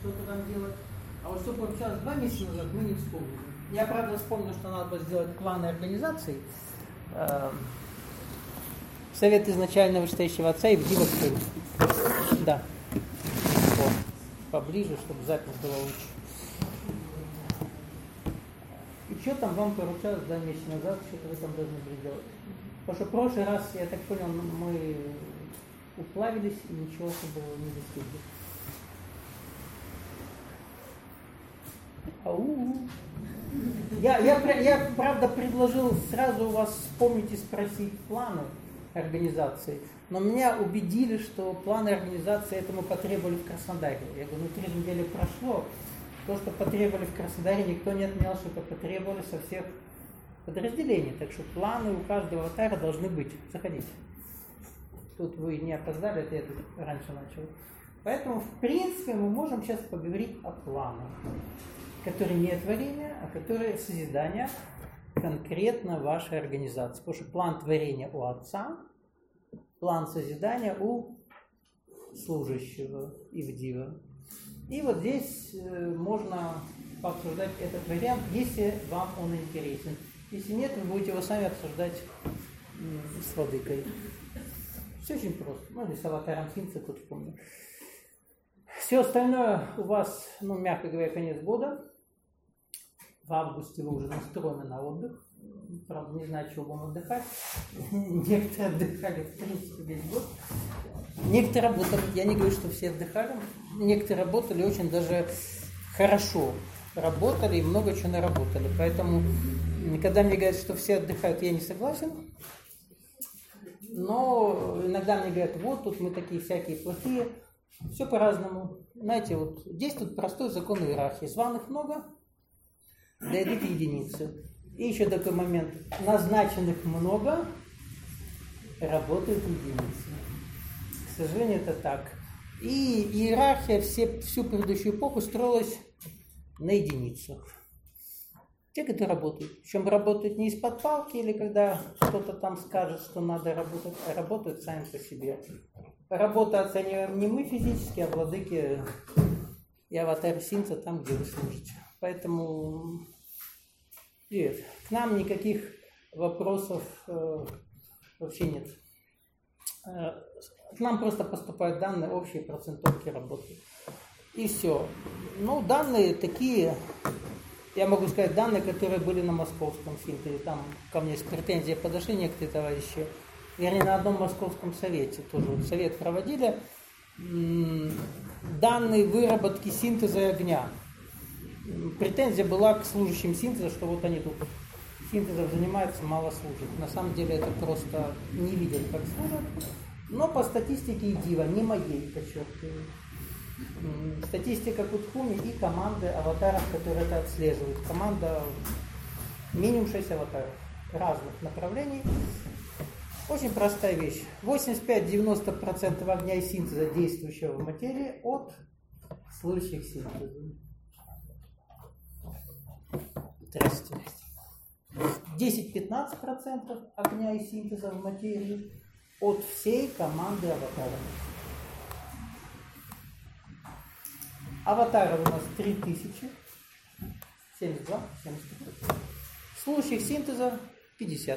что-то там делать. А вот что получалось 2 месяца назад, мы не вспомнили. Я, правда, вспомнил, что надо было сделать планы организации. Совет изначально вышестоящего отца и в Дивах. Да. Вот. Поближе, чтобы запись была лучше. И что там вам поручалось 2 месяца назад, что-то вы там должны были делать? Потому что в прошлый раз, я так понял, мы уплавились и ничего особого не достигли. Я, правда, предложил сразу у вас вспомнить и спросить планы организации, но меня убедили, что планы организации этому потребовали в Краснодаре. Я говорю, 3 недели прошло, то, что потребовали в Краснодаре, никто не отменял, что это потребовали со всех подразделений, так что планы у каждого аватара должны быть. Заходите. Тут вы не опоздали, это я тут раньше начал. Поэтому, в принципе, мы можем сейчас поговорить о планах, которые не творения, а которые созидания конкретно вашей организации. Потому что план творения у отца, план созидания у служащего Ивдива. И вот здесь можно пообсуждать этот вариант, если вам он интересен. Если нет, вы будете его сами обсуждать с владыкой. Все очень просто. Ну, или с аватаром Синца, тут помню. Все остальное у вас, ну, мягко говоря, конец года. В августе вы уже настроены на отдых. Правда, не знаю, чего будем отдыхать. Некоторые отдыхали, в принципе, весь год. Некоторые работали, я не говорю, что все отдыхали. Некоторые работали очень даже хорошо. Работали и много чего наработали. Поэтому, когда мне говорят, что все отдыхают, я не согласен. Но иногда мне говорят, вот тут мы такие всякие плохие. Все по-разному. Знаете, вот действует простой закон иерархии. Званых много, дойдут единицы. И еще такой момент. Назначенных много, работают единицы. К сожалению, это так. И иерархия всю предыдущую эпоху строилась на единицах. Те, которые работают. Причем работают не из-под палки, или когда кто-то там скажет, что надо работать, а работают сами по себе. Работу оцениваем не мы физически, а владыки и аватар Синца там, где вы служите. Поэтому к нам никаких вопросов вообще нет. К нам просто поступают данные, общие процентовки работы. И все. Ну, данные такие, я могу сказать, данные, которые были на московском синтезе. Там ко мне с претензией подошли некоторые товарищи. Вернее, на одном московском совете тоже совет проводили. Данные выработки синтеза огня. Претензия была к служащим синтеза, что вот они тут синтезом занимаются, мало служат. На самом деле это просто не видят, как служат. Но по статистике Идива, не моей, подчеркиваю. Статистика Кутхуми и команды аватаров, которые это отслеживают. Команда минимум 6 аватаров разных направлений. Очень простая вещь. 85-90% огня и синтеза, действующего в материи, от служащих синтеза. Здрасте. 10-15% огня и синтеза в материи от всей команды аватаров. Аватаров у нас 3000, 72, 73. Служащих синтеза 50.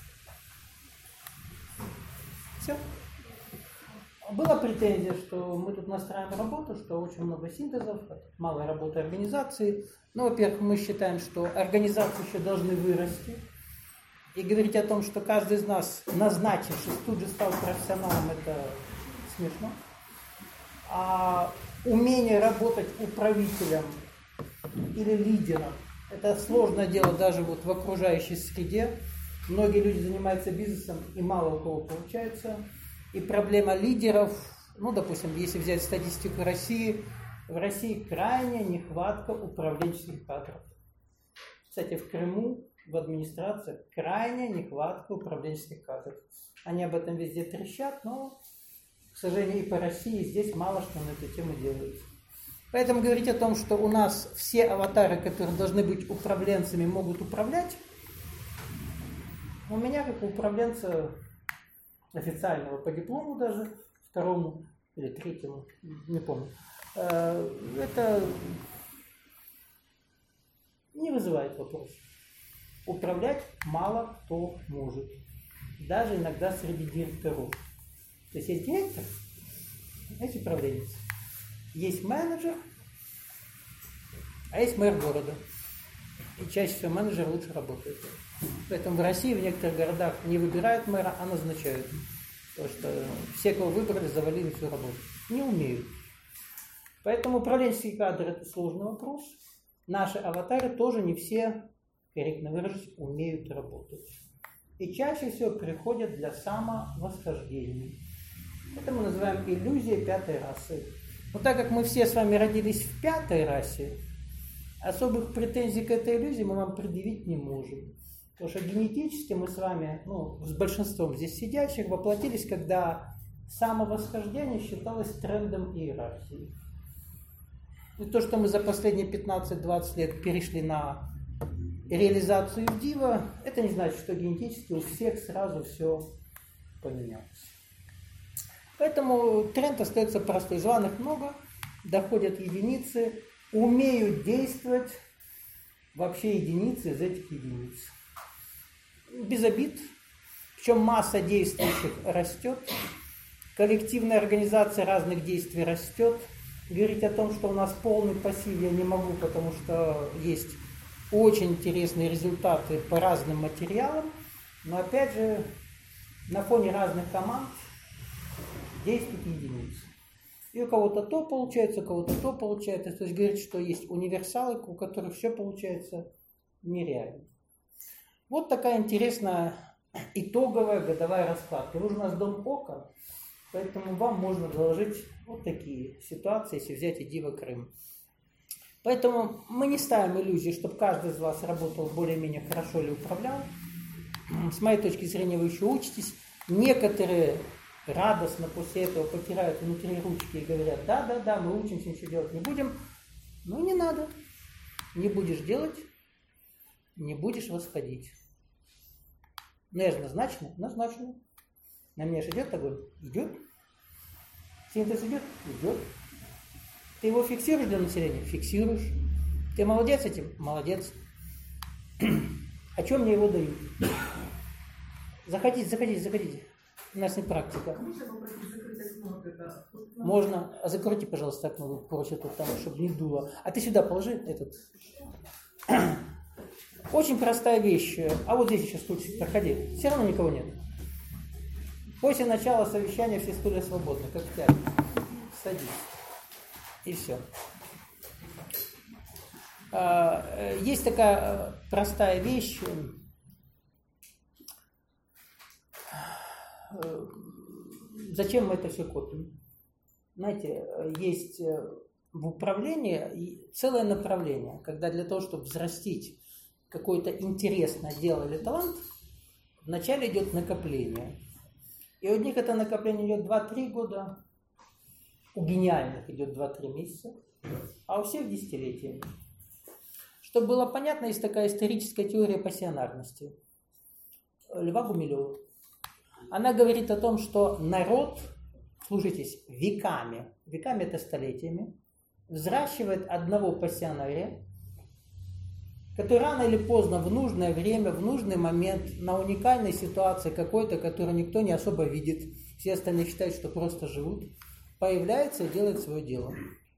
Все. Была претензия, что мы тут настраиваем работу, что очень много синтезов, мало работы организации. Ну, во-первых, мы считаем, что организации еще должны вырасти. И говорить о том, что каждый из нас, назначившись, тут же стал профессионалом, это смешно. А умение работать управителем или лидером, это сложное дело даже вот в окружающей среде. Многие люди занимаются бизнесом, и мало у кого получается. И проблема лидеров, ну, допустим, если взять статистику России, в России крайняя нехватка управленческих кадров. Кстати, в Крыму, в администрации, крайняя нехватка управленческих кадров. Они об этом везде трещат, но, к сожалению, и по России здесь мало что на эту тему делается. Поэтому говорить о том, что у нас все аватары, которые должны быть управленцами, могут управлять, у меня, как у управленца официального по диплому даже, 2-му или 3-му, не помню, это не вызывает вопросов. Управлять мало кто может. Даже иногда среди директоров. То есть есть директор, есть управленец. Есть менеджер, а есть мэр города. И чаще всего менеджер лучше работает. Поэтому в России в некоторых городах не выбирают мэра, а назначают. Потому что все, кого выбрали, завалили всю работу. Не умеют. Поэтому управленческие кадры – это сложный вопрос. Наши аватары тоже не все, корректно выражусь, умеют работать. И чаще всего приходят для самовосхождения. Это мы называем иллюзией пятой расы. Но так как мы все с вами родились в пятой расе, особых претензий к этой иллюзии мы вам предъявить не можем. Потому что генетически мы с вами, с большинством здесь сидящих, воплотились, когда самовосхождение считалось трендом иерархии. И то, что мы за последние 15-20 лет перешли на реализацию дива, это не значит, что генетически у всех сразу все поменялось. Поэтому тренд остается простой. Званых много, доходят единицы, умеют действовать вообще единицы из этих единиц. Без обид. Причем масса действующих растет, коллективная организация разных действий растет. Говорить о том, что у нас полный пассив, я не могу, потому что есть очень интересные результаты по разным материалам. Но опять же, на фоне разных команд действуют единицы. И у кого-то то получается, у кого-то то получается. То есть говорить, что есть универсалы, у которых все получается нереально. Вот такая интересная итоговая годовая раскладка. Вы же у нас дом ока, поэтому вам можно заложить вот такие ситуации, если взять и Дива Крым. Поэтому мы не ставим иллюзии, чтобы каждый из вас работал более-менее хорошо или управлял. С моей точки зрения, вы еще учитесь. Некоторые радостно после этого потирают внутри ручки и говорят: да, мы учимся, ничего делать не будем. Ну, не надо. Не будешь делать, не будешь восходить. Ну, я же назначена. На меня же идет огонь? Идет. Синтез идет? Идет. Ты его фиксируешь для населения? Фиксируешь. Ты молодец этим? Молодец. О чем мне его дают? Заходите. У нас не практика. Можно. А закройте, пожалуйста, окно, просят вот там, чтобы не дуло. А ты сюда положи этот. Очень простая вещь. А вот здесь еще стульчик, проходи. Все равно никого нет. После начала совещания все стулья свободны, как в театре. Садись. И все. Есть такая простая вещь. Зачем мы это все копим? Знаете, есть в управлении целое направление, когда для того, чтобы взрастить какое-то интересное дело или талант, вначале идет накопление. И у них это накопление идет 2-3 года, у гениальных идет 2-3 месяца, а у всех десятилетиями. Чтобы было понятно, есть такая историческая теория пассионарности Льва Гумилева. Она говорит о том, что народ, слушайтесь, веками это столетиями, взращивает одного пассионария, который рано или поздно, в нужное время, в нужный момент, на уникальной ситуации какой-то, которую никто не особо видит, все остальные считают, что просто живут, появляется и делает свое дело.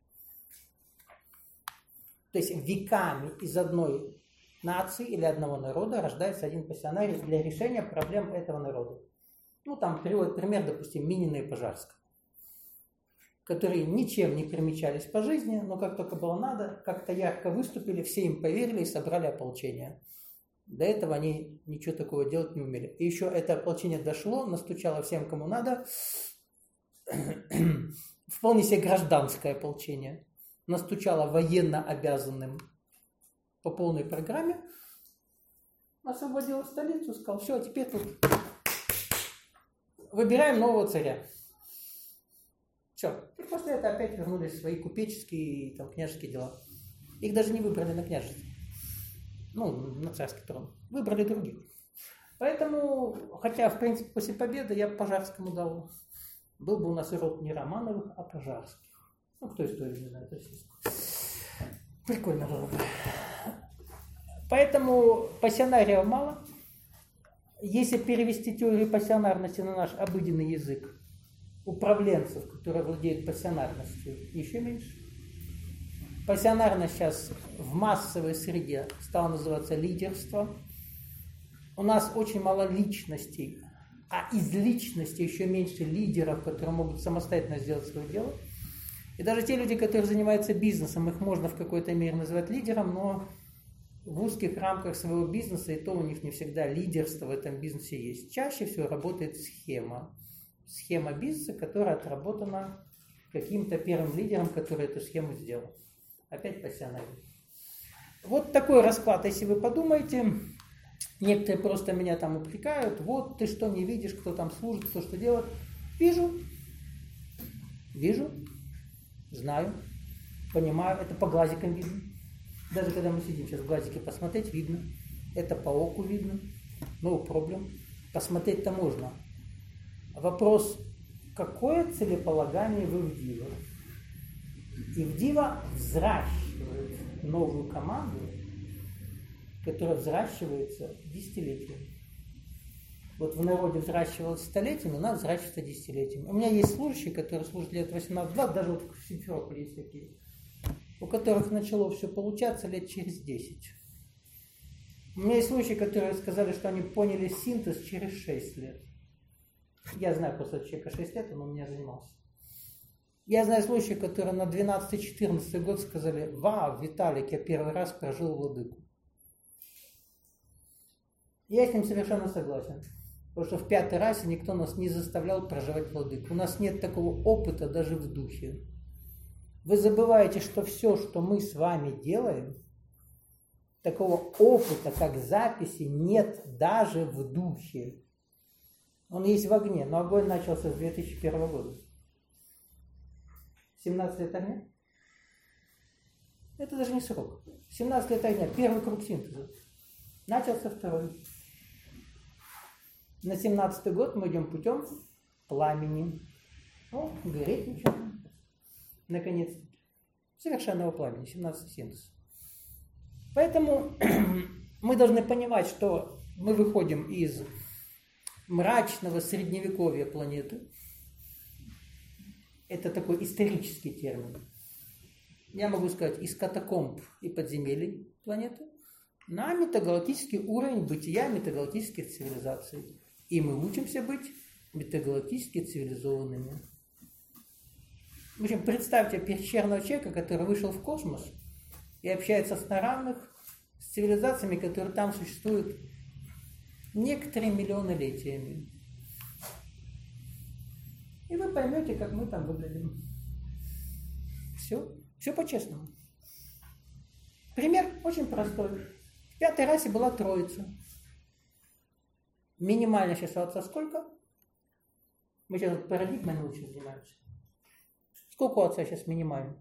То есть веками из одной нации или одного народа рождается один пассионарий для решения проблем этого народа. Там приводит пример, допустим, Минина и Пожарского, которые ничем не примечались по жизни, но как только было надо, как-то ярко выступили, все им поверили и собрали ополчение. До этого они ничего такого делать не умели. И еще это ополчение дошло, настучало всем, кому надо. Вполне себе гражданское ополчение. Настучало военно обязанным по полной программе. Освободило столицу, сказал: все, теперь тут выбираем нового царя. Все. И после этого опять вернулись в свои купеческие, княжеские дела. Их даже не выбрали на княжество. На царский трон. Выбрали других. Поэтому, хотя, в принципе, после победы я Пожарскому дал. Был бы у нас и род не Романовых, а Пожарских. Ну, кто историю не знает российскую. Прикольно было бы. Поэтому пассионариев мало. Если перевести теорию пассионарности на наш обыденный язык, управленцев, которые владеют пассионарностью, еще меньше. Пассионарность сейчас в массовой среде стала называться лидерство. У нас очень мало личностей, а из личности еще меньше лидеров, которые могут самостоятельно сделать свое дело. И даже те люди, которые занимаются бизнесом, их можно в какой-то мере называть лидером, но в узких рамках своего бизнеса, и то у них не всегда лидерство в этом бизнесе есть. Чаще всего работает схема. Схема бизнеса, которая отработана каким-то первым лидером, который эту схему сделал. Опять пассионарий. Вот такой расклад, если вы подумаете. Некоторые просто меня там упрекают. Вот ты что не видишь, кто там служит, кто что делает. Вижу. Знаю. Понимаю. Это по глазикам видно. Даже когда мы сидим сейчас в глазике посмотреть, видно. Это по оку видно. No problem. Посмотреть-то можно. Вопрос, какое целеполагание вы в Дива? И в Дива взращивает новую команду, которая взращивается десятилетиями. Вот в народе взращивалось столетиями, у нас взращивается десятилетиями. У меня есть служащие, которые служат лет 18-20, даже вот в Симферополе есть такие, у которых начало все получаться лет через 10. У меня есть случаи, которые сказали, что они поняли синтез через 6 лет. Я знаю просто человека 6 лет, он у меня занимался. Я знаю случаи, которые на 12-14 год сказали: «Вау, Виталик, я первый раз прожил владыку». Я с ним совершенно согласен. Потому что в 5-й расе никто нас не заставлял проживать владыку. У нас нет такого опыта даже в духе. Вы забываете, что все, что мы с вами делаем, такого опыта, как записи, нет даже в духе. Он есть в огне, но огонь начался с 2001 года. 17 лет огня? Это даже не срок. 17 лет огня, первый круг синтеза. Начался второй. На 17-й год мы идем путем пламени. О, горит ничего. Наконец-то. Совершенного пламени, 17-й синтез. Поэтому мы должны понимать, что мы выходим из мрачного средневековья планеты. Это такой исторический термин. Я могу сказать, из катакомб и подземелий планеты на метагалактический уровень бытия метагалактических цивилизаций. И мы учимся быть метагалактически цивилизованными. В общем, представьте пещерного человека, который вышел в космос и общается на равных с цивилизациями, которые там существуют некоторые миллионолетиями. И вы поймете, как мы там выглядим. Все по-честному. Пример очень простой. В 5-й расе была Троица. Минимально сейчас у отца сколько? Мы сейчас парадигмой научно занимаемся. Сколько у отца сейчас минимально?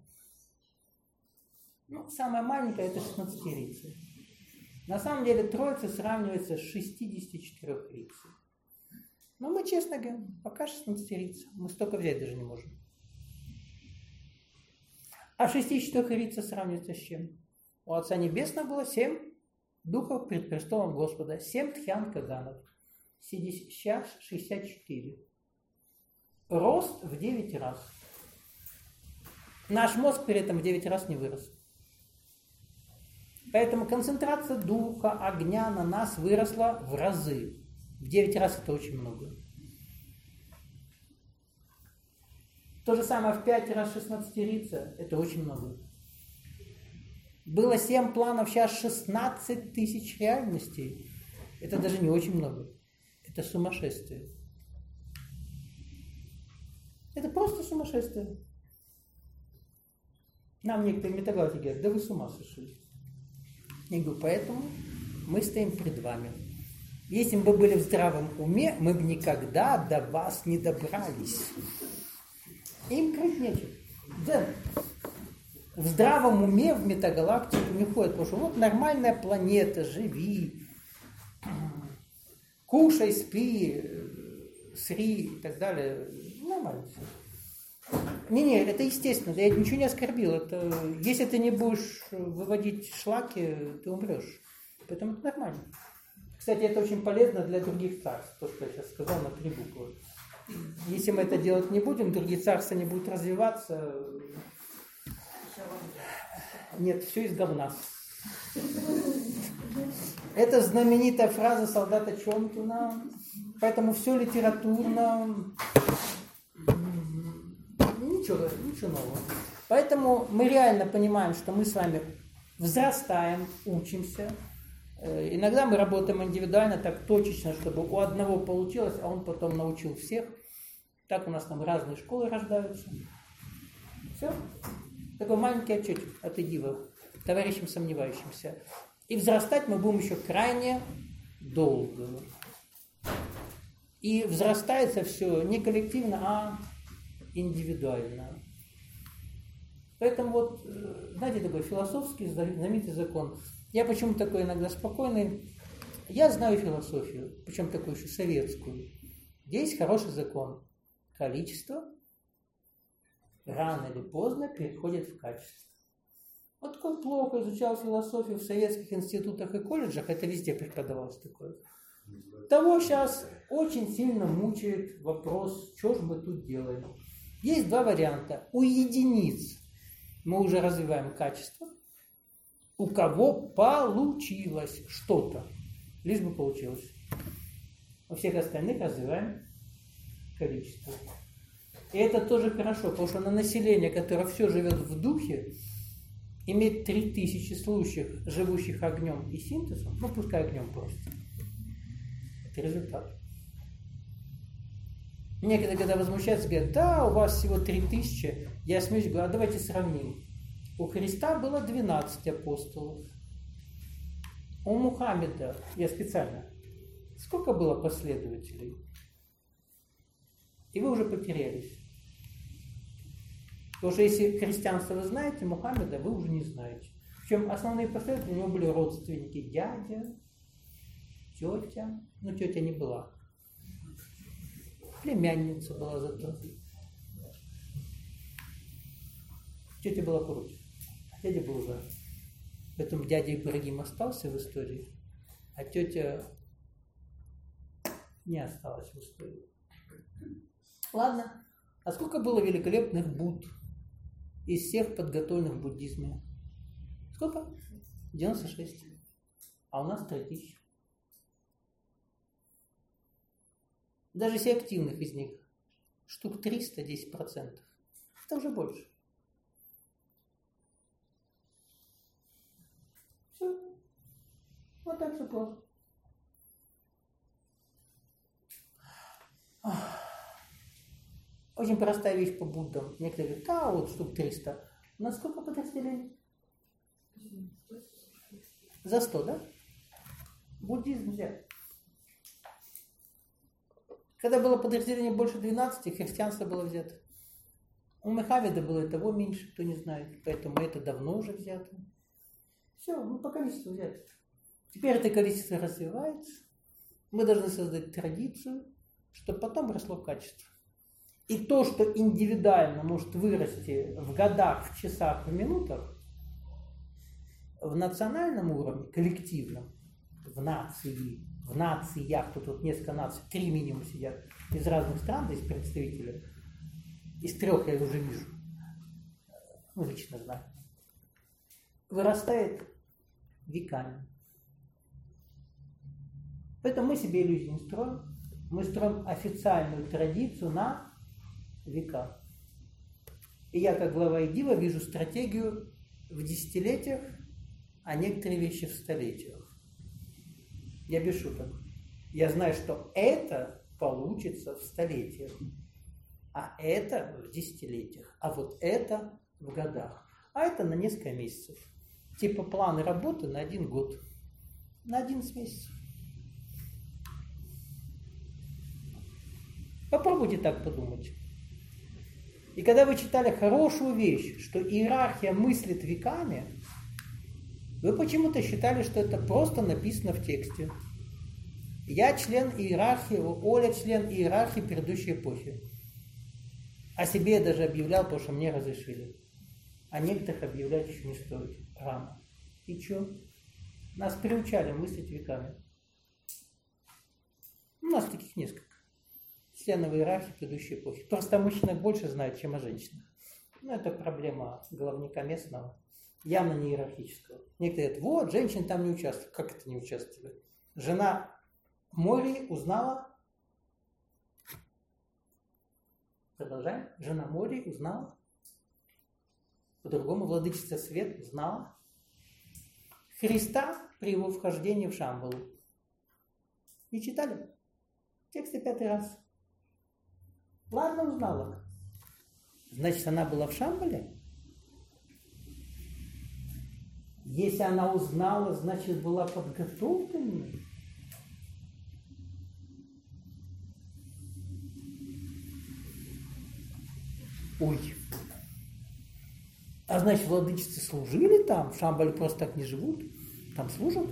Самая маленькая это 16-рица. На самом деле Троица сравнивается с 64-рицей. Но мы, честно говорим, пока 16-рица. Мы столько взять даже не можем. А 64-рица сравнивается с чем? У Отца Небесного было 7 духов пред престолом Господа, 7 тхьян каганов, сейчас 64. Рост в 9 раз. Наш мозг при этом в 9 раз не вырос. Поэтому концентрация духа, огня на нас выросла в разы. В 9 раз это очень много. То же самое в 5 раз 16-рица, это очень много. Было 7 планов, сейчас 16 тысяч реальностей. Это даже не очень много. Это сумасшествие. Это просто сумасшествие. Нам некоторые метагалактики говорят: да вы с ума сошли. Я говорю, поэтому мы стоим перед вами. Если бы мы были в здравом уме, мы бы никогда до вас не добрались. Им крыть нечего. Да. В здравом уме в метагалактику не ходят, потому что вот нормальная планета, живи, кушай, спи, сри и так далее. Нормально все. Не, это естественно, я ничего не оскорбил. Это, если ты не будешь выводить шлаки, ты умрешь. Поэтому это нормально. Кстати, это очень полезно для других царств, то, что я сейчас сказал на 3 буквы. Если мы это делать не будем, другие царства не будут развиваться. Нет, все из говна. Это знаменитая фраза солдата Чонкина. Поэтому все литературно. Ничего нового. Поэтому мы реально понимаем, что мы с вами взрастаем, учимся. Иногда мы работаем индивидуально, так точечно, чтобы у одного получилось, а он потом научил всех. Так у нас там разные школы рождаются. Все. Такой маленький отчетик от Идива, товарищам сомневающимся. И взрастать мы будем еще крайне долго. И взрастается все не коллективно, а индивидуально. Поэтому вот, знаете, такой философский знаменитый закон. Я почему такой иногда спокойный? Я знаю философию, причем такую еще советскую. Есть хороший закон. Количество рано или поздно переходит в качество. Вот кто плохо изучал философию в советских институтах и колледжах, это везде преподавалось такое. Того сейчас очень сильно мучает вопрос, что же мы тут делаем. Есть 2 варианта. У единиц мы уже развиваем качество, у кого получилось что-то, лишь бы получилось. У всех остальных развиваем количество. И это тоже хорошо, потому что на население, которое все живет в духе, иметь 3000 служащих, живущих огнем и синтезом, ну пускай огнем просто, это результат. Некоторые, когда возмущаются, говорят, да, у вас всего 3000, я смеюсь, говорю, а давайте сравним. У Христа было 12 апостолов. У Мухаммеда, я специально, сколько было последователей? И вы уже потерялись. Потому что если христианство вы знаете, Мухаммеда вы уже не знаете. Причем основные последователи у него были родственники, дядя, тетя. Ну, тетя не была. Племянница была зато. Тетя была против. Дядя был за. Поэтому дядя Ибрагим остался в истории, а тетя не осталась в истории. Ладно. А сколько было великолепных Будд из всех подготовленных в буддизме? Сколько? 96. А у нас 3000. Даже если активных из них штук 300, 10%. Это уже больше. Все. Вот так все просто. Очень простая вещь по Буддам. Некоторые говорят, да, вот штук 300. У нас сколько подразделений? За 100, да? Буддизм взять. Когда было подразделение больше 12, христианство было взято. У Мухаммеда было того меньше, кто не знает. Поэтому это давно уже взято. Все, мы по количеству взяты. Теперь это количество развивается. Мы должны создать традицию, чтобы потом росло качество. И то, что индивидуально может вырасти в годах, в часах, в минутах, в национальном уровне, коллективном, в нациях, тут несколько наций, 3 минимум сидят, из разных стран, здесь представители, из 3 я уже вижу, ну, лично знаю, вырастает веками. Поэтому мы себе иллюзии не строим, мы строим официальную традицию на века. И я, как глава Идива, вижу стратегию в десятилетиях, а некоторые вещи в столетиях. Я без шуток. Я знаю, что это получится в столетиях, а это в десятилетиях, а вот это в годах, а это на несколько месяцев. Типа планы работы на 1 год, на 11 месяцев. Попробуйте так подумать. И когда вы читали хорошую вещь, что иерархия мыслит веками, вы почему-то считали, что это просто написано в тексте. Я член иерархии, Оля член иерархии предыдущей эпохи. О себе я даже объявлял, потому что мне разрешили. А некоторых объявлять еще не стоит. Рано. И что? Нас приучали мыслить веками. У нас таких несколько. Членов иерархии предыдущей эпохи. Просто о мужчинах больше знают, чем о женщинах. Но это проблема главника местного. Явно не иерархического. Некоторые говорят, вот, женщины там не участвуют. Как это не участвуют? Жена Мори узнала. Продолжаем. Жена Мори узнала. По-другому владычица Свет узнала Христа при его вхождении в Шамбалу. Не читали? Тексты 5 раз. Ладно, узнала. Значит, она была в Шамбале? Если она узнала, значит, была подготовлена. Ой. А значит, владычицы служили там? В Шамбале просто так не живут? Там служат?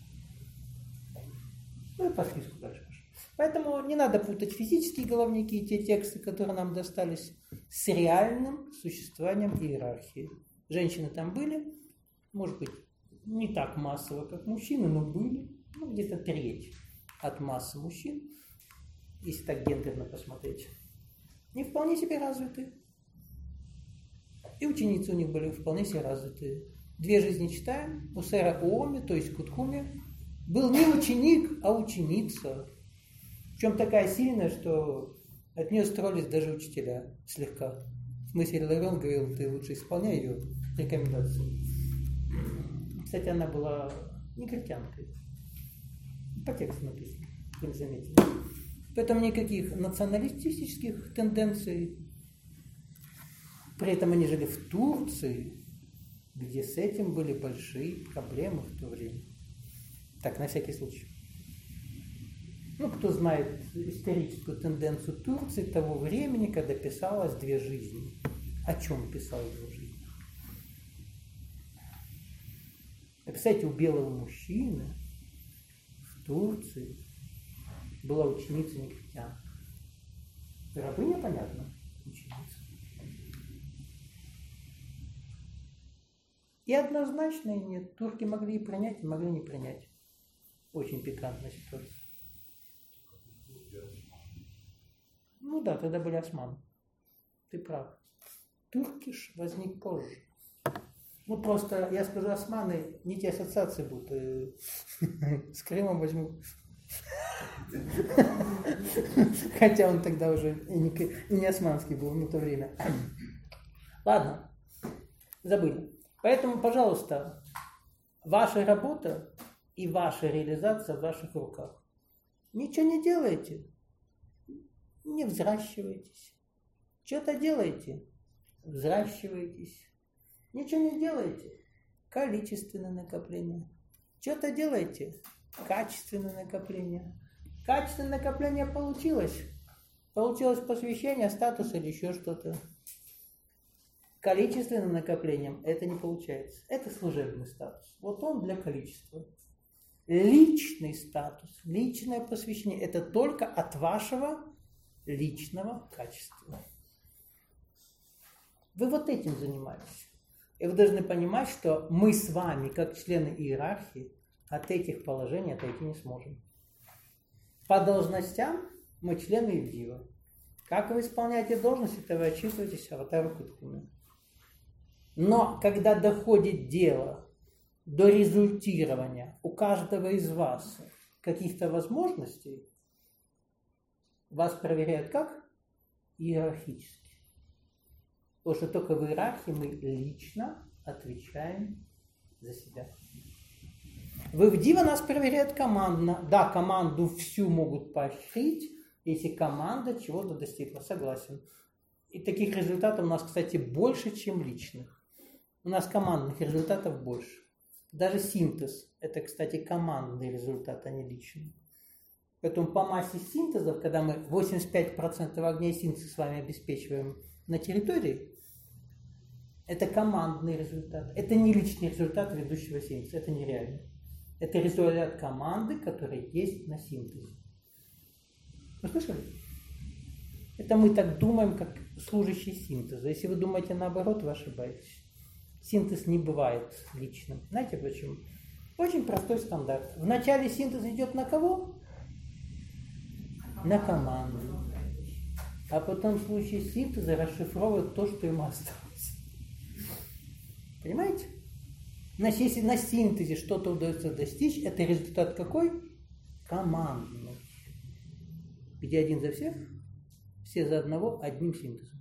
Ну и по списку дальше. Поэтому не надо путать физические головники и те тексты, которые нам достались, с реальным существованием иерархии. Женщины там были, может быть, не так массово, как мужчины, но были. Ну, где-то треть от массы мужчин, если так гендерно посмотреть. Не вполне себе развитые. И ученицы у них были вполне себе развитые. 2 жизни читаем. У сэра Ооми, то есть Кутхуми, был не ученик, а ученица. Причем такая сильная, что от нее строились даже учителя слегка. В смысле, Ларен говорил, ты лучше исполняй ее рекомендации. Кстати, она была негритянкой. По тексту написано, вы заметили. Поэтому никаких националистических тенденций. При этом они жили в Турции, где с этим были большие проблемы в то время. Так, на всякий случай. Ну, кто знает историческую тенденцию Турции того времени, когда писалось 2 жизни. О чем писалось 2 жизни? Представляете, у белого мужчины в Турции была ученица негритянка. Рабыня, понятно, ученица. И однозначно нет. Турки могли и принять, и могли не принять. Очень пикантная ситуация. Ну да, тогда были османы. Ты прав. Туркиш возник позже. Ну просто, я скажу, османы, не те ассоциации будут. С Крымом возьму. Хотя он тогда уже и не османский был в то время. Ладно, забыли. Поэтому, пожалуйста, ваша работа и ваша реализация в ваших руках. Ничего не делайте. Не взращивайтесь. Что-то делайте. Взращивайтесь. Ничего не делайте. Количественное накопление. Что-то делайте. Качественное накопление. Качественное накопление получилось. Получилось посвящение, статус или еще что-то. Количественным накоплением это не получается. Это служебный статус. Вот он для количества. Личный статус, личное посвящение – это только от вашего личного качества. Вы вот этим занимаетесь. И вы должны понимать, что мы с вами, как члены иерархии, от этих положений отойти не сможем. По должностям мы члены Ивдива. Как вы исполняете должность, это вы отчитываетесь аватару Кутхуми. Но когда доходит дело до результирования у каждого из вас каких-то возможностей, вас проверяют как? Иерархически. Потому что только в иерархии мы лично отвечаем за себя. В Ивдива нас проверяют командно. Да, команду всю могут поощрить, если команда чего-то достигла. Согласен. И таких результатов у нас, кстати, больше, чем личных. У нас командных результатов больше. Даже синтез – это, кстати, командный результат, а не личный. Поэтому по массе синтезов, когда мы 85% огня и синтеза с вами обеспечиваем на территории, это командный результат. Это не личный результат ведущего синтеза, это нереально. Это результат команды, которая есть на синтезе. Вы слышали? Это мы так думаем, как служащий синтеза. Если вы думаете наоборот, вы ошибаетесь. Синтез не бывает личным. Знаете почему? Очень простой стандарт. Вначале синтез идет на кого? На команду. А потом в случае синтеза расшифровывают то, что ему осталось. Понимаете? Значит, если на синтезе что-то удается достичь, это результат какой? Командный. Где один за всех, все за одного, одним синтезом.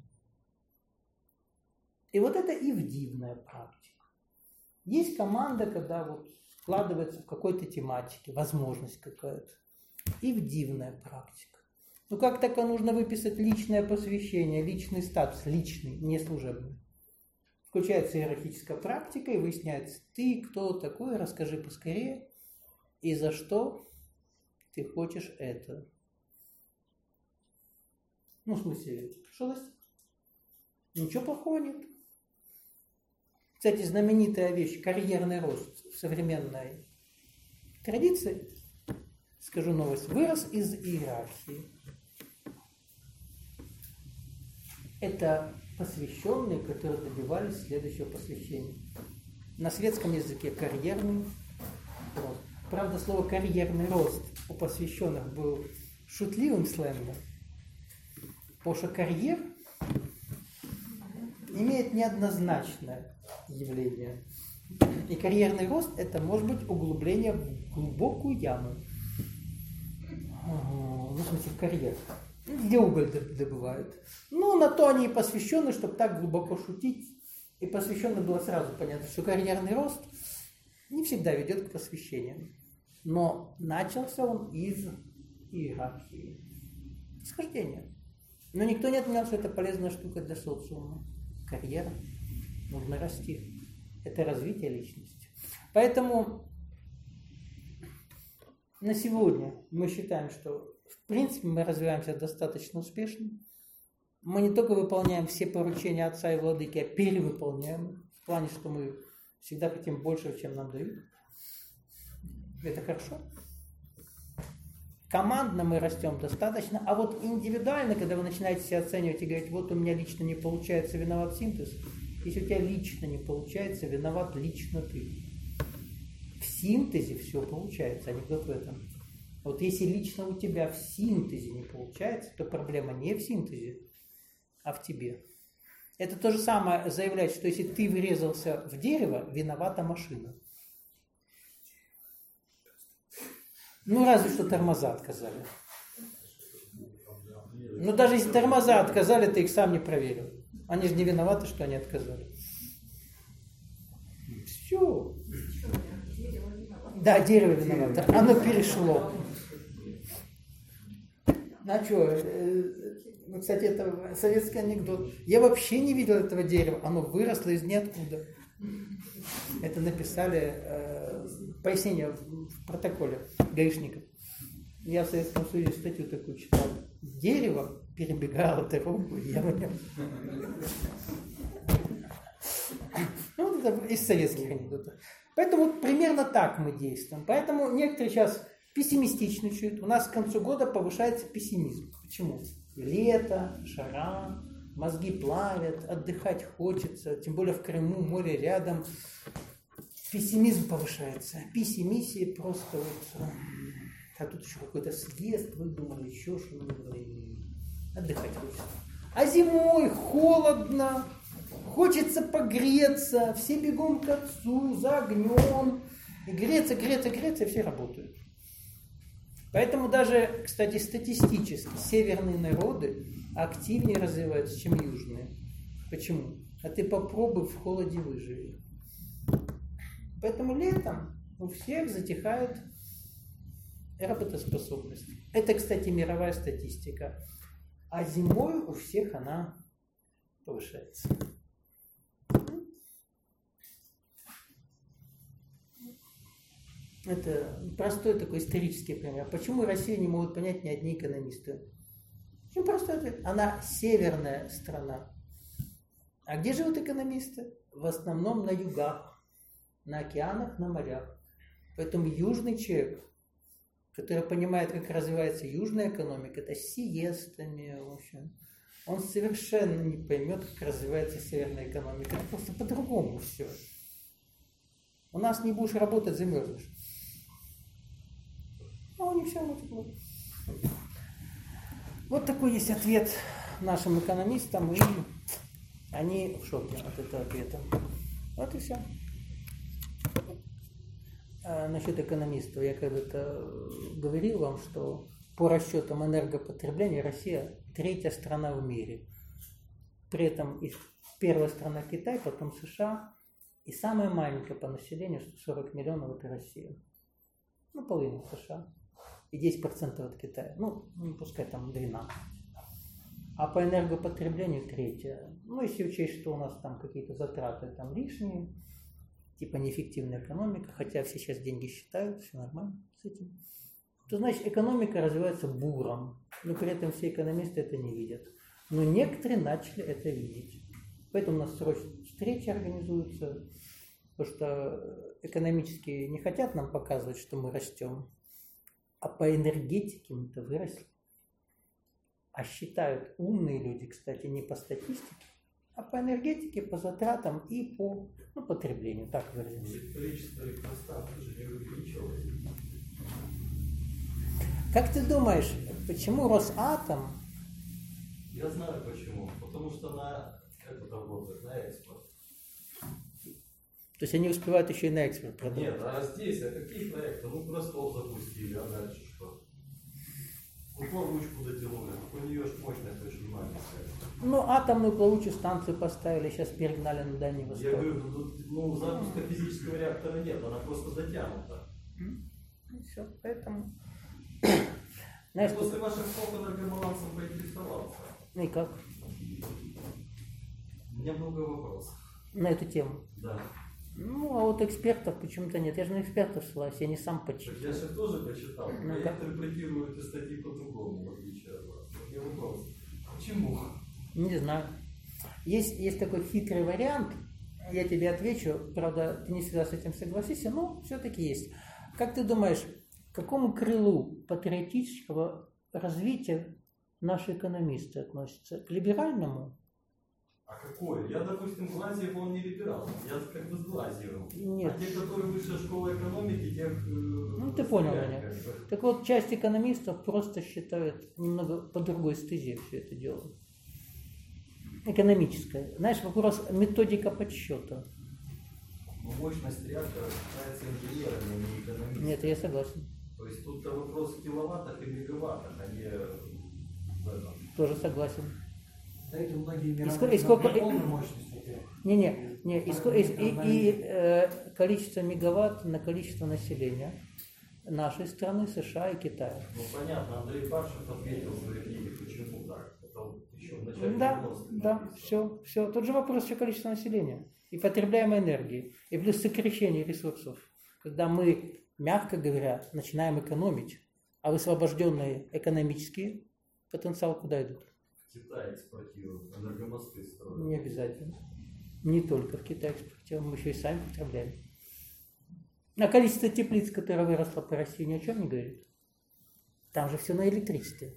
И вот это ивдивная практика. Есть команда, когда вот складывается в какой-то тематике, возможность какая-то. Ивдивная практика. Ну как только нужно выписать личное посвящение, личный статус, личный, не служебный. Включается иерархическая практика и выясняется, ты кто такой, расскажи поскорее, и за что ты хочешь это. Ну, в смысле, что достичь? Ничего плохого нет. Кстати, знаменитая вещь, карьерный рост в современной традиции, скажу новость, вырос из иерархии. Это посвященные, которые добивались следующего посвящения. На светском языке карьерный рост. Правда, слово карьерный рост у посвященных был шутливым сленгом, потому что карьер имеет неоднозначное явление. И карьерный рост – это может быть углубление в глубокую яму. Ну, в смысле, в карьер. Где уголь добывают. Ну, на то они и посвящены, чтобы так глубоко шутить. И посвященным было сразу понятно, что карьерный рост не всегда ведет к посвящению. Но начался он из иерархии. Схождение. Но никто не отменял, что это полезная штука для социума. Карьера. Нужно расти. Это развитие личности. Поэтому на сегодня мы считаем, что в принципе мы развиваемся достаточно успешно. Мы не только выполняем все поручения отца и владыки, а перевыполняем. В плане, что мы всегда хотим больше, чем нам дают. Это хорошо. Командно мы растем достаточно, а вот индивидуально, когда вы начинаете себя оценивать и говорить, вот у меня лично не получается, виноват синтез. Если у тебя лично не получается, виноват лично ты. В синтезе все получается, анекдот в этом. Вот если лично у тебя в синтезе не получается, то проблема не в синтезе, а в тебе. Это то же самое заявлять, что если ты врезался в дерево, виновата машина. Ну, разве что тормоза отказали. Но даже если тормоза отказали, ты их сам не проверил. Они же не виноваты, что они отказали. Все. Да, дерево виновато. Оно перешло. Ну что, кстати, это советский анекдот. Я вообще не видел этого дерева. Оно выросло из ниоткуда. Это написали пояснение в протоколе гаишников. Я в Советском Союзе статью такую читал. Дерево перебегало дорогу, я в нем. Ну, вот это из советских анекдотов. Поэтому вот примерно так мы действуем. Поэтому некоторые сейчас пессимистичничают. У нас к концу года повышается пессимизм. Почему? Лето, жара, мозги плавят, отдыхать хочется, тем более в Крыму, море рядом. Пессимизм повышается. Пессимиссия просто вот... А тут еще какой-то съезд выдумали, еще что-нибудь. Отдыхать хочется. А зимой холодно, хочется погреться, все бегом к отцу, за огнем. И греться, и все работают. Поэтому даже, кстати, статистически северные народы активнее развиваются, чем южные. Почему? А ты попробуй в холоде выживи. Поэтому летом у всех затихает работоспособность. Это, кстати, мировая статистика. А зимой у всех она повышается. Это простой такой исторический пример. Почему Россию не могут понять ни одни экономисты? Очень простой ответ. Она северная страна. А где живут экономисты? В основном на югах, на океанах, на морях. Поэтому южный человек который понимает, как развивается южная экономика, это с сиестами, в общем. Он совершенно не поймет, как развивается северная экономика. Это просто по-другому все. У нас не будешь работать, замерзнешь. Ну, они все могут. Вот такой есть ответ нашим экономистам, и они в шоке от этого ответа. Вот и все. Насчет экономистов, я когда-то говорил вам, что по расчетам энергопотребления Россия 3-я страна в мире. При этом первая страна Китай, потом США, и самая маленькая по населению, 140 миллионов, это Россия. Ну, половина США. И 10% от Китая. Ну, пускай там 12. А по энергопотреблению 3-я. Ну, если учесть, что у нас там какие-то затраты там лишние, типа неэффективная экономика, хотя все сейчас деньги считают, все нормально с этим, то значит экономика развивается буром, но при этом все экономисты это не видят. Но некоторые начали это видеть. Поэтому у нас срочно встречи организуются, потому что экономически не хотят нам показывать, что мы растем, а по энергетике мы-то выросли. А считают умные люди, кстати, не по статистике, а по энергетике, по затратам и по потреблению, так выразимся. Количество электростанций же не увеличилось. Как ты думаешь, почему Росатом? Я знаю почему. Потому что на это работает, на экспорт. То есть они успевают еще и на экспорт продавать? Нет, а здесь, а какие проекты? Ну, Ростов запустили, а дальше что? Плавучку дотянули, у нее ж мощность очень маленькая. Ну, атомную плавучую станцию поставили, сейчас перегнали на Дальний Восток. Я говорю, тут запуска физического реактора нет, она просто затянута. Все, поэтому... Знаешь, после ваших слов энергобалансом поинтересовался. И как? У меня много вопросов. На эту тему? Да. Ну, а вот экспертов почему-то нет. Я же на экспертов ссылаюсь, я не сам почитал. Я же тоже почитал, но я как? интерпретирую эти статьи по-другому, в отличие от вас. У меня вопрос. Почему? Не знаю. Есть такой хитрый вариант, я тебе отвечу, правда, ты не всегда с этим согласишься, но все-таки есть. Как ты думаешь, к какому крылу патриотического развития наши экономисты относятся? К либеральному? А какой? Я, допустим, Глазьев, он не либерал. Я как бы с Глазьевым. Нет. А те, которые высшая школа экономики, тех... Ну, ты понял меня. Так вот, часть экономистов просто считают немного по другой стезе все это дело. Экономическое. Знаешь, вопрос методика подсчета. Но мощность реактора считается инженерами, а не экономистами. Нет, я согласен. То есть тут вопрос в киловаттах и мегаваттах, а не в этом. Тоже согласен. Да, это многие И сколько... полной мощности. Количество мегаватт на количество населения нашей страны, США и Китая. Ну понятно, Андрей Паршев ответил в своей книге, почему так. Это еще в начале 90-х. Да, все. Тот же вопрос еще количества населения и потребляемой энергии, и плюс сокращение ресурсов. Когда мы, мягко говоря, начинаем экономить, а высвобожденные экономические потенциал куда идут? Китай экспортирует, энергомосты строят. Не обязательно. Не только в Китай экспортируем, мы еще и сами потребляем. А количество теплиц, которое выросло по России, ни о чем не говорит. Там же все на электричестве.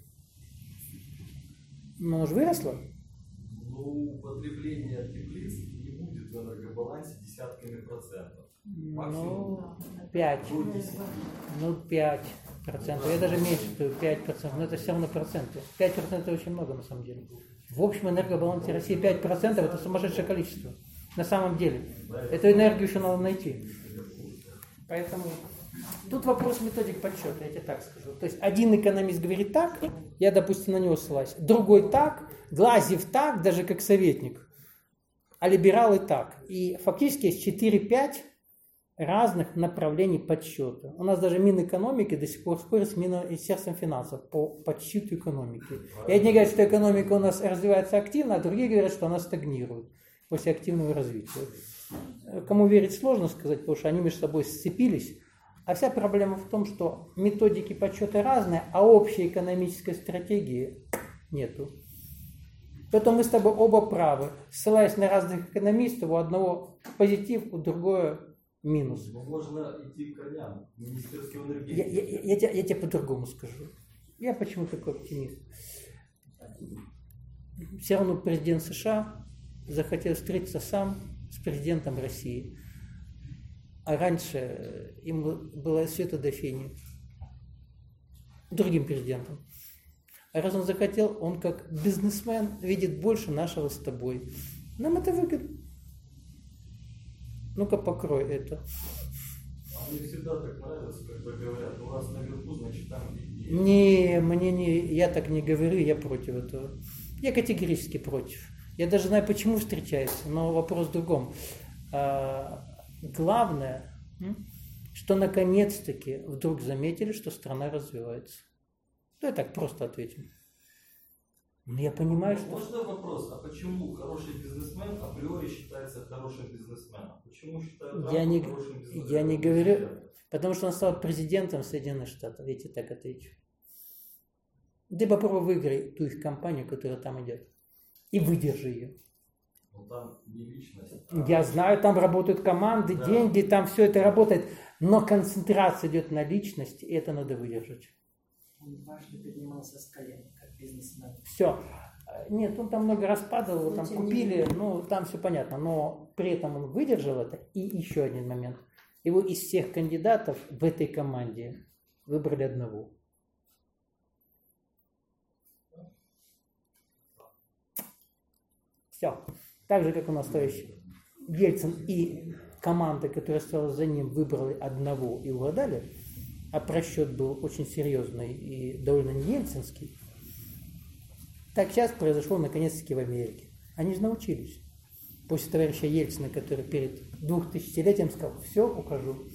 Но оно же выросло. Ну, потребление теплиц не будет в энергобалансе десятками процентов. Максимум 5. до 10. 5%. Я даже меньше, 5%. Но это все равно проценты. 5% это очень много на самом деле. В общем энергобалансе России 5% это сумасшедшее количество. На самом деле. Эту энергию еще надо найти. Поэтому тут вопрос методик подсчета, я тебе так скажу. То есть один экономист говорит так, я, допустим, на него ссылаюсь. Другой так, Глазьев так, даже как советник. А либералы так. И фактически есть 4-5 разных направлений подсчета. У нас даже Минэкономики до сих пор спорит с Министерством финансов по подсчету экономики. И одни говорят, что экономика у нас развивается активно, а другие говорят, что она стагнирует после активного развития. Кому верить сложно сказать, потому что они между собой сцепились. А вся проблема в том, что методики подсчета разные, а общей экономической стратегии нету. Поэтому мы с тобой оба правы. Ссылаясь на разных экономистов, у одного позитив, у другого минус. Но можно идти к корням. Министерство энергетики. Я тебе по-другому скажу. Я почему такой оптимист? Все равно президент США захотел встретиться сам с президентом России. А раньше им было Света до фени. Другим президентом. А раз он захотел, он как бизнесмен видит больше нашего с тобой. Нам это выгодно. Ну-ка, покрой это. А мне всегда так нравится, когда говорят, у вас наверху, значит, там и... Я так не говорю, я против этого. Я категорически против. Я даже знаю, почему встречаются, но вопрос в другом. Главное, что наконец-таки вдруг заметили, что страна развивается. Ну, я так просто ответил. Но я понимаю, что... Можно вопрос, а почему хороший бизнесмен априори считается хорошим бизнесменом? Почему считают Трампа хорошим бизнесменом? Я не говорю, потому что он стал президентом Соединенных Штатов, я тебе так отвечу. Ты попробуй выиграй ту их компанию, которая там идет, и выдержи ее. Но там не личность. Я знаю, там работают команды, да, деньги, там все это работает, но концентрация идет на личности, и это надо выдержать. Он дважды поднимался с колен, как бизнесмен. Все. Нет, он там много раз падал, там купили, ну там все понятно, но при этом он выдержал это. И еще один момент. Его из всех кандидатов в этой команде выбрали одного. Все. Так же, как у нас товарищ Ельцин и команда, которая стояла за ним, выбрали одного и угадали, а просчет был очень серьезный и довольно не ельцинский. Так сейчас произошло наконец-таки в Америке. Они же научились. После товарища Ельцина, который перед 2000-летием сказал, все, ухожу.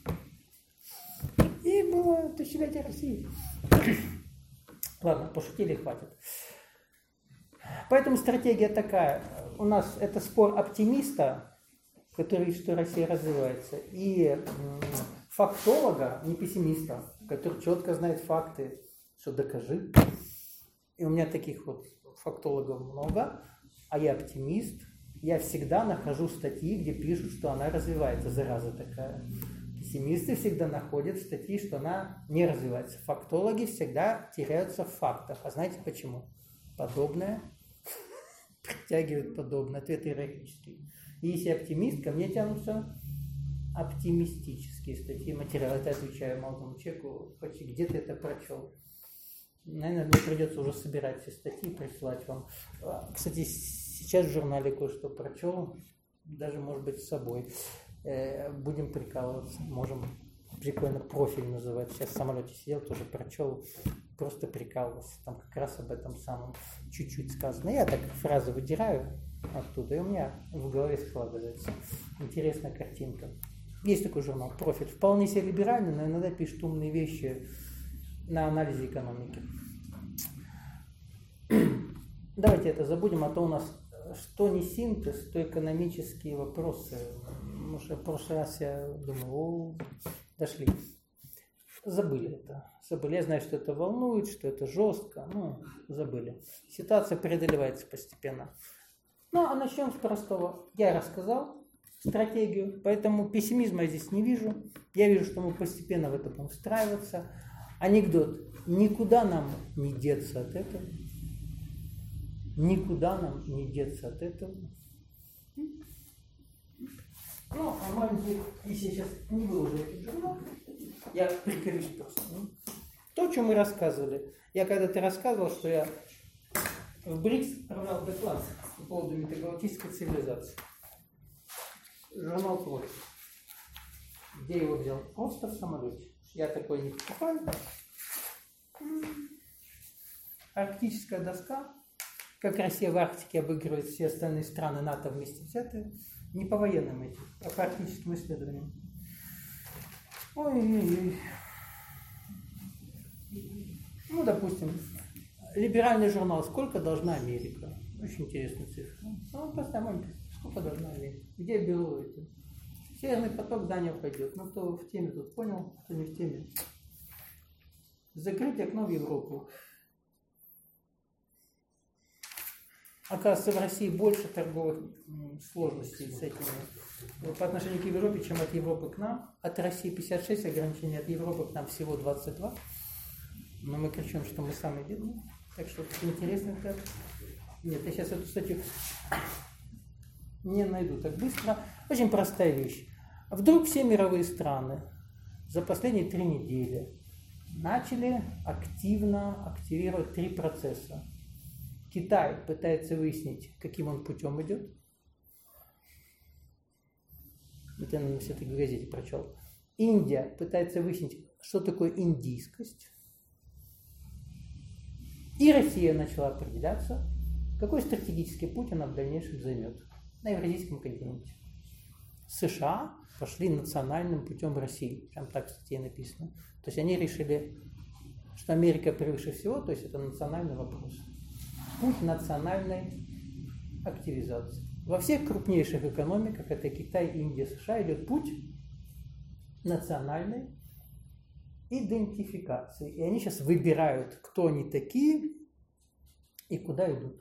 И было тысячелетие России. Ладно, пошутили, хватит. Поэтому стратегия такая. У нас это спор оптимиста, который видит, что Россия развивается, и фактолога, не пессимиста, который четко знает факты, что докажи. И у меня таких вот фактологов много, а я оптимист. Я всегда нахожу статьи, где пишут, что она развивается, зараза такая. Пессимисты всегда находят статьи, что она не развивается. Фактологи всегда теряются в фактах. А знаете почему? Подобное притягивает подобное. Ответ иерархический. И если оптимист, ко мне тянутся оптимистические статьи, материалы. Это отвечаю молодому человеку, почти где ты это прочел. Наверное, мне придется уже собирать все статьи и присылать вам. Кстати, сейчас в журнале кое-что прочел, даже, может быть, с собой. Будем прикалываться, можем прикольно профиль называть. Сейчас в самолете сидел, тоже прочел, просто прикалывался. Там как раз об этом самом чуть-чуть сказано. Я так фразы выдираю оттуда, и у меня в голове складывается интересная картинка. Есть такой журнал «Профиль». Вполне себе либеральный, но иногда пишет умные вещи на анализе экономики. Давайте это забудем, а то у нас что не синтез, то экономические вопросы. Потому что в прошлый раз я думал, дошли. Забыли это. Забыли. Я знаю, что это волнует, что это жестко. Забыли. Ситуация преодолевается постепенно. Ну, а начнем с простого. Я рассказал стратегию, поэтому пессимизма я здесь не вижу. Я вижу, что мы постепенно в это будем встраиваться. Анекдот. Никуда нам не деться от этого. Никуда нам не деться от этого. Ну, а маленький, если я сейчас не выложу этот журнал, я приколюсь просто. То, о чем мы рассказывали. Я когда-то рассказывал, что я в БРИКС провел доклад по поводу метагалактической цивилизации. Журнал «Профиль». Где я его взял? Просто в самолете. Я такой не покупаю. Арктическая доска. Как Россия в Арктике обыгрывает все остальные страны НАТО вместе взятые. Не по военным этим, а по арктическим исследованиям. Ой-ой-ой. Ну, допустим, либеральный журнал «Сколько должна Америка?» Очень интересная цифра. Ну, поставим, сколько должна Америка? Где я беру это? Северный поток, да, не пойдет. Но кто в теме тут понял, кто не в теме. Закрыть окно в Европу. Оказывается, в России больше торговых сложностей с этими по отношению к Европе, чем от Европы к нам. От России 56 ограничений, от Европы к нам всего 22. Но мы кричим, что мы самые бедные. Так что интересно как. Нет, я сейчас эту статью не найду так быстро. Очень простая вещь. Вдруг все мировые страны за последние 3 недели начали активно активировать 3 процесса. Китай пытается выяснить, каким он путем идет. Это я все-таки в газете прочел. Индия пытается выяснить, что такое индийскость. И Россия начала определяться, какой стратегический путь она в дальнейшем займет на Евразийском континенте. США пошли национальным путем в России. Прям так в статье написано. То есть они решили, что Америка превыше всего, то есть это национальный вопрос. Путь национальной активизации. Во всех крупнейших экономиках, это Китай, Индия, США, идет путь национальной идентификации. И они сейчас выбирают, кто они такие и куда идут.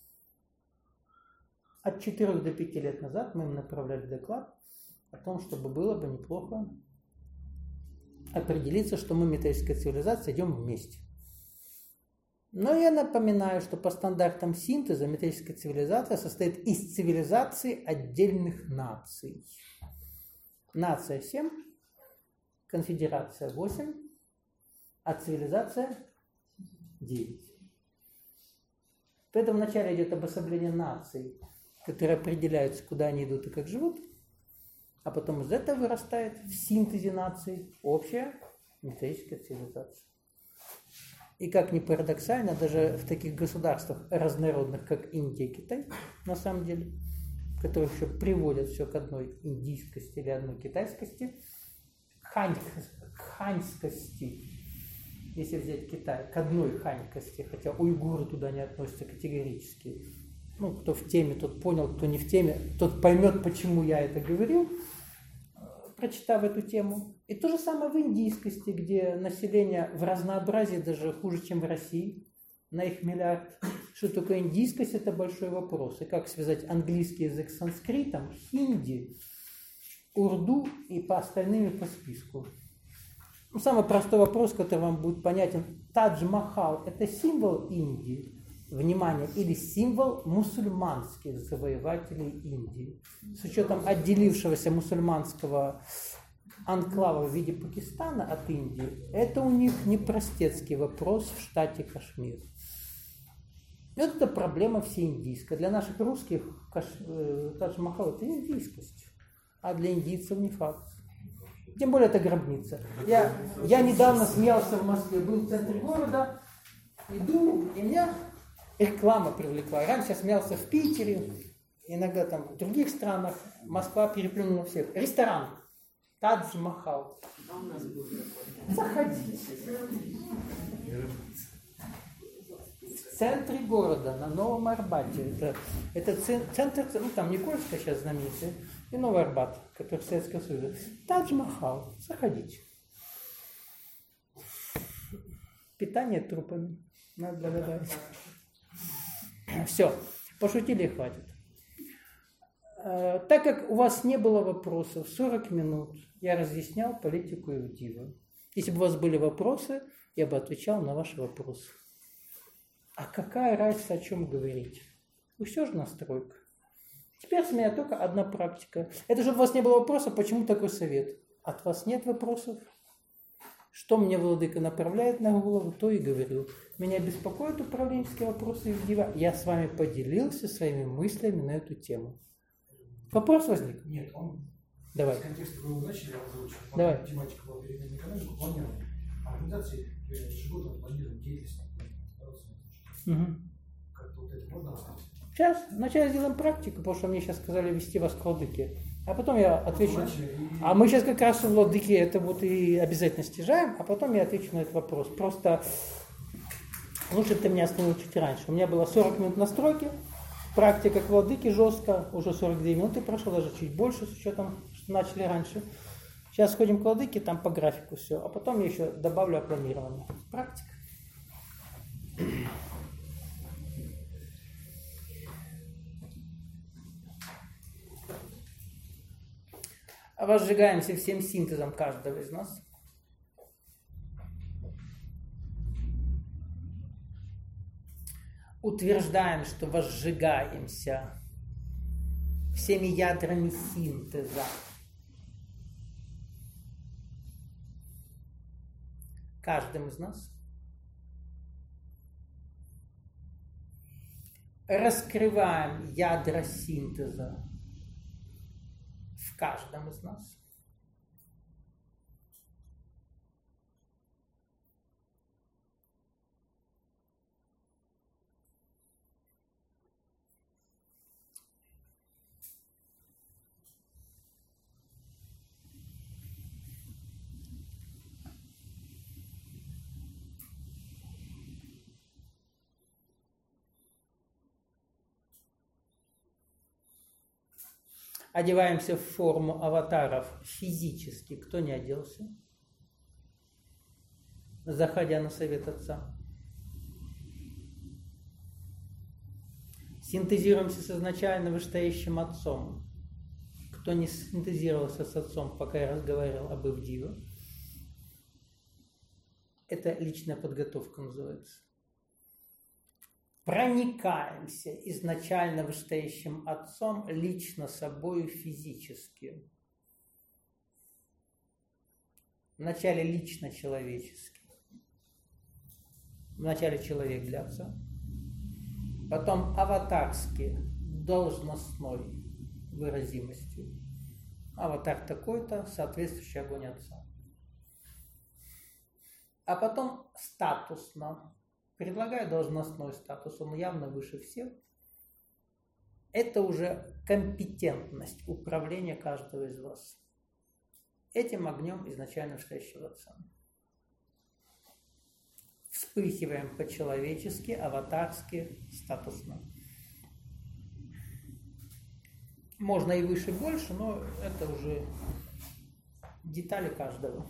От 4 до 5 лет назад мы им направляли доклад о том, чтобы было бы неплохо определиться, что мы, металлическая цивилизация, идем вместе. Но я напоминаю, что по стандартам синтеза металлическая цивилизация состоит из цивилизаций отдельных наций. Нация 7, конфедерация 8, а цивилизация 9. Поэтому вначале идет обособление наций, которые определяются, куда они идут и как живут, а потом из этого вырастает в синтезе наций общая металлическая цивилизация. И как ни парадоксально, даже в таких государствах разнородных, как Индия и Китай, на самом деле, которые еще приводят все к одной индийскости или одной китайскости, ханьскости, если взять Китай, к одной ханькости, хотя уйгуры туда не относятся категорически. Ну, кто в теме, тот понял, кто не в теме, тот поймет, почему я это говорил, прочитав эту тему. И то же самое в индийскости, где население в разнообразии даже хуже, чем в России, на их миллиард. Что такое индийскость, это большой вопрос. И как связать английский язык с санскритом, хинди, урду и по остальным по списку. Ну, самый простой вопрос, который вам будет понятен. Тадж-Махал – это символ Индии, внимание, или символ мусульманских завоевателей Индии. С учетом отделившегося мусульманского анклава в виде Пакистана от Индии, это у них не простецкий вопрос в штате Кашмир. Это проблема всеиндийская. Для наших русских Тадж-Махал – это индийскость, а для индийцев не факт. Тем более это гробница. Я недавно смеялся в Москве, был в центре города, иду, и меня реклама привлекла. Раньше я смеялся в Питере, иногда там в других странах. Москва переплюнула всех. Ресторан Тадж-Махал. Заходите. В центре города, на Новом Арбате. Это центр, ну там Никольская сейчас знаменитая, и Новый Арбат, который в Советском Союзе. Тадж-Махал. Заходите. Питание трупами. Надо добавить. Все. Пошутили и хватит. Так как у вас не было вопросов, 40 минут я разъяснял политику Иудива. Если бы у вас были вопросы, я бы отвечал на ваши вопросы. А какая разница, о чем говорить? Ну все же настройка. Теперь с меня только одна практика. Это чтобы у вас не было вопросов, почему такой совет? От вас нет вопросов? Что мне владыка направляет на голову, то и говорю. Меня беспокоят управленческие вопросы Иудива. Я с вами поделился своими мыслями на эту тему. Вопрос возник? Нет, он... Давай. В контексте вы начали, я озвучил. Давай. Тематика была переменная экономика, планирование. Организации ежегодно планируют деятельность. Как-то вот это можно рассказать? Сейчас, вначале сделаем практику, потому что мне сейчас сказали вести вас к владыке. А потом я отвечу. А мы сейчас как раз у владыки это вот и обязательно стяжаем, а потом я отвечу на этот вопрос. Просто лучше бы ты меня остановил чуть раньше. У меня было 40 минут настройки, практика к владыке жестко, уже 42 минуты прошло, даже чуть больше, с учетом, что начали раньше. Сейчас сходим к владыке, там по графику все, а потом я еще добавлю о планировании. Практика. возжигаемся всем синтезом каждого из нас. Утверждаем, что возжигаемся всеми ядрами синтеза. Каждым из нас. Раскрываем ядра синтеза в каждом из нас. Одеваемся в форму аватаров физически. Кто не оделся? Заходя на совет Отца. Синтезируемся с изначально вышестоящим Отцом. Кто не синтезировался с Отцом, пока я разговаривал об Ивдиве. Это личная подготовка называется. Проникаемся изначально вышестоящим Отцом лично собою физически. Вначале лично человечески. Вначале человек для Отца. Потом аватарски, должностной выразимостью. Аватар такой-то, соответствующий огонь Отца. А потом статусно. Предлагаю должностной статус, он явно выше всех. Это уже компетентность управления каждого из вас. Этим огнем изначально вышестоящего Отца. Вспыхиваем по-человечески, аватарски, статусно. Можно и выше, и больше, но это уже детали каждого.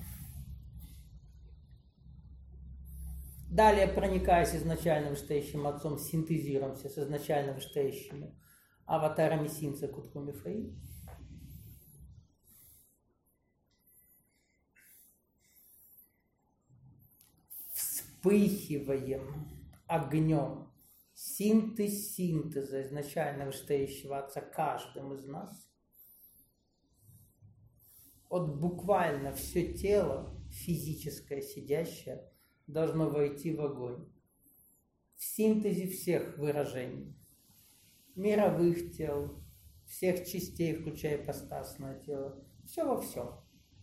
Далее, проникаясь изначально вышестоящим Отцом, синтезируемся с изначально вышестоящими аватарами Синца Кутхуми Фэй. Вспыхиваем огнем синтеза изначально вышестоящего Отца каждым из нас. Вот буквально все тело физическое, сидящее, должно войти в огонь. В синтезе всех выражений. Мировых тел, всех частей, включая ипостасное тело. Все во всем.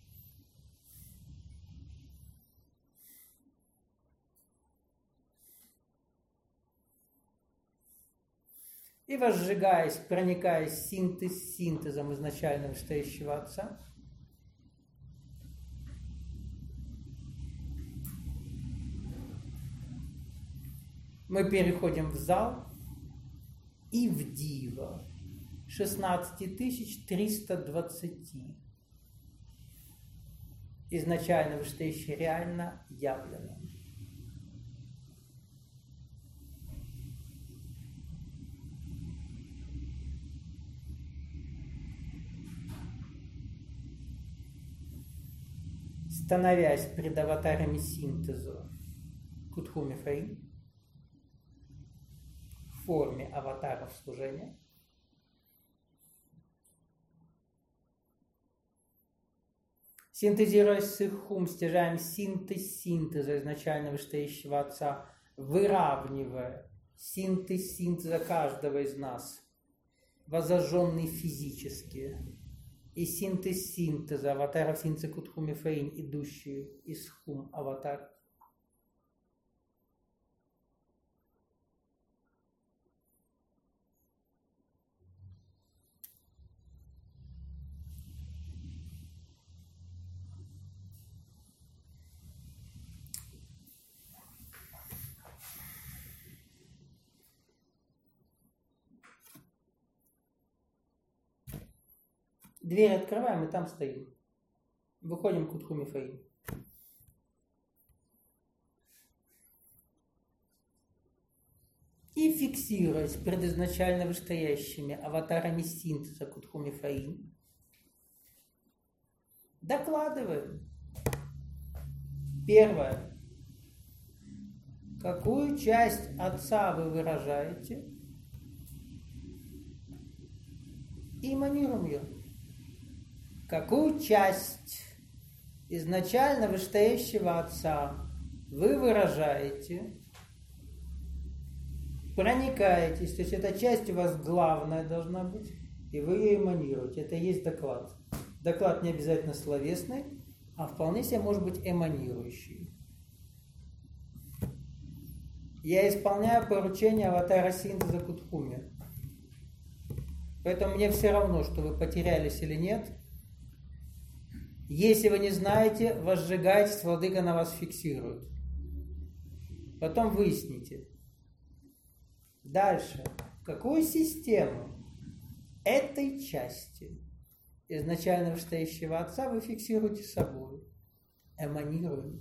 И возжигаясь, проникаясь синтезом изначально вышестоящего Отца, мы переходим в зал и в Дива 16320. Изначально вышестоящее реально явлено. Становясь пред аватарами синтеза Кутхуми Фэй, в форме аватаров служения, синтезируясь с их ум, стяжаем синтеза изначально вышестоящего Отца, выравнивая синтеза каждого из нас, возожженный физически, и синтеза аватаров Синца Кутхуми Фэйн, идущие из хум аватар. Дверь открываем, и там стоим. Выходим к Кутхуми Фэй. И фиксируясь перед изначально вышестоящими аватарами синтеза Кутхуми Фэй, Докладываем. Первое. Какую часть отца вы выражаете? И эманируем ее. Какую часть изначально вышестоящего отца вы выражаете, проникаетесь, то есть эта часть у вас главная должна быть, и вы ее эманируете. Это и есть доклад. Доклад не обязательно словесный, а вполне себе может быть эманирующий. Я исполняю поручение аватара синтеза Кутхуми. Поэтому мне все равно, что вы потерялись или нет. Если вы не знаете, возжигайтесь, владыка на вас фиксирует. Потом выясните. Дальше. Какую систему этой части изначально вышестоящего отца вы фиксируете собой? Эманируем.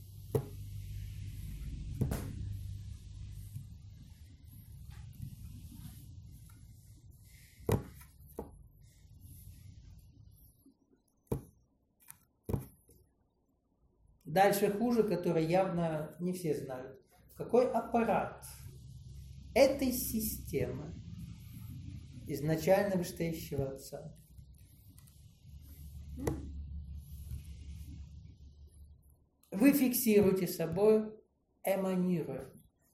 Дальше хуже, который явно не все знают. Какой аппарат этой системы изначально вышестоящего отца? Вы фиксируете собой, эманируя.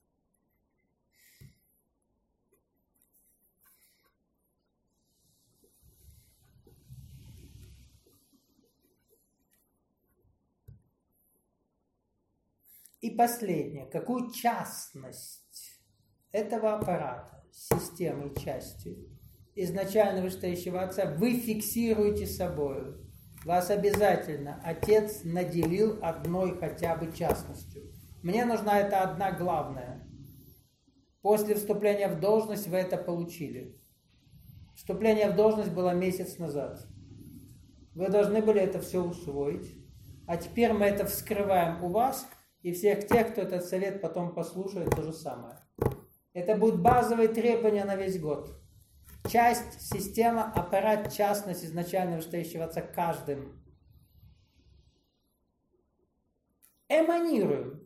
И последнее. Какую частность этого аппарата, системы и части изначально вышестоящего отца вы фиксируете собой? Вас обязательно отец наделил одной хотя бы частностью. Мне нужна эта одна главная. После вступления в должность вы это получили. Вступление в должность было месяц назад. Вы должны были это все усвоить. А теперь мы это вскрываем у вас, и всех тех, кто этот совет потом послушает, то же самое. Это будут базовые требования на весь год. Часть, система, аппарат, частность изначально вышестоящего отца каждым. Эманируем.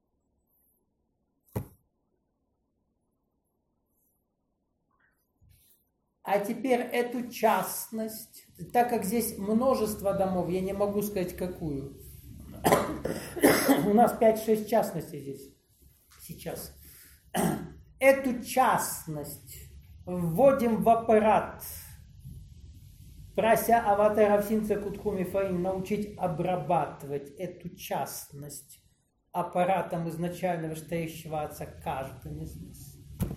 А теперь эту частность, так как здесь множество домов, я не могу сказать какую. У нас 5-6 частностей здесь сейчас. Эту частность вводим в аппарат, прося аватаров Синца Кутхуми Фаин научить обрабатывать эту частность аппаратом изначально вышестоящего отца каждым из нас.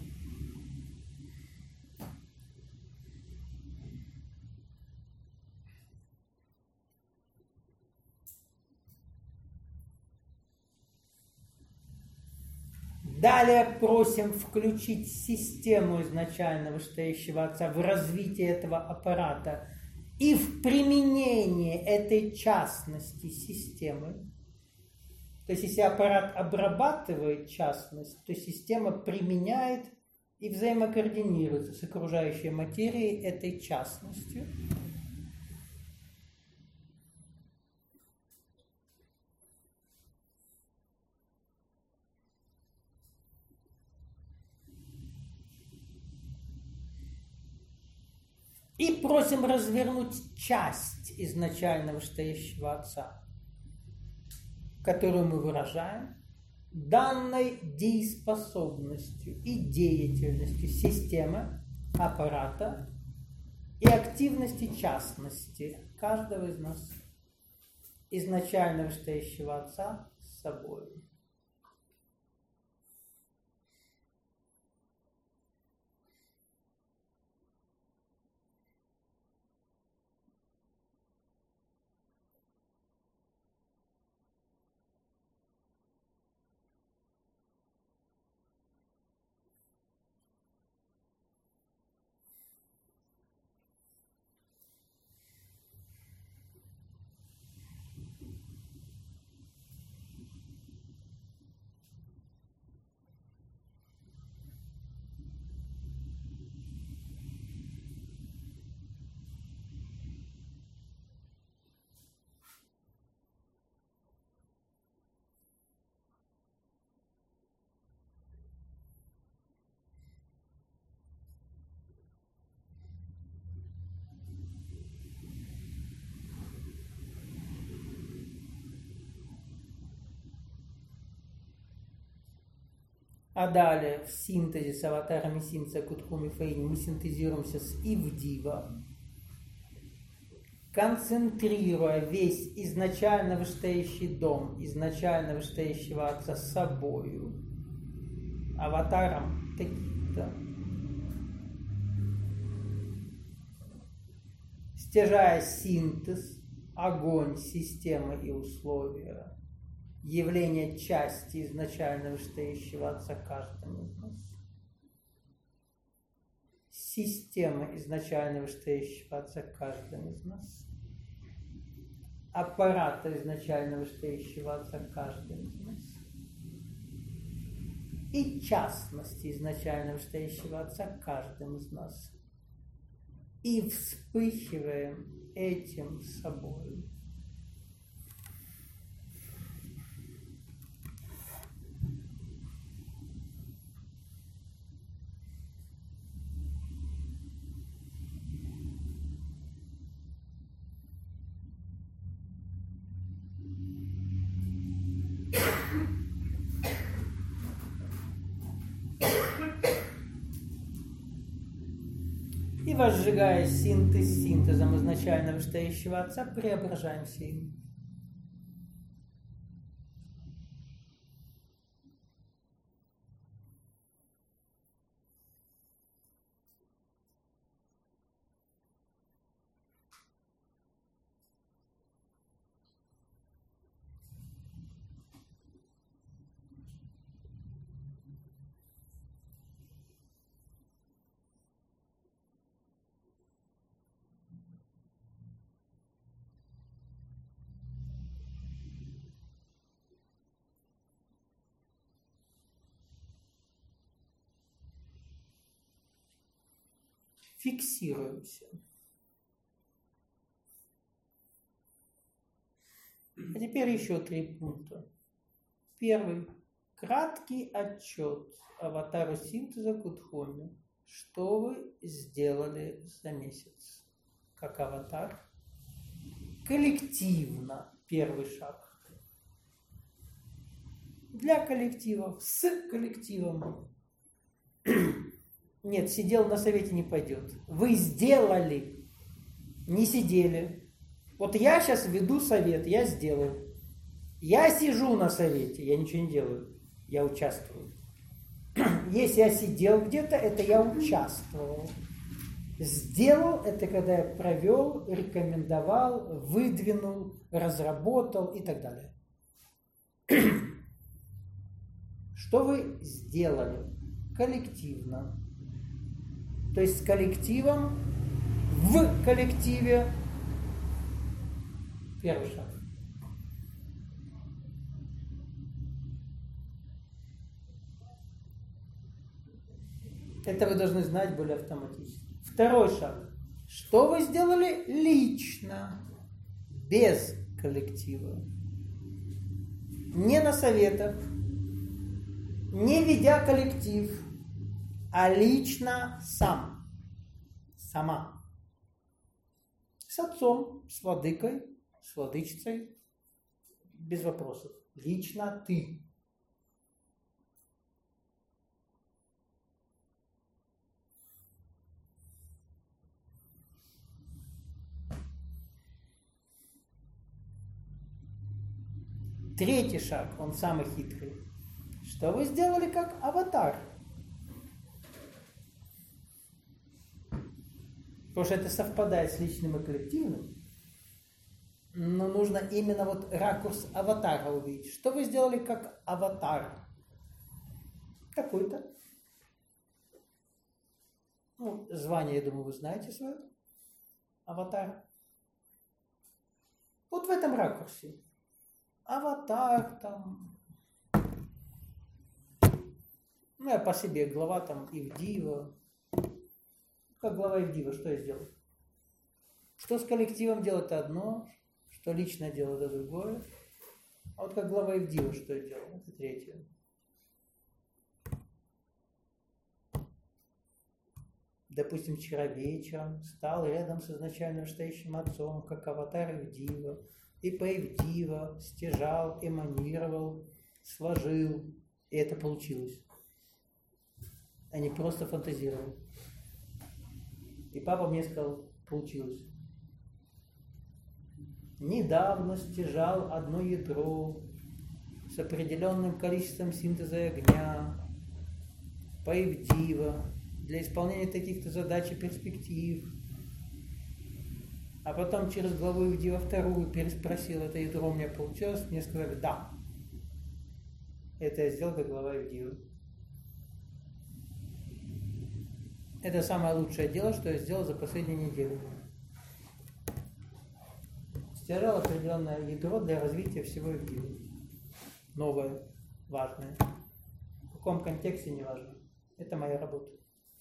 Далее просим включить систему изначально вышестоящего отца в развитие этого аппарата и в применение этой частности системы. То есть, если аппарат обрабатывает частность, то система применяет и взаимокоординируется с окружающей материей этой частностью. И просим развернуть часть изначально вышестоящего отца, которую мы выражаем данной дееспособностью и деятельностью системы, аппарата и активности частности каждого из нас, изначально вышестоящего отца, с собой. А далее в синтезе с аватарами Синца, Куткуми, Фейни мы синтезируемся с Ивдива, концентрируя весь изначально вышестоящий дом, изначально вышестоящего Отца с собою, аватаром таких-то, стяжая синтез, огонь, системы и условия, явление части изначально вышестоящего Отца каждому из нас, система изначально вышестоящего Отца каждому из нас, аппарата изначально вышестоящего Отца каждому из нас и частности изначально вышестоящего Отца каждым из нас. И вспыхиваем этим собой. И возжигая синтез синтезом изначально вышестоящего Отца, преображаемся им. Фиксируемся. А теперь еще 3 пункта. Первый. Краткий отчет аватару синтеза Кутхоми. Что вы сделали за месяц? Как аватар. Коллективно. Первый шаг. Для коллективов. С коллективом. Нет, сидел на совете не пойдет. Вы сделали, не сидели. Вот я сейчас веду совет, я сделал. Я сижу на совете, я ничего не делаю, я участвую. Если я сидел где-то, это я участвовал. Сделал, это когда я провел, рекомендовал, выдвинул, разработал и так далее. Что вы сделали? Коллективно. То есть с коллективом, в коллективе. Первый шаг. Это вы должны знать более автоматически. Второй шаг. Что вы сделали лично, без коллектива? Не на советах, не ведя коллектив, а лично сам, сама. С отцом, с владыкой, с владычицей, без вопросов. Лично ты. Третий шаг, он самый хитрый. Что вы сделали как аватар? Потому что это совпадает с личным и коллективным. Но нужно именно вот ракурс аватара увидеть. Что вы сделали как аватар? Какой-то. Ну, звание, я думаю, вы знаете свое. Аватар. Вот в этом ракурсе. Аватар там. Ну, я по себе глава там Ивдива. Как глава Ивдива, что я сделал? Что с коллективом делать одно, что лично делать это другое. А вот как глава Ивдива, что я делал? Это третье. Допустим, вчера вечером стал рядом с изначально стоящим отцом, как аватар Ивдива, и по Ивдива стяжал, эманировал, сложил, и это получилось. Они просто фантазировали. И папа мне сказал, получилось. Недавно стяжал одно ядро с определенным количеством синтеза огня по Ивдива для исполнения таких-то задач и перспектив. А потом через главу Ивдива вторую переспросил, это ядро у меня получилось. Мне сказали, да. Это я сделал как глава Ивдива. Это самое лучшее дело, что я сделал за последнюю неделю. Стяжал определенное ядро для развития всего Ивдива. Новое, важное. В каком контексте, не важно. Это моя работа.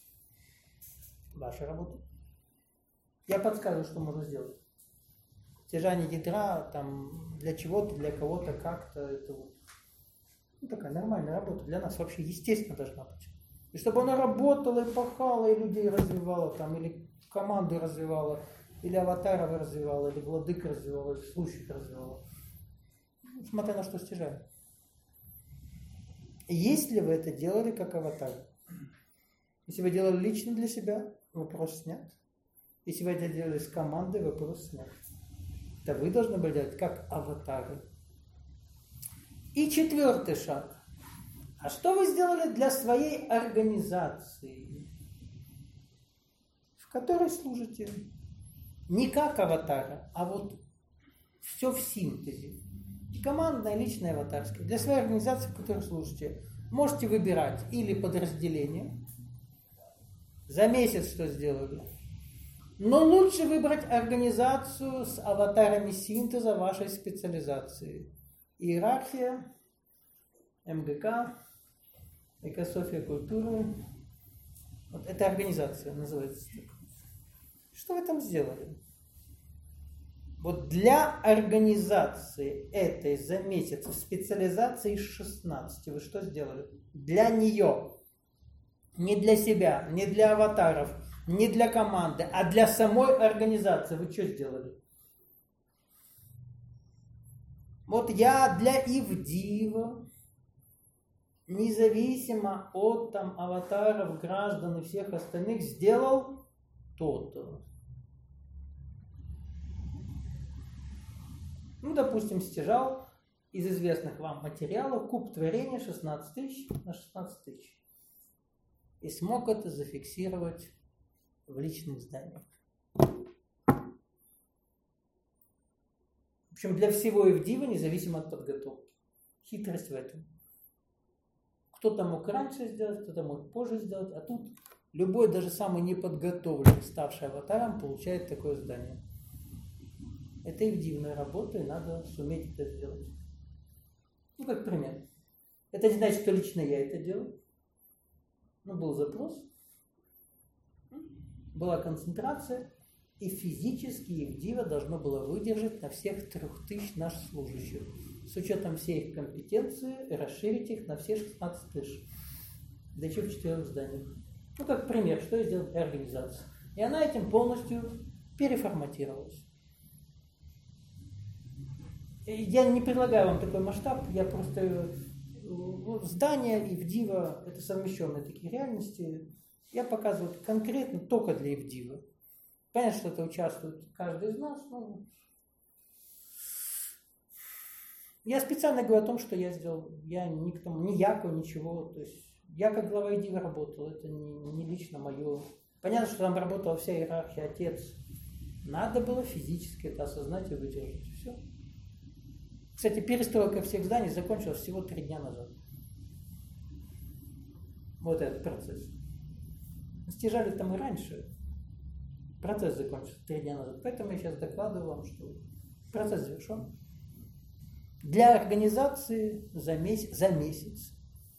Ваша работа. Я подсказываю, что можно сделать. Стяжание ядра там для чего-то, для кого-то, как-то, это вот такая нормальная работа. Для нас вообще естественно должна быть. И чтобы она работала и пахала, и людей развивала, там, или команду развивала, или аватаров развивала, или владык развивала, или слушателей развивала. Смотря на что стяжаем. Если вы это делали как аватар, если вы делали лично для себя, вопрос снят. Если вы это делали с командой, вопрос снят. Это вы должны были делать как аватары. И четвертый шаг. А что вы сделали для своей организации, в которой служите? Не как аватара, а вот все в синтезе. Командная, личная, аватарская. Для своей организации, в которой служите, можете выбирать или подразделение. За месяц что сделали. Но лучше выбрать организацию с аватарами синтеза вашей специализации. Иерархия, МГК, Экософия культуры. Вот эта организация называется. Что вы там сделали? Вот для организации этой за месяц в специализации из 16 вы что сделали? Для нее. Не для себя, не для аватаров, не для команды, а для самой организации. Вы что сделали? Вот я для Ивдива, независимо от там аватаров, граждан и всех остальных, сделал то-то. Ну, допустим, стяжал из известных вам материалов куб творения 16 тысяч на 16 тысяч. И смог это зафиксировать в личных зданиях. В общем, для всего Ивдива, независимо от подготовки. Хитрость в этом. Кто-то мог раньше сделать, кто-то мог позже сделать, а тут любой, даже самый неподготовленный, ставший аватаром, получает такое здание. Это ивдивная работа, и надо суметь это сделать. Ну, как пример. Это не значит, что лично я это делаю. Ну, был запрос, была концентрация, и физически Ивдива должно было выдержать на всех 3000 наших служащих. С учетом всей их компетенции, расширить их на все 16 тысяч. Да еще в 4 зданиях. Ну, как пример, что я сделал для организации. И она этим полностью переформатировалась. Я не предлагаю вам такой масштаб, я просто... Здание Ивдива – это совмещенные такие реальности. Я показываю конкретно только для Ивдива. Понятно, что это участвует каждый из нас, но... Я специально говорю о том, что я сделал. Я ни к тому, ни яко, ничего. То есть я как глава Ивдива работал, это не лично мое. Понятно, что там работала вся иерархия, отец. Надо было физически это осознать и выдержать. Все. Кстати, перестройка всех зданий закончилась всего 3 дня назад. Вот этот процесс. Стяжали там и раньше. Процесс закончился 3 дня назад. Поэтому я сейчас докладываю вам, что процесс завершен. Для организации за месяц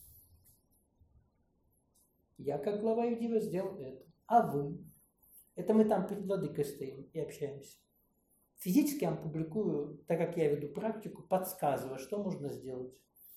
я, как глава Ивдива, сделал это. А вы? Это мы там перед владыкой стоим и общаемся. Физически я вам публикую, так как я веду практику, подсказываю, что можно сделать.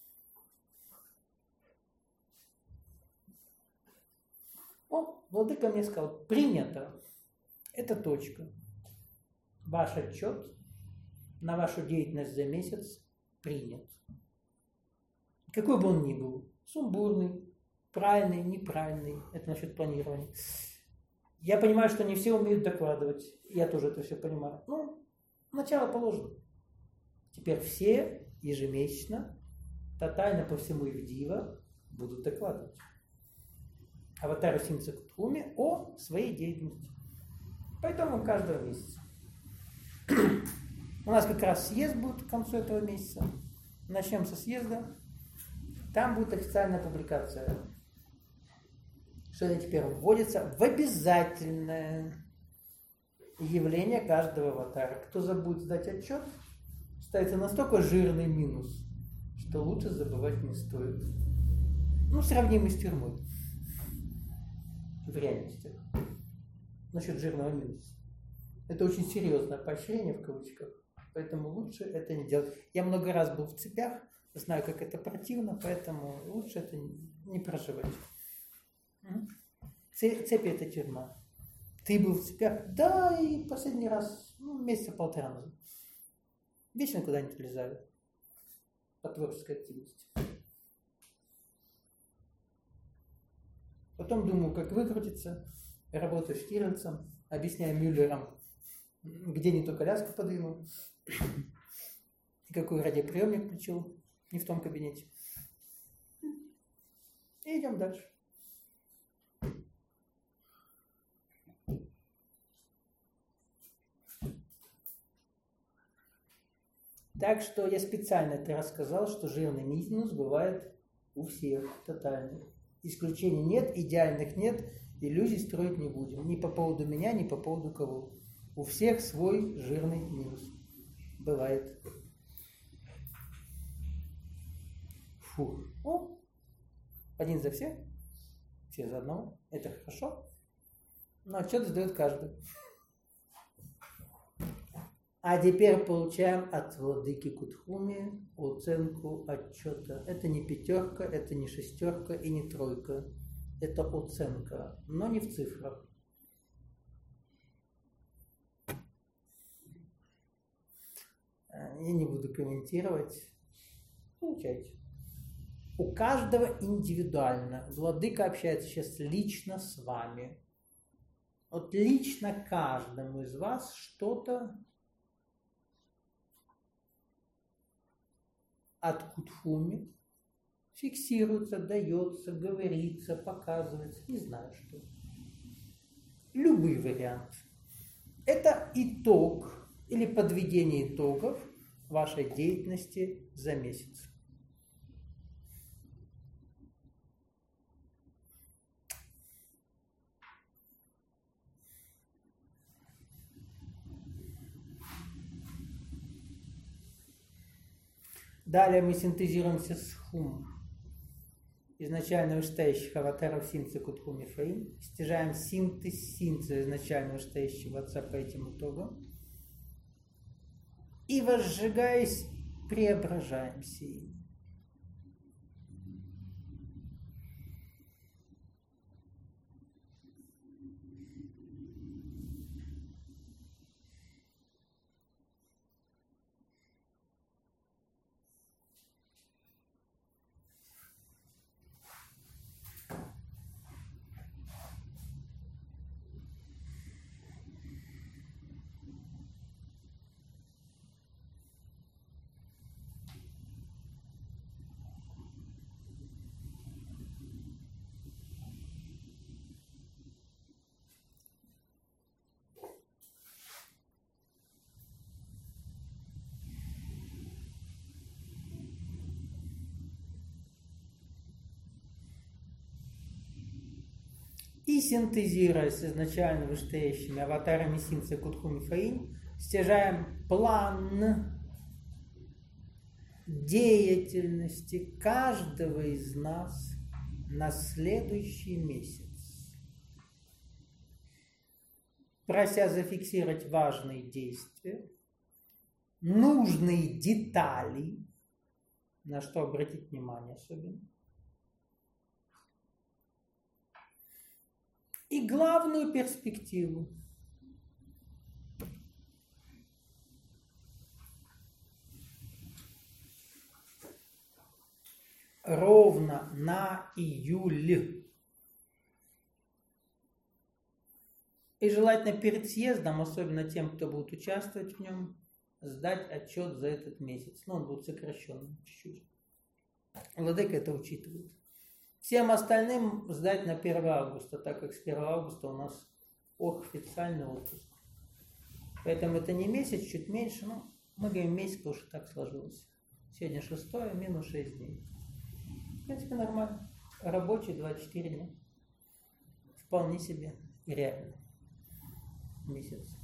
О, владыка мне сказал, принято. Это точка. Ваш отчет на вашу деятельность за месяц принят. Какой бы он ни был, сумбурный, правильный, неправильный. Это насчет планирования. Я понимаю, что не все умеют докладывать. Я тоже это все понимаю. Ну, начало положено. Теперь все ежемесячно, тотально по всему Ивдива будут докладывать аватару Симца Кутхуми о своей деятельности. Поэтому каждого месяца. У нас как раз съезд будет к концу этого месяца. Начнем со съезда. Там будет официальная публикация. Что это теперь вводится в обязательное явление каждого аватара. Кто забудет сдать отчет, ставится настолько жирный минус, что лучше забывать не стоит. Ну, сравнимый с тюрьмой. В реальности. Насчет жирного минуса. Это очень серьезное поощрение в кавычках. Поэтому лучше это не делать. Я много раз был в цепях, знаю, как это противно, поэтому лучше это не проживать. Цепи это тюрьма. Ты был в цепях? Да, и последний раз, месяца полтора назад. Вечно куда-нибудь влезаю. По творческой активности. Потом думаю, как выкрутиться. Работаю Штирлицем, объясняю Мюллерам, где не то коляску подвинул, и какой радиоприемник включил не в том кабинете. И идем дальше. Так что я специально это рассказал, что жирный минус бывает у всех тотально. Исключений нет, идеальных нет, иллюзий строить не будем. Ни по поводу меня, ни по поводу кого. У всех свой жирный минус. Бывает. Фу. О, один за всех, все за одного. Это хорошо. Но отчет сдает каждый. А теперь получаем от владыки Кутхуми оценку отчета. Это не 5, это не 6 и не 3. Это оценка, но не в цифрах. Я не буду комментировать. Получайте. У каждого индивидуально. Владыка общается сейчас лично с вами. Вот лично каждому из вас что-то от Кутхуми фиксируется, дается, говорится, показывается, не знаю что. Любые варианты. Это итог или подведение итогов вашей деятельности за месяц. Далее мы синтезируемся с хум. Изначально вышестоящих аватаров Симца Кутхуми Фаим. Стяжаем синтез Симца изначально вышестоящего отца по этим итогам. И возжигаясь, преображаемся им. И синтезируя с изначально вышестоящими аватарами Симца Кутхуми Фаим, стяжаем план деятельности каждого из нас на следующий месяц, прося зафиксировать важные действия, нужные детали, на что обратить внимание особенно, и главную перспективу. ровно на июль. И желательно перед съездом, особенно тем, кто будет участвовать в нем, сдать отчет за этот месяц. Но он будет сокращенным чуть-чуть. Владыка это учитывает. Всем остальным сдать на 1 августа, так как с 1 августа у нас официальный отпуск. Поэтому это не месяц, чуть меньше, но мы говорим месяц, потому что так сложилось. Сегодня 6, минус 6 дней. В принципе, нормально. Рабочий 24 дня. Вполне себе реально. Месяц.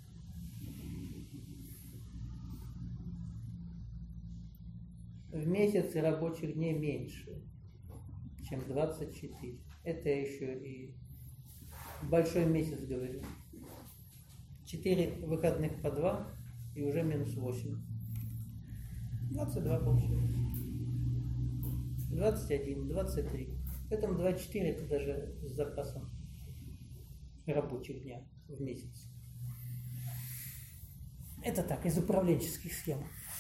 В месяц рабочих дней меньше, чем 24. Это еще и большой месяц, говорю. 4 выходных по 2 и уже минус 8. 22 получается. 21, 23. Поэтому 24 это даже с запасом рабочих дня в месяц. Это так, из управленческих схем.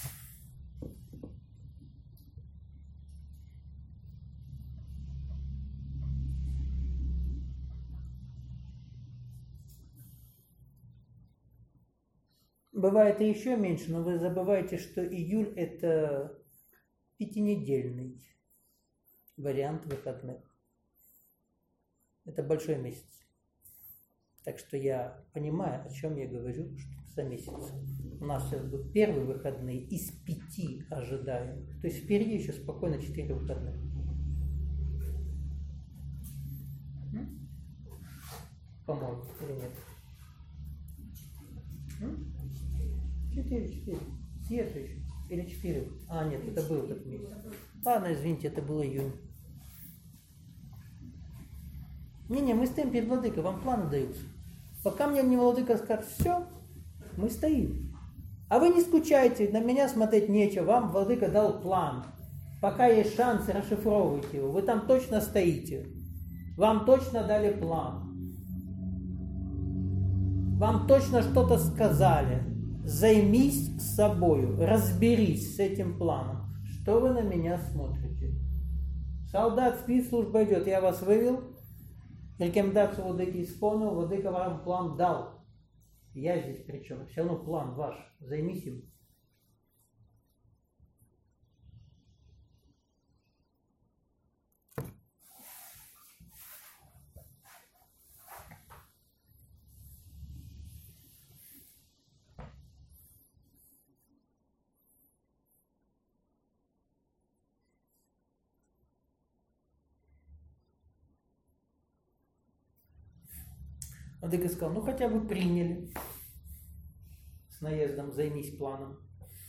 Бывает и еще меньше, но вы забываете, что июль это 5-недельный вариант выходных. Это большой месяц. Так что я понимаю, о чем я говорю, что за месяц. У нас сейчас будут первые выходные из 5 ожидаемых. То есть впереди еще спокойно 4 выходных. По-моему, или нет? 4. Съезд еще. Или 4. А, нет, это был этот месяц. Ладно, извините, это был июнь. Не, мы стоим перед владыкой, вам планы даются. Пока мне не владыка скажет, все, мы стоим. А вы не скучайте, на меня смотреть нечего, вам владыка дал план. Пока есть шанс, расшифровывайте его. Вы там точно стоите. Вам точно дали план. Вам точно что-то сказали. Займись собою, разберись с этим планом. Что вы на меня смотрите? Солдат спит, служба идет. Я вас вывел, рекомендацию владыки исполнил, владыка вам план дал. Я здесь при чем? Все равно план ваш. Займись им. Владыка сказал, ну хотя бы приняли. С наездом займись планом.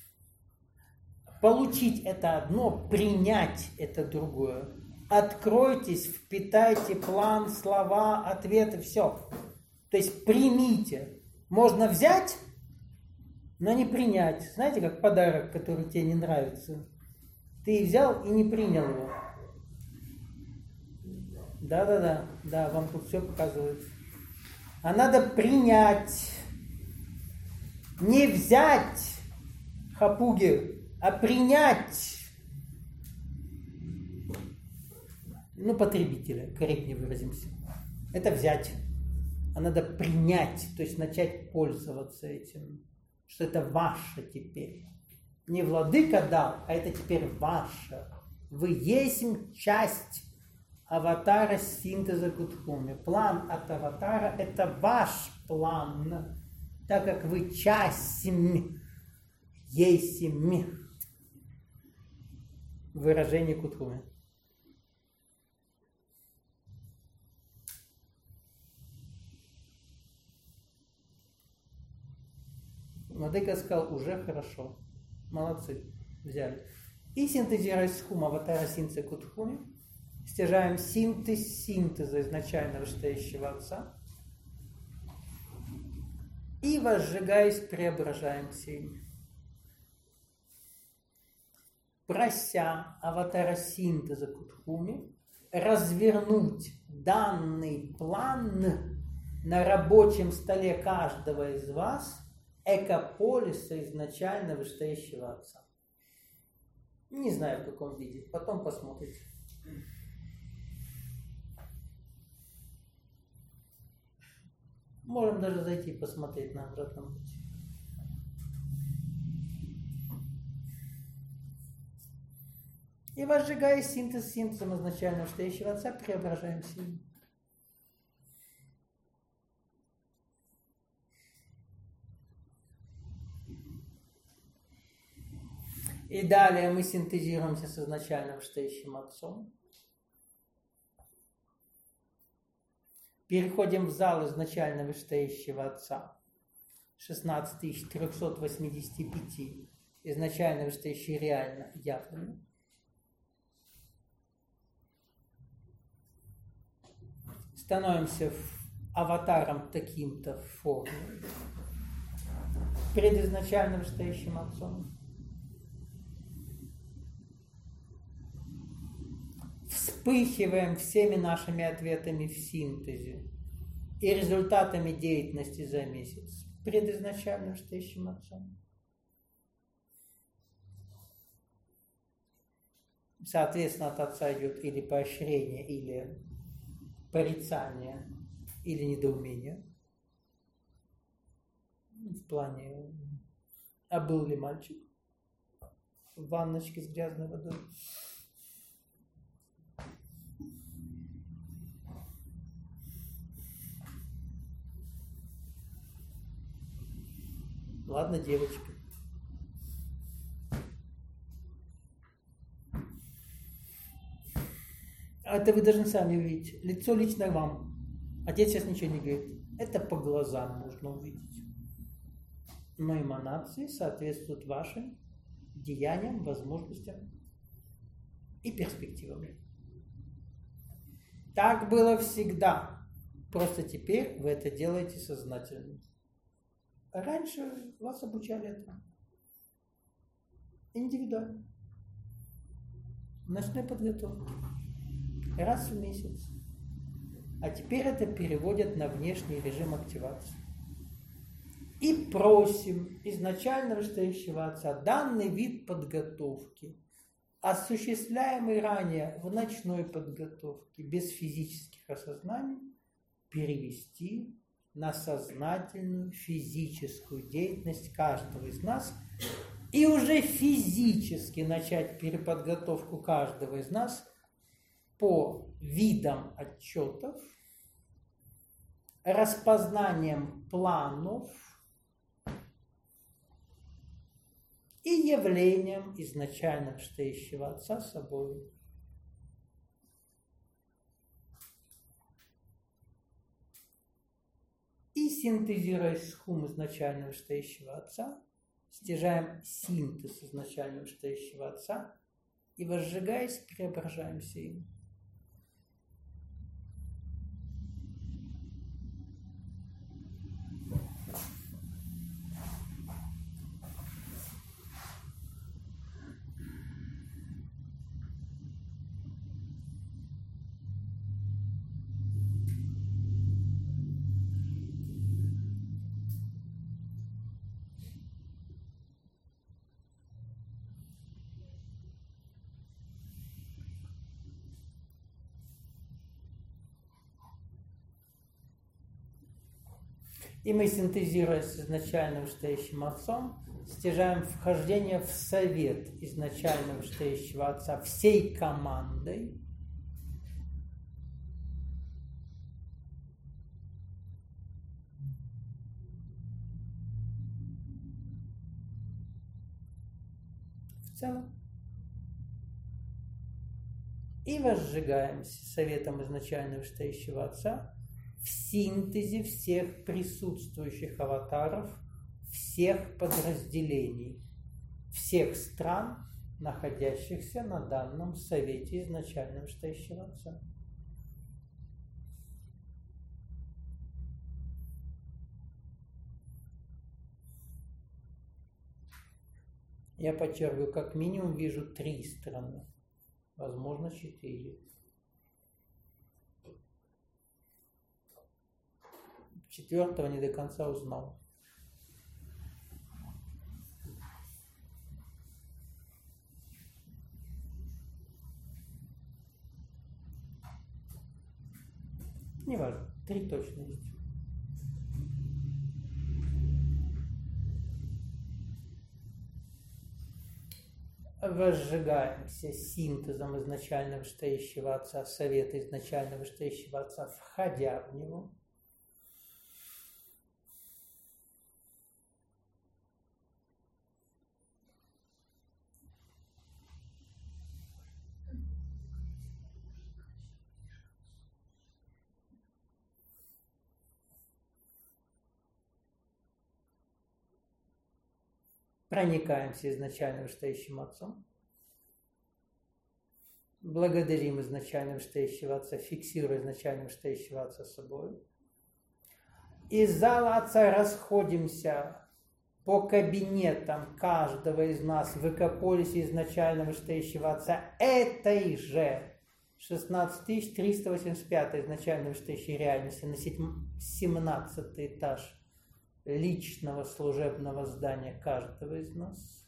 Получить это одно, принять это другое. Откройтесь, впитайте план, слова, ответы, все. То есть примите. Можно взять, но не принять. Знаете, как подарок, который тебе не нравится. Ты взял и не принял его. Да, вам тут все показывают. А надо принять. Не взять хапуги, а принять. Ну, потребителя, корректнее выразимся. Это взять. А надо принять, то есть начать пользоваться этим. Что это ваше теперь. Не владыка дал, а это теперь ваше. Вы есть часть аватара синтеза Кутхуми. План от аватара – это ваш план, так как вы часть есть выражение Кутхуми. Владыка сказал, уже хорошо. Молодцы, взяли. И синтезируясь с хум аватара синтеза Кутхуми, стяжаем синтеза изначально вышестоящего Отца и, возжигаясь, преображаемся им. Прося аватара синтеза Кутхуми развернуть данный план на рабочем столе каждого из вас, экополиса изначально вышестоящего Отца. Не знаю, в каком виде. Потом посмотрите. Можем даже зайти посмотреть на обратном пути. И возжигая синтезом изначально настоящего Отца, преображаемся им. И далее мы синтезируемся с изначально вышестоящим Отцом. Переходим в зал изначально вышестоящего Отца. 16385 изначально вышестоящий реально явленный. Становимся аватаром таким-то в форме перед изначально вышестоящим Отцом. Вспыхиваем всеми нашими ответами в синтезе и результатами деятельности за месяц перед изначально вышестоящим Отцом. Соответственно, от Отца идет или поощрение, или порицание, или недоумение. В плане, а был ли мальчик в ванночке с грязной водой? Ладно, девочка. Это вы должны сами увидеть. Лицо лично вам. Отец сейчас ничего не говорит. Это по глазам можно увидеть. Но эманации соответствуют вашим деяниям, возможностям и перспективам. Так было всегда. Просто теперь вы это делаете сознательно. Раньше вас обучали этому. Индивидуально. Ночной подготовки. Раз в месяц. А теперь это переводят на внешний режим активации. И просим изначально вышестоящего Отца данный вид подготовки, осуществляемый ранее в ночной подготовке, без физических осознаний, перевести на сознательную физическую деятельность каждого из нас и уже физически начать переподготовку каждого из нас по видам отчетов, распознанием планов и явлением изначально вышестоящего Отца собой. И синтезируя схум изначально вышестоящего Отца, стяжаем синтез изначально вышестоящего Отца и, возжигаясь, преображаемся им. И мы, синтезируя с изначально вышестоящим Отцом, стяжаем вхождение в совет изначально вышестоящего Отца всей командой. В целом. И возжигаемся советом изначально вышестоящего Отца в синтезе всех присутствующих аватаров, всех подразделений, всех стран, находящихся на данном совете изначально вышестоящего Отца. Я подчеркиваю, как минимум вижу 3 страны, возможно 4. Четвертого не до конца узнал. Неважно, 3 точно есть. Возжигаемся синтезом изначально вышестоящего Отца, совета изначально вышестоящего Отца, входя в него. Проникаемся изначально вышестоящим Отцом. Благодарим изначально вышестоящего Отца, фиксируя изначально вышестоящего Отца с собой. Из зала Отца расходимся по кабинетам каждого из нас в экополисе изначально вышестоящего Отца этой же 16385 изначально вышестоящей реальности на 17 этаж личного служебного здания каждого из нас.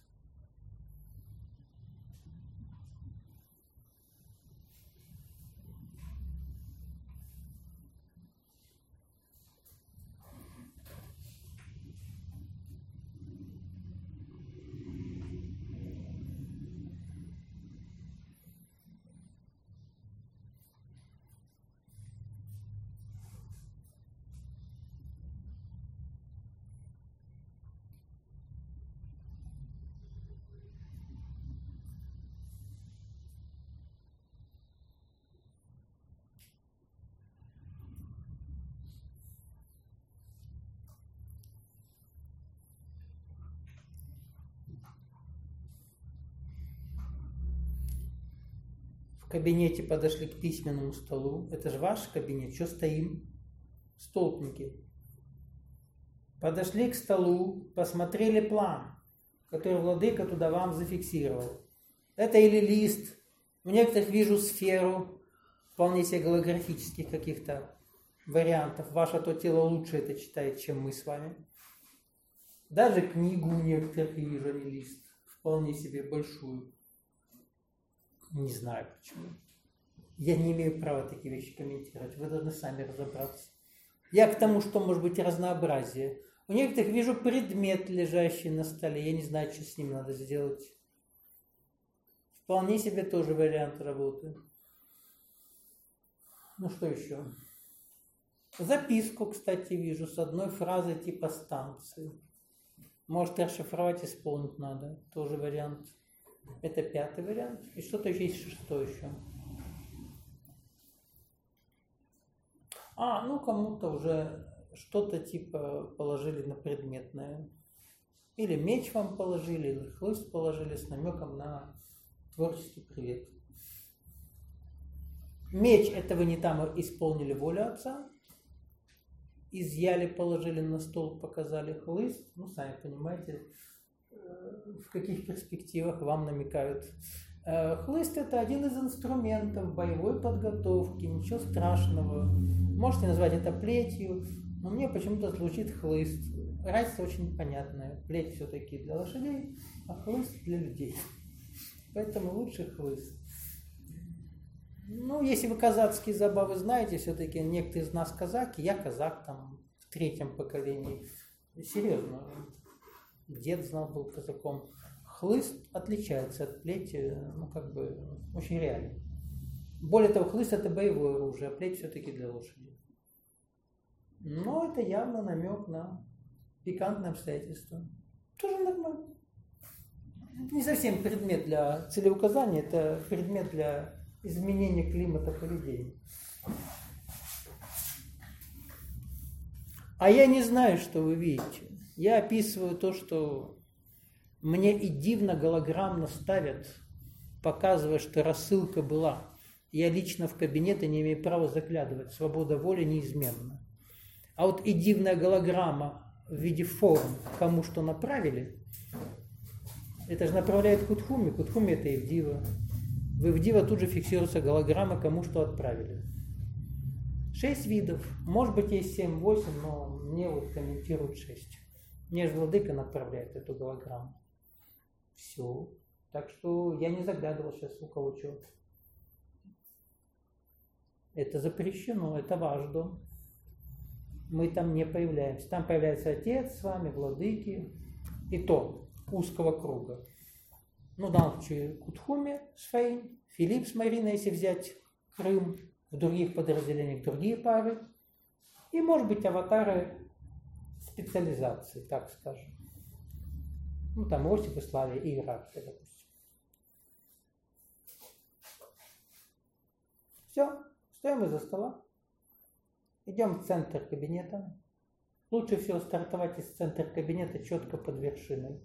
В кабинете подошли к письменному столу. Это же ваш кабинет. Что стоим? Столбники. Подошли к столу, посмотрели план, который владыка туда вам зафиксировал. Это или лист. У некоторых вижу сферу, вполне себе голографических каких-то вариантов. Ваше то тело лучше это читает, чем мы с вами. Даже книгу у некоторых вижу, или лист. Вполне себе большую. Не знаю почему. Я не имею права такие вещи комментировать. Вы должны сами разобраться. Я к тому, что может быть разнообразие. У некоторых вижу предмет, лежащий на столе. Я не знаю, что с ним надо сделать. Вполне себе тоже вариант работы. Ну что еще? Записку, кстати, вижу с одной фразой типа станции. Может, расшифровать, исполнить надо. Тоже вариант. Это 5-й вариант. И что-то еще есть 6-й еще. Ну кому-то уже что-то типа положили на предметное. Или меч вам положили, или хлыст положили с намеком на творческий привет. Меч — это вы не там исполнили волю Отца. Изъяли, положили на стол, показали хлыст. Сами понимаете, в каких перспективах вам намекают. Хлыст — это один из инструментов боевой подготовки, ничего страшного. Можете назвать это плетью, но мне почему-то звучит хлыст. Разница очень понятная. Плеть все-таки для лошадей, а хлыст для людей. Поэтому лучше хлыст. Если вы казацкие забавы знаете, все-таки некоторые из нас казаки, я казак там в 3-м поколении. Серьезно. Дед знал, был казаком. Хлыст отличается от плети, очень реально. Более того, хлыст — это боевое оружие, а плеть все-таки для лошади. Но это явно намек на пикантное обстоятельство. Тоже нормально. Не совсем предмет для целеуказания, это предмет для изменения климата поведения. А я не знаю, что вы видите. Я описываю то, что мне и дивно голограммно ставят, показывая, что рассылка была. Я лично в кабинеты не имею права заглядывать. Свобода воли неизменна. А вот и дивная голограмма в виде форм, кому что направили, это же направляет Кутхуми. Кутхуми — это Ивдива. В Ивдива тут же фиксируется голограмма, кому что отправили. 6 видов. Может быть, есть 7-8, но мне комментируют 6. Мне же владыка направляет эту голограмму. Все. Так что я не заглядывал сейчас у кого что. Это запрещено, это ваш дом. Мы там не появляемся. Там появляется отец с вами, владыки, и то узкого круга. Ну, в данном случае Кутхуми с Фейн, Филипп с Мариной, если взять Крым, в других подразделениях другие пары. И, может быть, аватары специализации, так скажем. Ну, там Осип и Славия, и иерархия, допустим. Все, встаем из-за стола. Идем в центр кабинета. Лучше всего стартовать из центра кабинета четко под вершиной.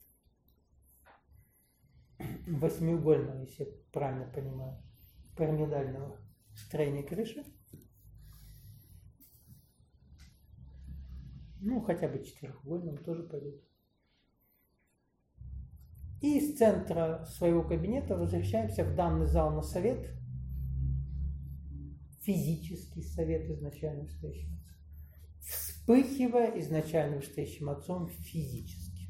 Восьмиугольного, если я правильно понимаю, пирамидального строения крыши. Ну, хотя бы четырехугольным тоже пойдет. И из центра своего кабинета возвращаемся в данный зал на совет. Физический совет изначально вышестоящим отцом. Вспыхивая изначально вышестоящим отцом физически.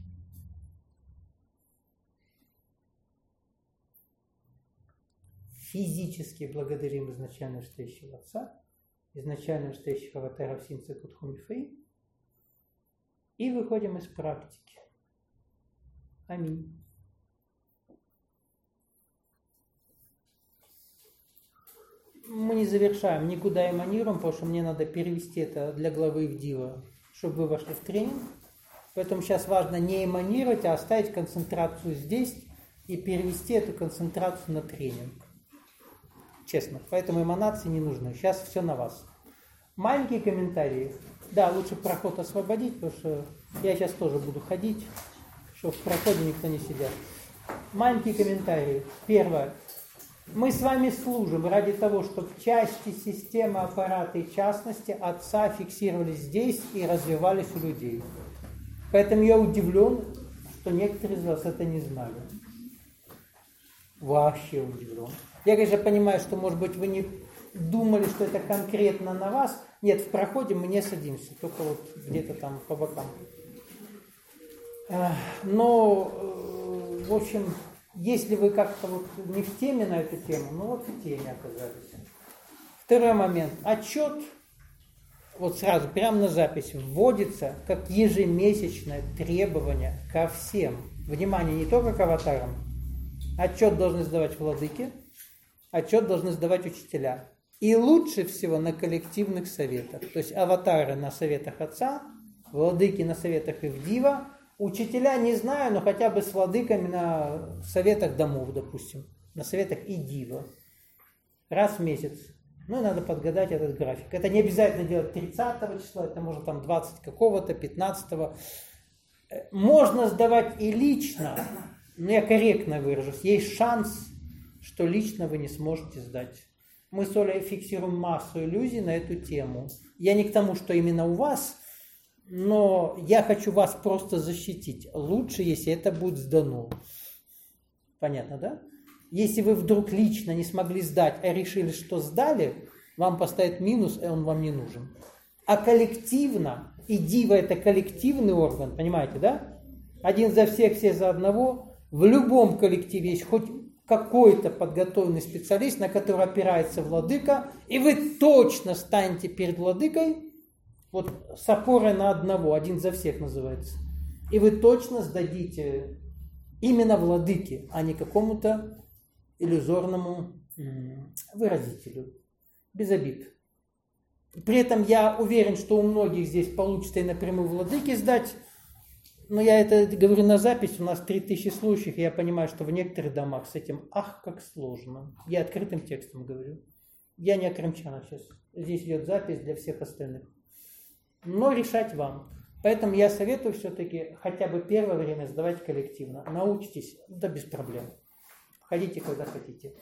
Физически благодарим изначально вышестоящего отца, изначально вышестоящих аватаров Синца Кутхуми Фэй, и выходим из практики. Аминь. Мы не завершаем, никуда эманируем, потому что мне надо перевести это для главы Ивдива, чтобы вы вошли в тренинг. Поэтому сейчас важно не эманировать, а оставить концентрацию здесь и перевести эту концентрацию на тренинг. Честно. Поэтому эманации не нужны. Сейчас все на вас. Маленькие комментарии. Да, лучше проход освободить, потому что я сейчас тоже буду ходить, чтобы в проходе никто не сидел. Маленькие комментарии. Первое. Мы с вами служим ради того, чтобы части системы, аппарата и частности отца фиксировались здесь и развивались у людей. Поэтому я удивлен, что некоторые из вас это не знали. Вообще удивлен. Я, конечно, понимаю, что, может быть, вы не думали, что это конкретно на вас. Нет, в проходе мы не садимся, только вот где-то там по бокам. Но, в общем, если вы как-то вот не в теме на эту тему, ну вот в теме оказались. Второй момент. Отчет, вот сразу, прямо на запись, вводится как ежемесячное требование ко всем. Внимание, не только к аватарам. Отчет должны сдавать владыки, отчет должны сдавать учителя. И лучше всего на коллективных советах. То есть аватары на советах отца, владыки на советах Ивдива, учителя не знаю, но хотя бы с владыками на советах домов, допустим, на советах Идива. Раз в месяц. Ну и надо подгадать этот график. Это не обязательно делать 30 числа, это может там 20 какого-то, 15-го. Можно сдавать и лично, но я корректно выражусь. Есть шанс, что лично вы не сможете сдать. Мы с Олей фиксируем массу иллюзий на эту тему. Я не к тому, что именно у вас, но я хочу вас просто защитить. Лучше, если это будет сдано. Понятно, да? Если вы вдруг лично не смогли сдать, а решили, что сдали, вам поставят минус, и он вам не нужен. А коллективно, и Дива это коллективный орган, понимаете, да? Один за всех, все за одного. В любом коллективе есть хоть какой-то подготовленный специалист, на который опирается владыка, и вы точно станете перед владыкой, вот с опорой на одного, один за всех называется. И вы точно сдадите именно владыке, а не какому-то иллюзорному выразителю. Без обид. При этом я уверен, что у многих здесь получится и напрямую владыке сдать, но я это говорю на запись, у нас 3000 слушающих, и я понимаю, что в некоторых домах с этим как сложно. Я открытым текстом говорю. Я не о крымчанах сейчас. Здесь идет запись для всех остальных. Но решать вам. Поэтому я советую все-таки хотя бы первое время сдавать коллективно. Научитесь, да без проблем. Ходите, когда хотите.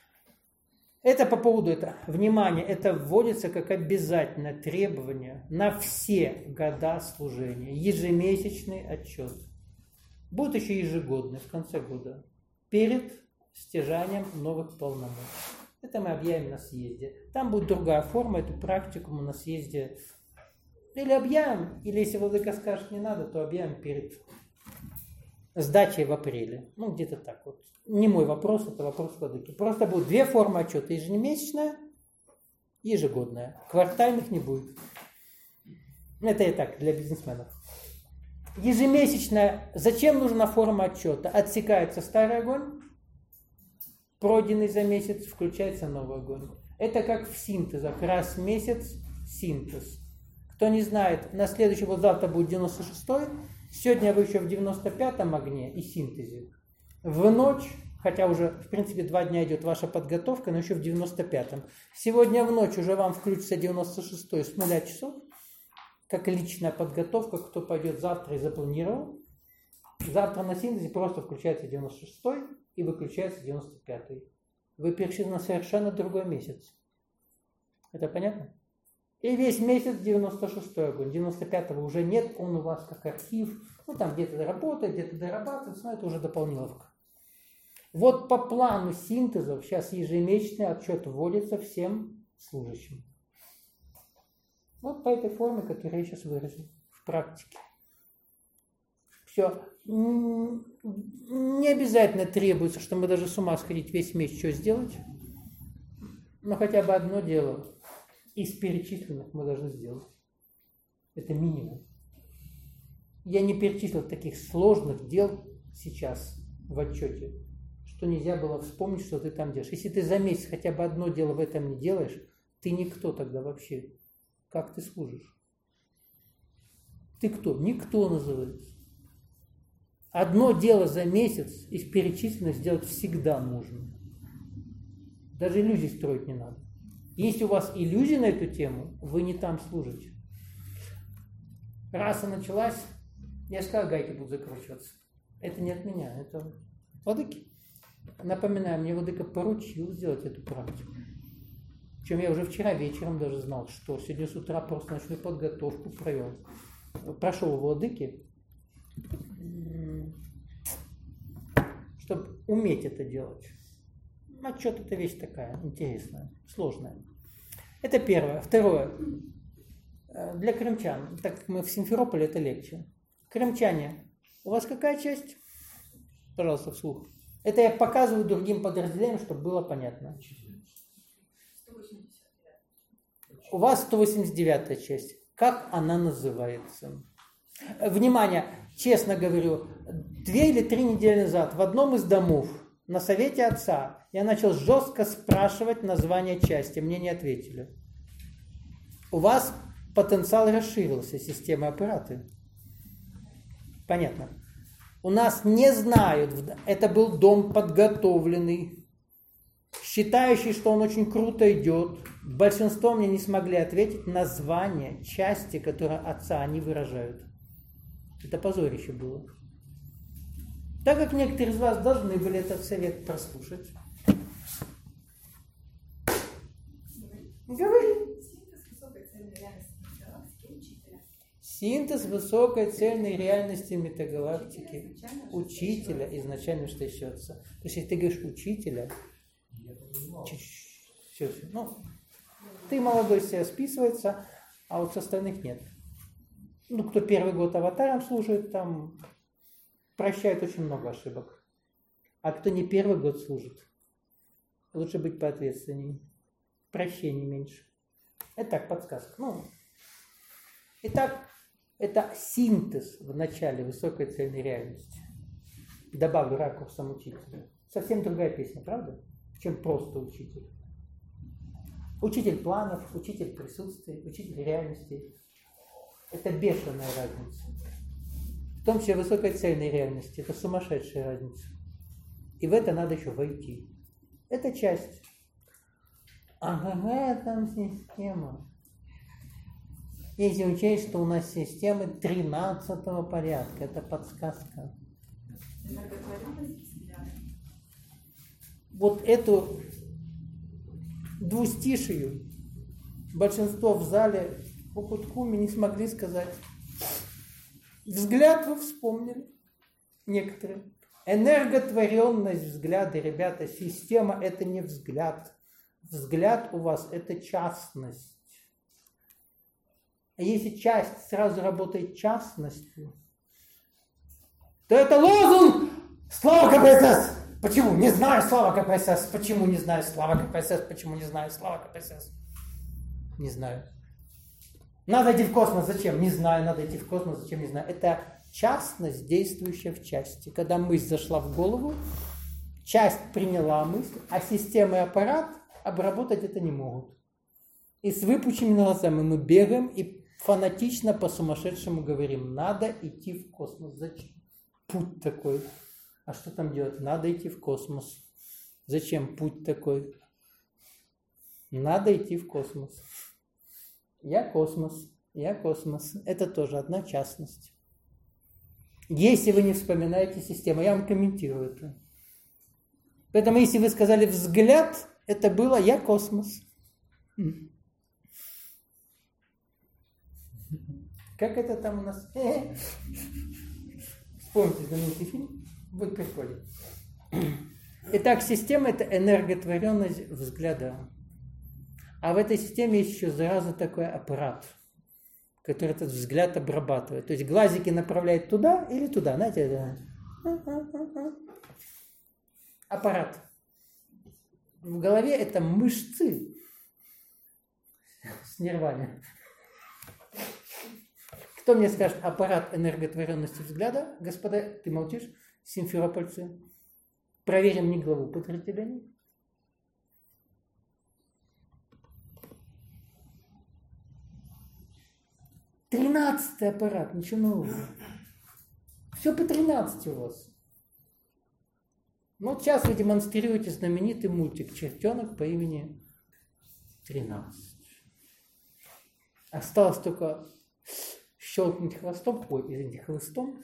Это по поводу этого. Внимание, это вводится как обязательное требование на все года служения. Ежемесячный отчет. Будет еще ежегодный в конце года. Перед стяжанием новых полномочий. Это мы объявим на съезде. Там будет другая форма, эту практику мы на съезде или объявим, или если владыка скажет не надо, то объявим перед сдачей в апреле. Ну, где-то так вот. Не мой вопрос, это вопрос владыки. Просто будут две формы отчета. Ежемесячная ежегодная. Квартальных не будет. Это и так, для бизнесменов. Ежемесячная. Зачем нужна форма отчета? Отсекается старый огонь, пройденный за месяц, включается новый огонь. Это как в синтезах. Раз в месяц синтез. Кто не знает, на следующий, вот завтра будет 96-й, сегодня вы еще в 95-м огне и синтезе. В ночь, хотя уже, в принципе, 2 дня идет ваша подготовка, но еще в 95-м. Сегодня в ночь уже вам включится 96-й с 0 часов, как личная подготовка, кто пойдет завтра и запланировал. Завтра на синтезе просто включается 96-й и выключается 95-й. Вы перешли на совершенно другой месяц. Это понятно? И весь месяц 96-й огонь. 95-го уже нет, он у вас как архив. Ну, там где-то работает, где-то дорабатывается, но это уже дополниловка. Вот по плану синтезов сейчас ежемесячный отчет вводится всем служащим. Вот по этой форме, которую я сейчас выразил в практике. Все. Не обязательно требуется, что мы даже с ума сходить весь месяц что сделать. Но хотя бы одно дело из перечисленных мы должны сделать. Это минимум. Я не перечислил таких сложных дел сейчас в отчете, что нельзя было вспомнить, что ты там делаешь. Если ты за месяц хотя бы одно дело в этом не делаешь, ты никто тогда вообще. Как ты служишь? Ты кто? Никто называется. Одно дело за месяц из перечисленных сделать всегда можно. Даже иллюзий строить не надо. Если у вас иллюзии на эту тему, вы не там служите. Раса началась, я сказал, гайки будут закручиваться. Это не от меня, это владыки. Напоминаю, мне владыка поручил сделать эту практику. Причем я уже вчера вечером даже знал, что сегодня с утра просто ночную подготовку провел. Прошел у владыки, чтобы уметь это делать. Отчет это вещь такая интересная, сложная. Это первое. Второе. Для крымчан, так как мы в Симферополе, это легче. Крымчане, у вас какая часть? Пожалуйста, вслух. Это я показываю другим подразделениям, чтобы было понятно. У вас 189-я часть. Как она называется? Внимание, честно говорю, 2 или 3 недели назад в одном из домов на совете отца я начал жестко спрашивать название части, мне не ответили. У вас потенциал расширился, система аппараты. Понятно. У нас не знают, это был дом подготовленный, считающий, что он очень круто идет. Большинство мне не смогли ответить название части, которое отца они выражают. Это позорище было. Так как некоторые из вас должны были этот совет прослушать. Говори. Синтез высокой цельной реальности метагалактики. Учителя изначально что еще отца. То есть, если ты говоришь учителя, все. Ну, ты молодой себя списывается, а вот с остальных нет. Ну, кто первый год аватаром служит, там прощает очень много ошибок. А кто не первый год служит, лучше быть поответственнее. Прощения меньше. Это так, подсказка. Ну, итак, это синтез в начале высокой цельной реальности. Добавлю ракурсом учителя. Совсем другая песня, правда? Чем просто учитель. Учитель планов, учитель присутствия, учитель реальности. Это бешеная разница. В том числе высокой цельной реальности. Это сумасшедшая разница. И в это надо еще войти. Это часть. Ага, там система. Если учесть, что у нас системы 13-го порядка. Это подсказка. Вот эту двустишию большинство в зале по Куткуме не смогли сказать. Взгляд вы вспомнили. Некоторые. Энерготворенность взгляда, ребята, система это не взгляд. Взгляд у вас это частность. А если часть сразу работает частностью, то это лозунг «Слава КПСС!» Почему? Не знаю, слава КПСС. Почему не знаю, слава КПСС? Почему не знаю, слава КПСС? Не знаю. Надо идти в космос, зачем? Не знаю, надо идти в космос, зачем? Не знаю. Это частность, действующая в части. Когда мысль зашла в голову, часть приняла мысль, а система и аппарат обработать это не могут. И с выпученными глазами мы бегаем и фанатично по-сумасшедшему говорим, надо идти в космос. Зачем? Путь такой. А что там делать? Надо идти в космос. Зачем путь такой? Надо идти в космос. Я космос. Это тоже одна частность. Если вы не вспоминаете систему, я вам комментирую это. Поэтому, если вы сказали взгляд, это было я космос. Как это там у нас? Вспомните знаменитый фильм? Будет прикольно. Итак, система – это энерготворенность взгляда. А в этой системе есть еще зараза такой аппарат, который этот взгляд обрабатывает. То есть глазики направляют туда или туда. Знаете, это аппарат. В голове это мышцы с нервами. Кто мне скажет аппарат энерготворенности взгляда? Господа, ты молчишь? Симферопольцы. Проверим не главу подразделений. Тринадцатый аппарат, ничего нового. Все по 13 у вас. Ну, вот сейчас вы демонстрируете знаменитый мультик «Чертенок» по имени 13. Осталось только щелкнуть хвостом, хлыстом.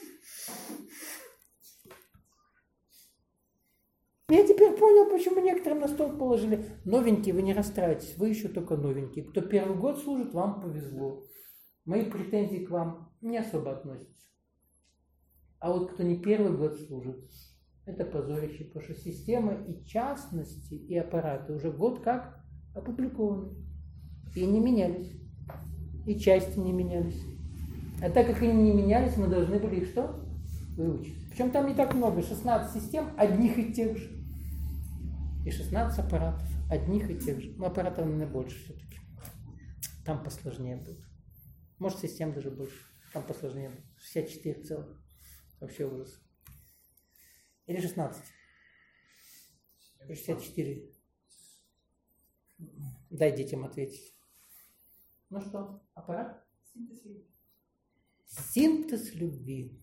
Я теперь понял, почему некоторым на стол положили. Новенькие, вы не расстраивайтесь, вы еще только новенькие. Кто первый год служит, вам повезло. Мои претензии к вам не особо относятся. А вот кто не первый год служит, это позорище, потому что система и частности, и аппараты уже год как опубликованы. И не менялись. И части не менялись. А так как они не менялись, мы должны были их что? Выучить. Причем там не так много. 16 систем одних и тех же. И 16 аппаратов одних и тех же. Но аппаратов, наверное, больше все-таки. Там посложнее будет. Может, систем даже больше. Там посложнее будет. 64 целых. Вообще ужас. Или 16? 64. Дай детям ответить. Ну что, аппарат? Синтез любви.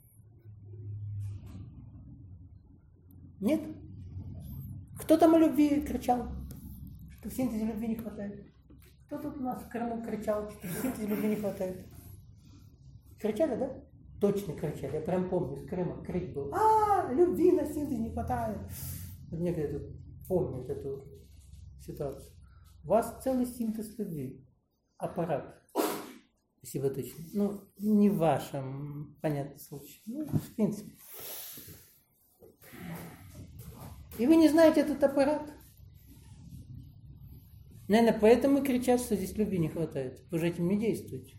Нет? Кто там о любви кричал? Что в синтезе любви не хватает? Кто тут у нас в Крыму кричал, что в синтезе любви не хватает? Кричали, да? Точно кричали. Я прям помню, из Крыма крик был. Любви на синтезе не хватает. Вот некоторые тут помнят эту ситуацию. У вас целый синтез любви. Аппарат. Если вы точно. Ну, не в вашем, понятном случае. Ну, в принципе. И вы не знаете этот аппарат. Наверное, поэтому и кричат, что здесь любви не хватает. Вы же этим не действуете.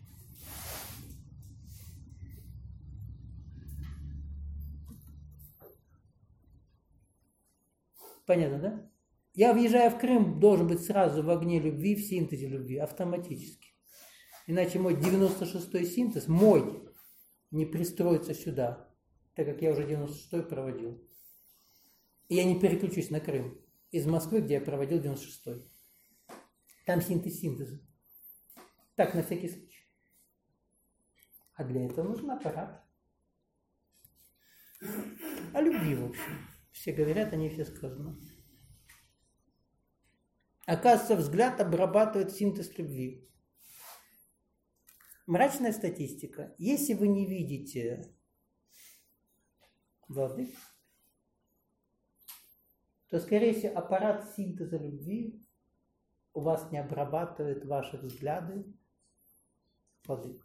Понятно, да? Я, въезжая в Крым, должен быть сразу в огне любви, в синтезе любви, автоматически. Иначе мой 96-й синтез, мой, не пристроится сюда, так как я уже 96-й проводил. И я не переключусь на Крым. Из Москвы, где я проводил 96-й. Там синтез синтеза. Так, на всякий случай. А для этого нужен аппарат. О любви, в общем. Все говорят, они все сказано. Оказывается, взгляд обрабатывает синтез любви. Мрачная статистика. Если вы не видите владык, то, скорее всего, аппарат синтеза любви у вас не обрабатывает ваши взгляды владык.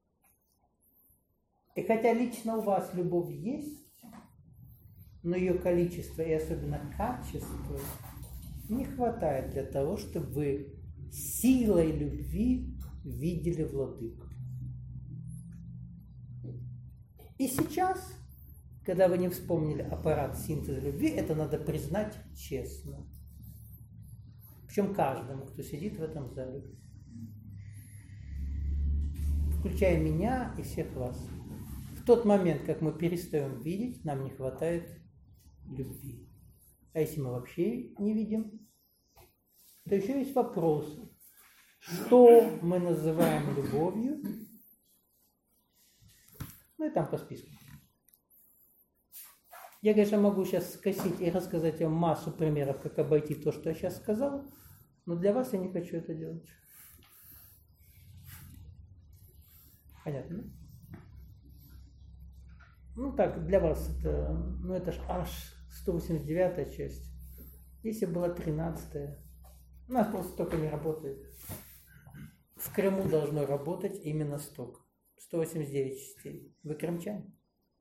И хотя лично у вас любовь есть, но ее количество и особенно качество не хватает для того, чтобы вы силой любви видели владыку. И сейчас, когда вы не вспомнили аппарат синтеза любви, это надо признать честно. Причем каждому, кто сидит в этом зале. включая меня и всех вас. В тот момент, как мы перестаем видеть, нам не хватает любви. А если мы вообще не видим, то еще есть вопрос, что мы называем любовью. Ну и там по списку. Я, конечно, могу сейчас скосить и рассказать вам массу примеров, как обойти то, что я сейчас сказал, но для вас я не хочу это делать. Понятно? Ну так, для вас это, ну это ж аж 189-я часть. Если была 13-я, у нас просто столько не работает. В Крыму должно работать именно столько. 189 частей. Вы крымчане?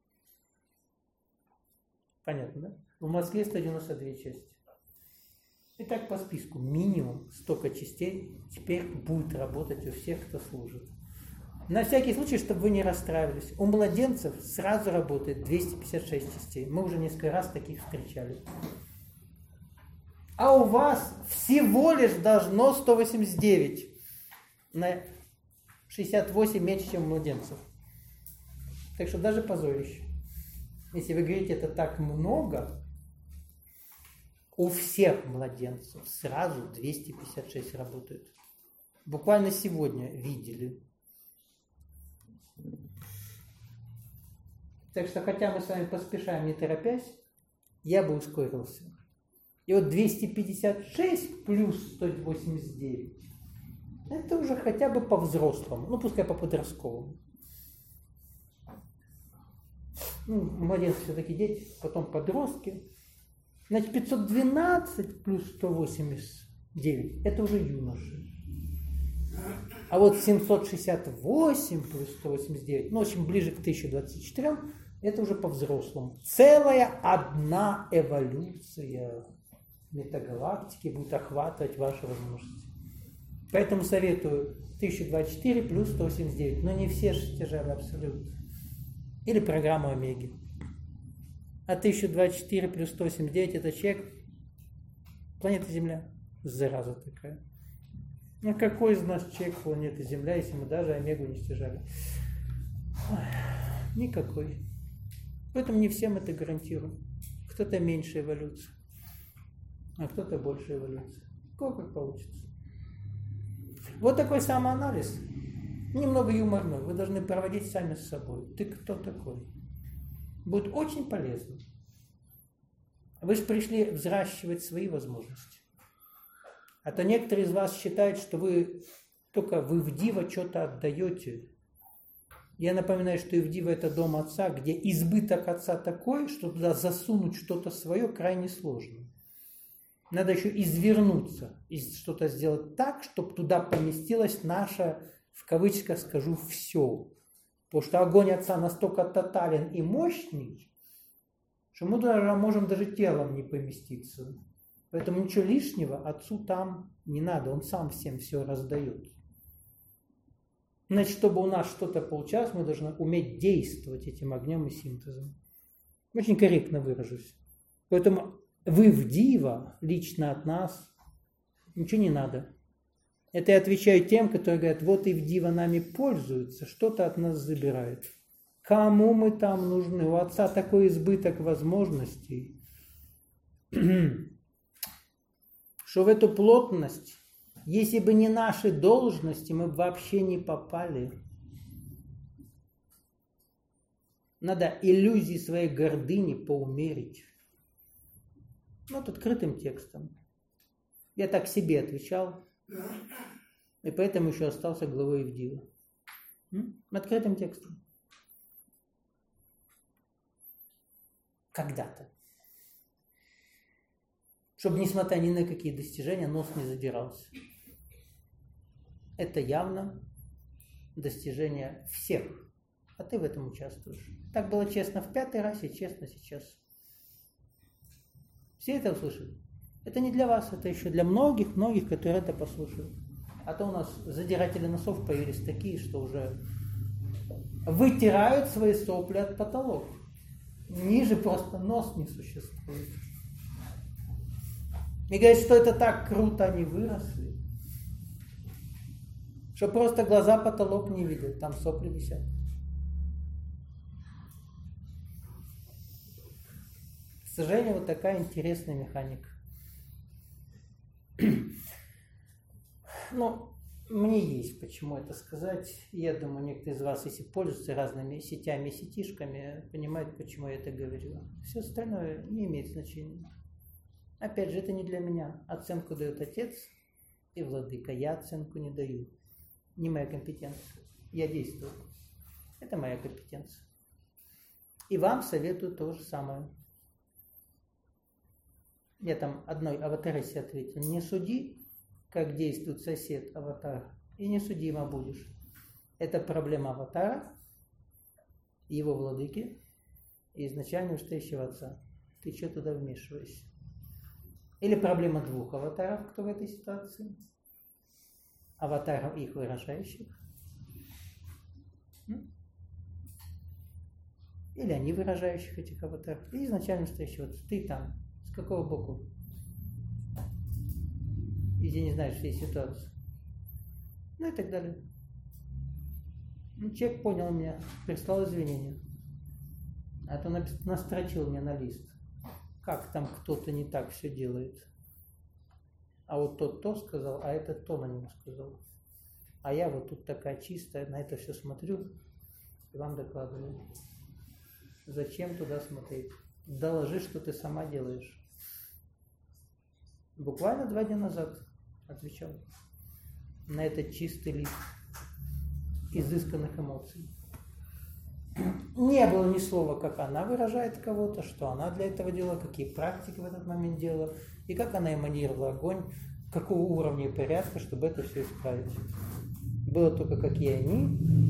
Понятно, да? В Москве 192 части. И так по списку. Минимум столько частей теперь будет работать у всех, кто служит. На всякий случай, чтобы вы не расстраивались. У младенцев сразу работает 256 частей. Мы уже несколько раз таких встречали. А у вас всего лишь должно 189. На 68 меньше, чем у младенцев. Так что даже позорище. Если вы говорите, это так много, у всех младенцев сразу 256 работает. Буквально сегодня видели. Так что, хотя мы с вами поспешаем, не торопясь, я бы ускорился. И вот 256 плюс 189, это уже хотя бы по-взрослому, ну пускай по-подростковому. Ну, младенцы все-таки дети, потом подростки. Значит, 512 плюс 189, это уже юноши. А вот 768 плюс 189, ну, в общем, ближе к 1024, это уже по-взрослому. Целая одна эволюция метагалактики будет охватывать ваши возможности. Поэтому советую 1024 плюс 189, но не все шестижары абсолют. Или программа Омеги. А 1024 плюс 189 это человек, планета Земля. Зараза такая. Ну какой из нас человек планеты Земля, если мы даже Омегу не стяжали? Никакой. Поэтому не всем это гарантирую. Кто-то меньше эволюции, а кто-то больше эволюции. Кого как получится. Вот такой самоанализ. Немного юморной. Вы должны проводить сами с собой. Ты кто такой? Будет очень полезно. Вы же пришли взращивать свои возможности. А то некоторые из вас считают, что вы только в Ивдиво что-то отдаете. Я напоминаю, что Ивдиво это дом отца, где избыток отца такой, что туда засунуть что-то свое крайне сложно. Надо еще извернуться и что-то сделать так, чтобы туда поместилось наше, в кавычках скажу, все. Потому что огонь отца настолько тотален и мощный, что мы даже можем даже телом не поместиться. Поэтому ничего лишнего отцу там не надо, он сам всем все раздает. Значит, чтобы у нас что-то получалось, мы должны уметь действовать этим огнем и синтезом. Очень корректно выражусь. Поэтому вы в Дива лично от нас ничего не надо. Это я отвечаю тем, которые говорят, вот и в Дива нами пользуются, что-то от нас забирают. Кому мы там нужны? У отца такой избыток возможностей, что в эту плотность, если бы не наши должности, мы бы вообще не попали. Надо иллюзии своей гордыни поумерить. Вот открытым текстом. Я так себе отвечал, и поэтому еще остался главой Ивдива. Открытым текстом. Когда-то. Чтобы, несмотря ни на какие достижения, нос не задирался. Это явно достижение всех. А ты в этом участвуешь. Так было честно в 5-й раз и честно сейчас. Все это услышали? Это не для вас, это еще для многих, которые это послушают. А то у нас задиратели носов появились такие, что уже вытирают свои сопли от потолок. Ниже просто нос не существует. И говорят, что это так круто, они выросли. Что просто глаза потолок не видят, там сопли висят. К сожалению, вот такая интересная механика. Но мне есть почему это сказать. Я думаю, некоторые из вас, если пользуются разными сетями и сетишками, понимают, почему я это говорю. Все остальное не имеет значения. Опять же, это не для меня. Оценку дает отец и владыка. Я оценку не даю. Не моя компетенция. Я действую. Это моя компетенция. И вам советую то же самое. Я там одной аватарисе ответил. Не суди, как действует сосед аватар, и не судима будешь. Это проблема аватара, его владыки и изначально настоящего отца. Ты что туда вмешиваешься? Или проблема двух аватаров, кто в этой ситуации? Аватаров их выражающих. Или они выражающих этих аватаров. И изначально настоящего отца. Ты там. С какого боку? Если не знаешь всей ситуации. Ну и так далее. Человек понял меня, прислал извинения. А то настрочил мне на лист. Как там кто-то не так все делает. А вот тот то сказал, а этот то на него сказал. А я вот тут такая чистая, на это все смотрю и вам докладываю. Зачем туда смотреть? Доложи, что ты сама делаешь. Буквально 2 дня назад отвечал на этот чистый лист изысканных эмоций. Не было ни слова, как она выражает кого-то, что она для этого делала, какие практики в этот момент делала, и как она эманировала огонь, какого уровня и порядка, чтобы это все исправить. Было только, какие они,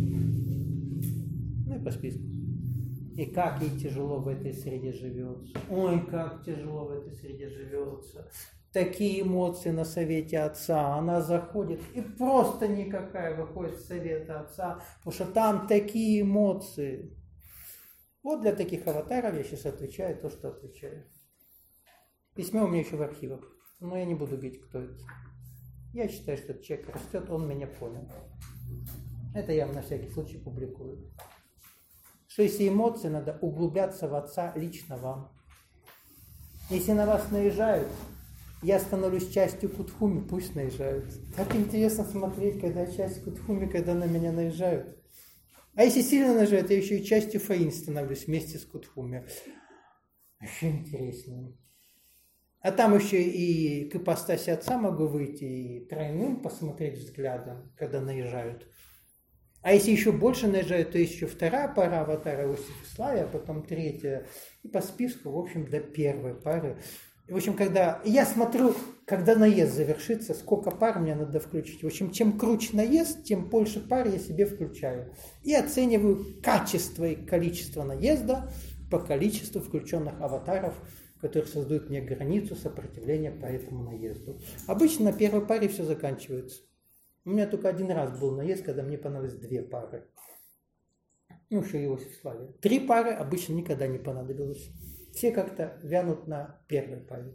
ну и по списку. И как ей тяжело в этой среде живется. Ой, как тяжело в этой среде живется. Такие эмоции на совете отца. Она заходит и просто никакая выходит с совета отца, потому что там такие эмоции. Вот для таких аватаров я сейчас отвечаю то, что отвечаю. Письмо у меня еще в архивах, но я не буду говорить, кто это. Я считаю, что этот человек растет, он меня понял. Это я на всякий случай публикую. Что если эмоции, надо углубляться в отца лично вам. Если на вас наезжают, я становлюсь частью Кутхуми, пусть наезжают. Так интересно смотреть, когда часть Кутхуми, когда на меня наезжают. А если сильно наезжают, я еще и частью Фаин становлюсь вместе с Кутхуми. Еще интереснее. А там еще и к ипостаси отца могу выйти и тройным посмотреть взглядом, когда наезжают. А если еще больше наезжают, то есть еще 2-я пара аватара Иосифа Славия, а потом 3-я. И по списку, в общем, до 1-й пары. В общем, когда я смотрю, когда наезд завершится, сколько пар мне надо включить. В общем, чем круче наезд, тем больше пар я себе включаю. И оцениваю качество и количество наезда по количеству включенных аватаров, которые создают мне границу сопротивления по этому наезду. Обычно на 1-й паре все заканчивается. У меня только 1 раз был наезд, когда мне понадобилось 2 пары. Ну, еще Иосиф Славия. 3 пары обычно никогда не понадобилось. Все как-то вянут на 1-й паре.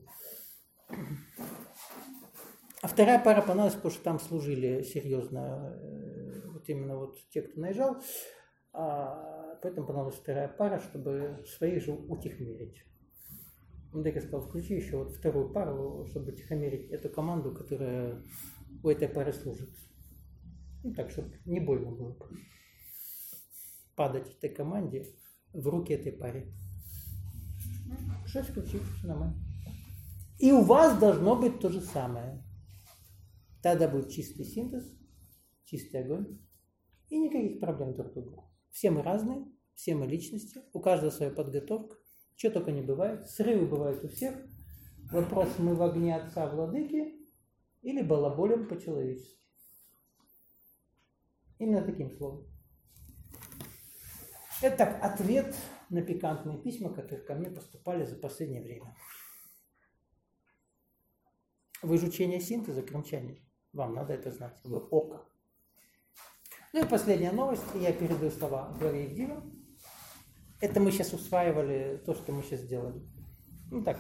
А 2-я пара понадобилась, потому что там служили серьезно вот именно вот те, кто наезжал. Поэтому понадобилась 2-я пара, чтобы своих же утихомирить. Мудрик сказал, включи еще вот 2-ю пару, чтобы утихомирить эту команду, которая у этой пары служит. Ну так, чтобы не больно было падать этой команде в руки этой паре. Что включить, все нормально. И у вас должно быть то же самое. Тогда будет чистый синтез, чистый огонь и никаких проблем друг с другом. Все мы разные, все мы личности, у каждого своя подготовка, что только не бывает. Срывы бывают у всех. Вопрос, мы в огне отца владыки или балаболем по-человечески. Именно таким словом. Это так, ответ на пикантные письма, которые ко мне поступали за последнее время. Вы же учение синтеза, крымчане. Вам надо это знать. Вы око. Ну и последняя новость. Я передаю слова главе Евдива. Это мы сейчас усваивали то, что мы сейчас сделали. Ну так.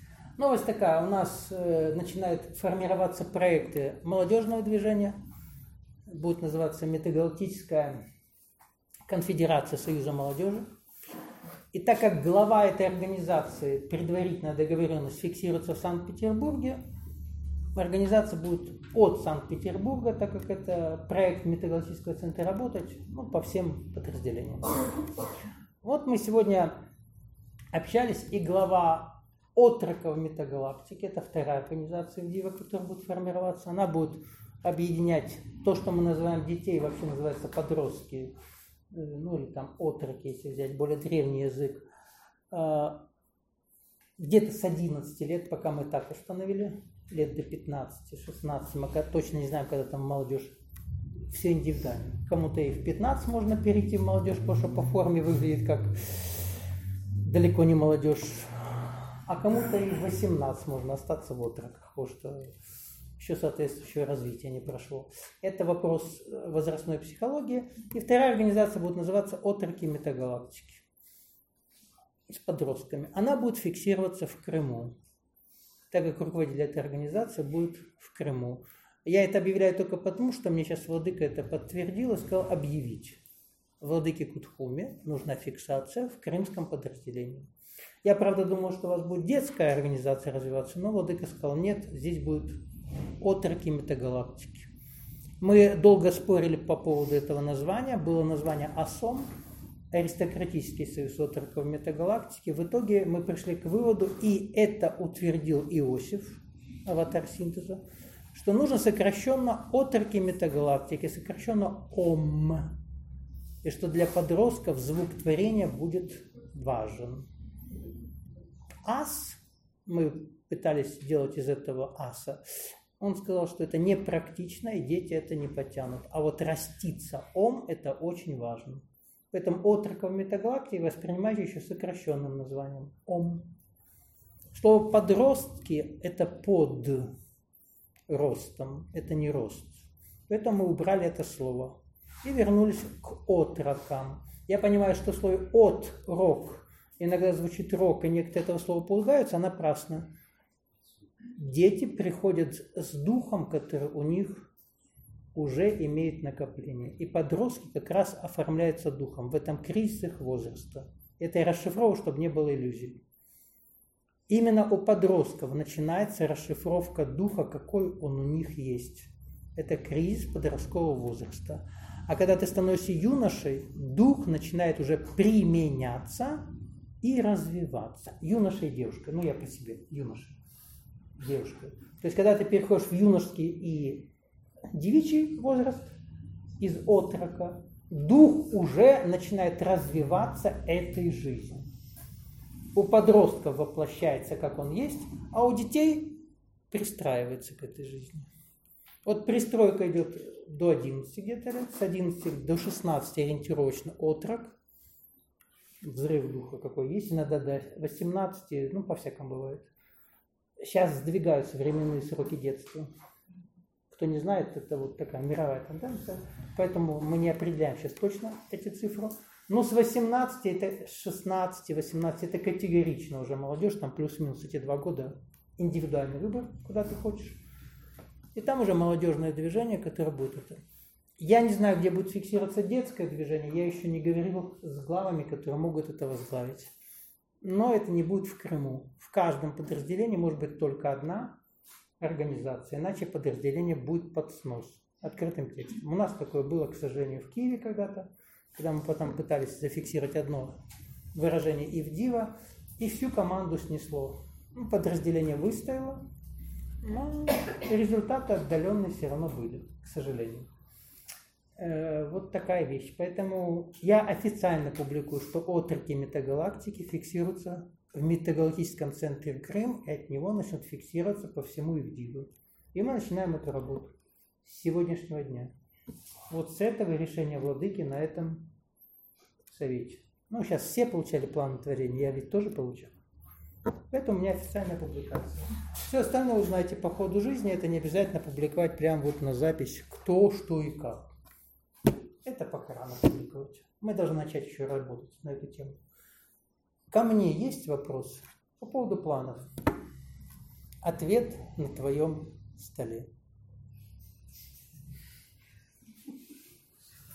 Новость такая. У нас начинают формироваться проекты молодежного движения. будет называться Метагалактическая конфедерация Союза молодежи. И так как глава этой организации, предварительная договоренность фиксируется в Санкт-Петербурге, организация будет от Санкт-Петербурга, так как это проект Метагалактического центра, работать по всем подразделениям. Вот мы сегодня общались, и глава отроков Метагалактики, это вторая организация в ДИВА, которая будет формироваться, она будет объединять то, что мы называем детей, вообще называется подростки, или там отроки, если взять более древний язык, где-то с 11 лет, пока мы так установили, лет до 15-16, мы точно не знаем, когда там молодежь, все индивидуально. Кому-то и в 15 можно перейти в молодежь, потому что по форме выглядит как далеко не молодежь, а кому-то и в 18 можно остаться в отроках, потому что еще соответствующее развитие не прошло. Это вопрос возрастной психологии. И вторая организация будет называться «Отроки Метагалактики» с подростками. Она будет фиксироваться в Крыму, так как руководитель этой организации будет в Крыму. Я это объявляю только потому, что мне сейчас владыка это подтвердил и сказал объявить. Владыке Кутхуме нужна фиксация в крымском подразделении. Я, правда, думал, что у вас будет детская организация развиваться, но владыка сказал, нет, здесь будет отроки Метагалактики. Мы долго спорили по поводу этого названия. Было название АСОМ, Аристократический союз отроков Метагалактики. В итоге мы пришли к выводу, и это утвердил Иосиф, аватар синтеза, что нужно сокращенно отроки Метагалактики, сокращенно ОМ. И что для подростков звук творения будет важен. Ас, мы пытались сделать из этого аса, он сказал, что это непрактично, и дети это не потянут. А вот раститься ом – это очень важно. Поэтому отроков Метагалактики воспринимайте еще сокращенным названием ом. Слово подростки – это под ростом, это не рост. Поэтому мы убрали это слово и вернулись к отрокам. Я понимаю, что слово «от-рок» иногда звучит «рок», и некоторые этого слова пугаются, а напрасно. Дети приходят с духом, который у них уже имеет накопление. И подростки как раз оформляются духом. В этом кризис их возраста. Это я расшифровываю, чтобы не было иллюзий. Именно у подростков начинается расшифровка духа, какой он у них есть. Это кризис подросткового возраста. А когда ты становишься юношей, дух начинает уже применяться и развиваться. Юноша и девушка. Я по себе. Юноша. Девушка. То есть, когда ты переходишь в юношеский и девичий возраст, из отрока, дух уже начинает развиваться этой жизнью. У подростков воплощается, как он есть, а у детей пристраивается к этой жизни. Вот пристройка идет до 11 где-то лет, с 11 до 16 ориентировочно отрок, взрыв духа какой есть, иногда до 18, по-всякому бывает. Сейчас сдвигаются временные сроки детства. Кто не знает, это вот такая мировая тенденция, поэтому мы не определяем сейчас точно эти цифры. Но с 18, это 16, 18, это категорично уже молодежь, там плюс-минус эти 2 года индивидуальный выбор, куда ты хочешь. И там уже молодежное движение, которое будет это. Я не знаю, где будет фиксироваться детское движение, я еще не говорил с главами, которые могут это возглавить. Но это не будет в Крыму. В каждом подразделении может быть только одна организация, иначе подразделение будет под снос, открытым текстом. У нас такое было, к сожалению, в Киеве когда-то, когда мы потом пытались зафиксировать одно выражение и в ДИВА, и всю команду снесло. Подразделение выстояло, но результаты отдаленные все равно были, к сожалению. Вот такая вещь. Поэтому я официально публикую, что отроки Метагалактики фиксируются в Метагалактическом центре Крым, и от него начнут фиксироваться по всему Ивдиву. И мы начинаем эту работу с сегодняшнего дня. Вот с этого решения владыки на этом совете. Сейчас все получали план творения, я ведь тоже получил. Поэтому у меня официальная публикация. Все остальное узнаете по ходу жизни, это не обязательно публиковать прямо вот на запись, кто, что и как. Это пока рано публиковать. Мы должны начать еще работать на эту тему. Ко мне есть вопрос по поводу планов? Ответ на твоем столе.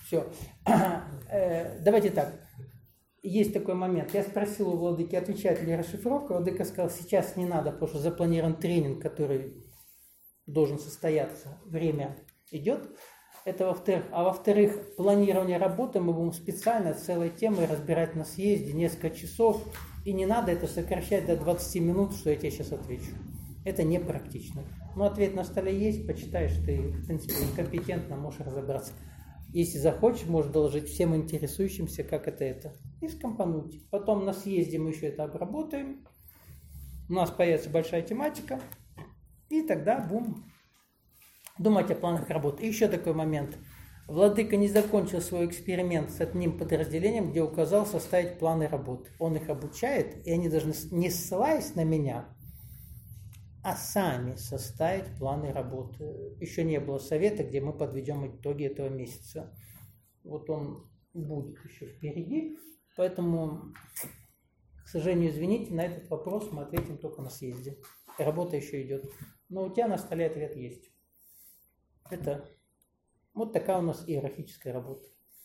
Все. Давайте так. Есть такой момент. Я спросил у владыки, отвечает ли расшифровка. Владыка сказал, сейчас не надо, потому что запланирован тренинг, который должен состояться. Время идет. Это во-вторых. А во-вторых, планирование работы мы будем специально целой темой разбирать на съезде несколько часов. И не надо это сокращать до 20 минут, что я тебе сейчас отвечу. Это непрактично. Но ответ на столе есть, почитаешь, ты, в принципе, компетентно можешь разобраться. Если захочешь, можешь доложить всем интересующимся, как это, и скомпонуть. Потом на съезде мы еще это обработаем. У нас появится большая тематика. И тогда будем думать о планах работы. И еще такой момент. Владыка не закончил свой эксперимент с одним подразделением, где указал составить планы работы. Он их обучает, и они должны, не ссылаясь на меня, а сами составить планы работы. Еще не было совета, где мы подведем итоги этого месяца. Вот он будет еще впереди, поэтому, к сожалению, извините, на этот вопрос мы ответим только на съезде. Работа еще идет. Но у тебя на столе ответ есть. Это вот такая у нас иерархическая работа.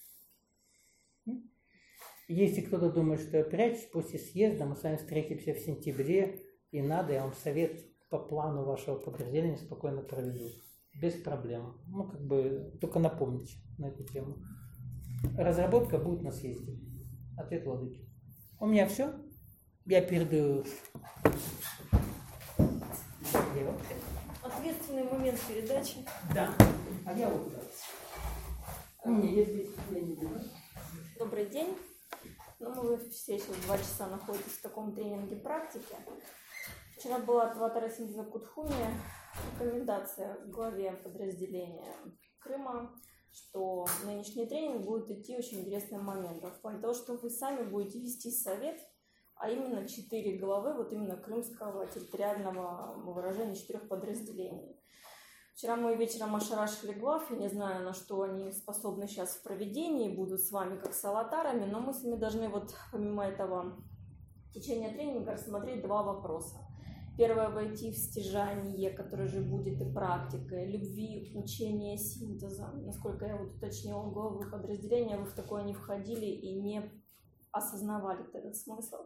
Если кто-то думает, что я прячусь, после съезда мы с вами встретимся в сентябре, и надо, я вам совет по плану вашего подразделения спокойно проведу. Без проблем. Только напомните на эту тему. Разработка будет на съезде. Ответ владыки. У меня все. Я передаю. Ответственный момент передачи. Да. А я вот. Я здесь. Добрый день. Мы все сейчас 2 часа находитесь в таком тренинге практики. Вчера была от Аватара Синтеза Кутхуми рекомендация в главе подразделения Крыма, что нынешний тренинг будет идти очень интересным моментом. В плане того, что вы сами будете вести совет, а именно 4 главы, вот именно крымского территориального выражения 4 подразделений. Вчера мы вечером ошарашили глав, я не знаю, на что они способны сейчас в проведении, будут с вами как с аватарами, но мы с вами должны помимо этого в течение тренинга рассмотреть 2 вопроса. Первое — войти в стяжание, которое же будет и практикой любви, учения, синтеза. Насколько я уточнила главы подразделения, вы в такое не входили и не осознавали этот смысл.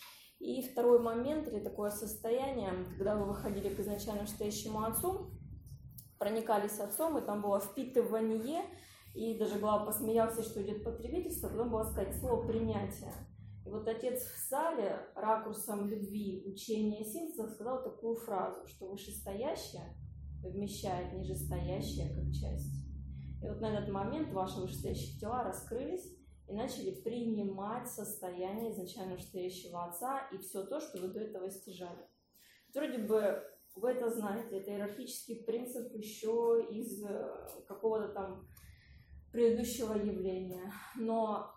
И второй момент, или такое состояние, когда вы выходили к изначально стоящему отцу, проникались отцом, и там было впитывание, и даже глава посмеялся, что идет потребительство, потом было сказать слово «принятие». И вот отец в зале ракурсом любви, учения, синтеза сказал такую фразу, что вышестоящее вмещает нижестоящее как часть. И вот на этот момент ваши вышестоящие тела раскрылись и начали принимать состояние изначально вышестоящего отца и все то, что вы до этого стяжали. Вроде бы вы это знаете, это иерархический принцип еще из какого-то там предыдущего явления, но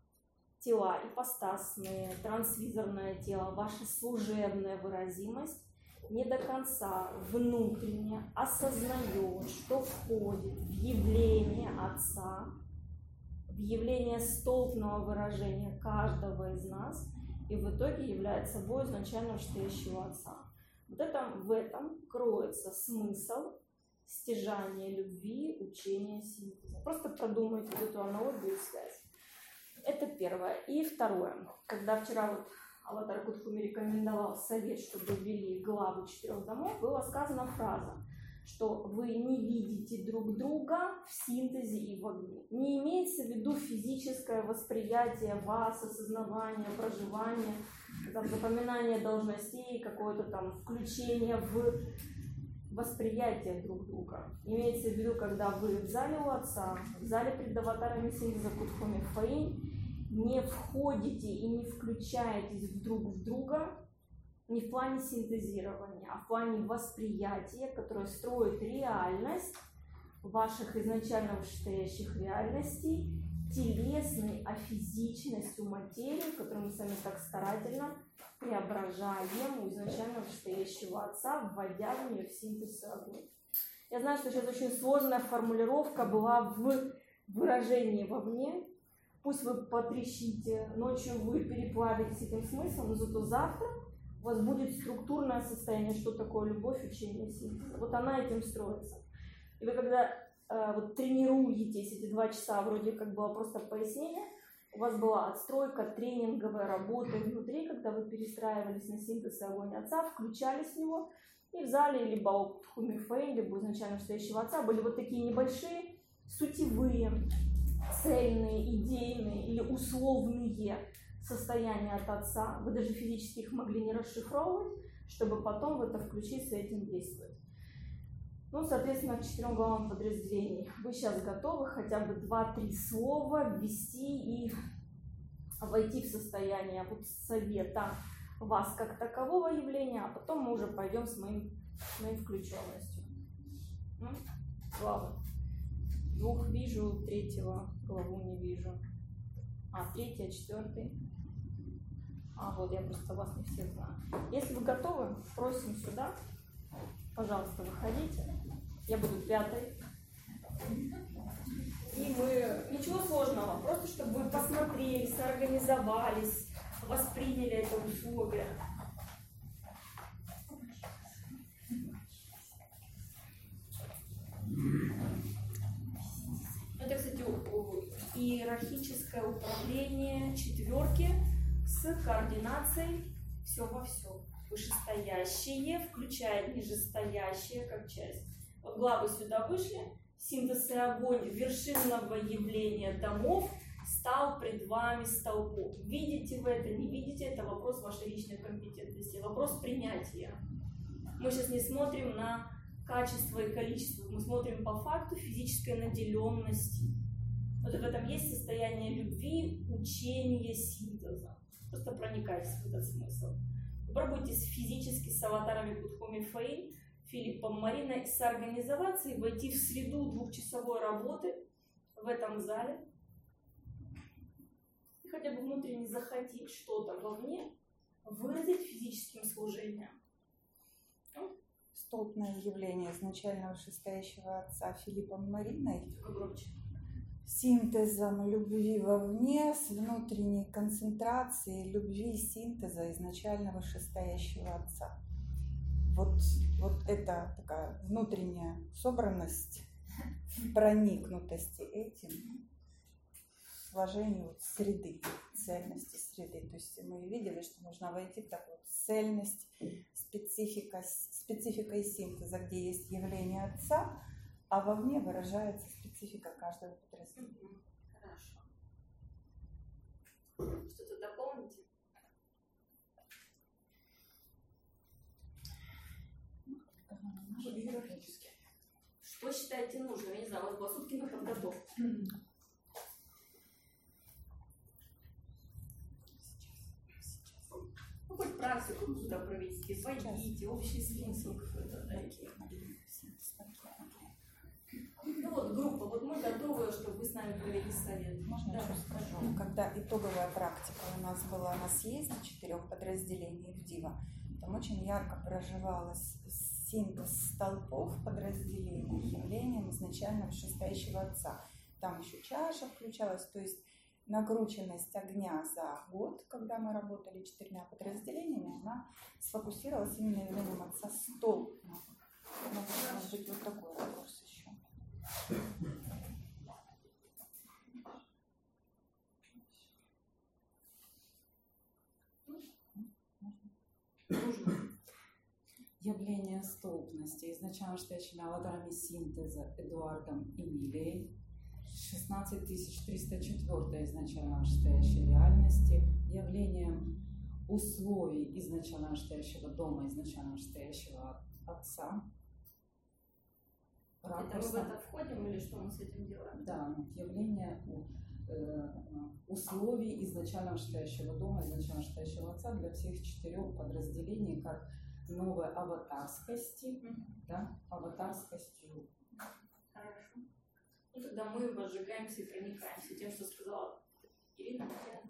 тела ипостасные, трансвизорное тело, ваша служебная выразимость не до конца внутренне осознает, что входит в явление Отца, в явление столпного выражения каждого из нас, и в итоге является собой изначально вышестоящего Отца. В этом кроется смысл стяжания любви, учения, синтеза. Просто продумайте эту аналогию и связь. Это первое. И второе. Когда вчера Аватар Кутхуми рекомендовал совет, чтобы ввели главу 4 домов, была сказана фраза, что вы не видите друг друга в синтезе и в огне. Не имеется в виду физическое восприятие вас, осознавание, проживание, запоминание должностей, какое-то там включение в восприятие друг друга. Имеется в виду, когда вы в зале у Отца, в зале перед аватарами синтеза Кутхуми Фаин, не входите и не включаетесь друг в друга не в плане синтезирования, а в плане восприятия, которое строит реальность ваших изначально вышестоящих реальностей, телесной афизичностью материи, которую мы сами так старательно преображаем у изначально вышестоящего Отца, вводя в нее в синтез огня. Я знаю, что сейчас очень сложная формулировка была в выражении вовне. Пусть вы потрещите, ночью вы переплавитесь этим смыслом, но зато завтра у вас будет структурное состояние, что такое любовь, учение, синтез. Вот она этим строится. И вы когда вот тренируетесь эти 2 часа, вроде как было просто пояснение, у вас была отстройка, тренинговая работа внутри, когда вы перестраивались на синтез и огонь отца, включались в него, и в зале либо у Хумифей, либо у изначально стоящего отца были вот такие небольшие, сутевые, цельные, идейные или условные состояния от отца. Вы даже физически их могли не расшифровывать, чтобы потом в это включиться и этим действовать. Ну, соответственно, к 4 главам подразделений. Вы сейчас готовы хотя бы 2-3 слова ввести и войти в состояние вот совета вас как такового явления, а потом мы уже пойдем с моей включенностью. Главы. 2 вижу, 3 главу не вижу. 3, 4. Вот я просто вас не всех знаю. Если вы готовы, просим сюда. Пожалуйста, выходите. Я буду 5-й. И мы... Ничего сложного. Просто чтобы вы посмотрели, соорганизовались, восприняли это условие. Это, кстати, иерархическое управление 4 с координацией все во всем. Вышестоящие, включая нижестоящие как часть. Вот главы сюда вышли. Синтез и огонь вершинного явления домов стал пред вами столбом. Видите вы это, не видите, это вопрос вашей личной компетентности, вопрос принятия. Мы сейчас не смотрим на качество и количество, мы смотрим по факту физической наделенности. Вот в этом есть состояние любви, учения, синтеза. Просто проникайтесь в этот смысл. Попробуйте физически с аватарами Кутхуми Фейн, Филиппом Мариной соорганизоваться и войти в среду 2-часовой работы в этом зале. И хотя бы внутренне захотеть что-то вовне выразить физическим служением. Столпное явление изначально вышестоящего отца Филиппом Мариной. Громче. Синтезом любви вовне с внутренней концентрацией любви и синтеза изначально вышестоящего отца. Вот это такая внутренняя собранность, проникнутости этим, сложению вот среды, цельности среды. То есть мы видели, что нужно войти в такую цельность, специфика и синтеза, где есть явление отца, а вовне выражается специфика каждого подразделения. Хорошо. Что-то дополните? Иерархически. Что считаете нужным? Я не знаю, у вас было сутки на подготовку. Ну, хоть практику туда проведите, пойдите, общий смысл какой-то дайте. Ну вот группа, вот мы готовы, чтобы вы с нами провели совет. Можно я что скажу? Когда итоговая практика у нас была на съезде 4 подразделений в ДИВА, там очень ярко проживалась синтез столпов подразделений явлением изначально вышестоящего отца. Там еще чаша включалась, то есть накрученность огня за год, когда мы работали 4 подразделениями, она сфокусировалась именно явлением отца столб. Может быть, вот такой ракурс еще. Явление столбности изначально стоящими аватарами синтеза Эдуардом Эмилией, 16304 изначально стоящей реальности, явлением условий изначально стоящего дома, изначально стоящего отца. Это мы в это входим или что мы с этим делаем? Да, явление условий изначально стоящего дома, изначально стоящего отца для всех 4 подразделений, как новой аватарскости, да, аватарскостью. Хорошо. Ну тогда мы возжигаемся и проникаемся тем, что сказала Ирина.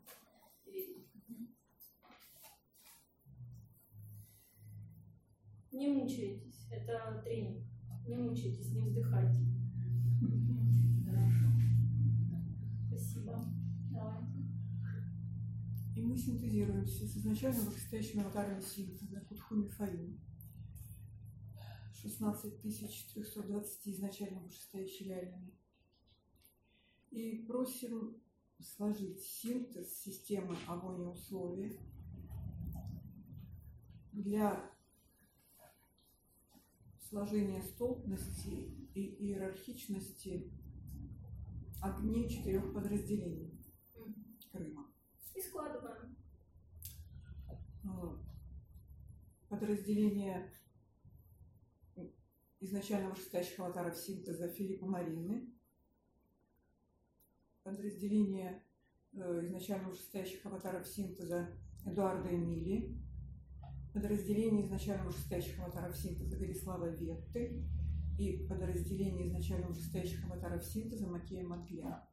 Не мучайтесь, это тренинг. Не мучайтесь, не вздыхайте. Хорошо. Спасибо. Давайте. И мы синтезируемся с изначально вышестоящим аватаром синтеза Кутхуми Фейн. 16 320 изначально вышестоящей реальными. И просим сложить синтез системы обоих условий для сложения столпности и иерархичности огней 4 подразделений Крыма. И складываем. Подразделение изначально вышестоящих аватаров синтеза Филиппа Марины. Подразделение изначально вышестоящих аватаров синтеза Эдуарда Эмили. Подразделение изначально вышестоящих аватаров синтеза Горислава Ветты. И подразделение изначально вышестоящих аватаров синтеза Макея Матля.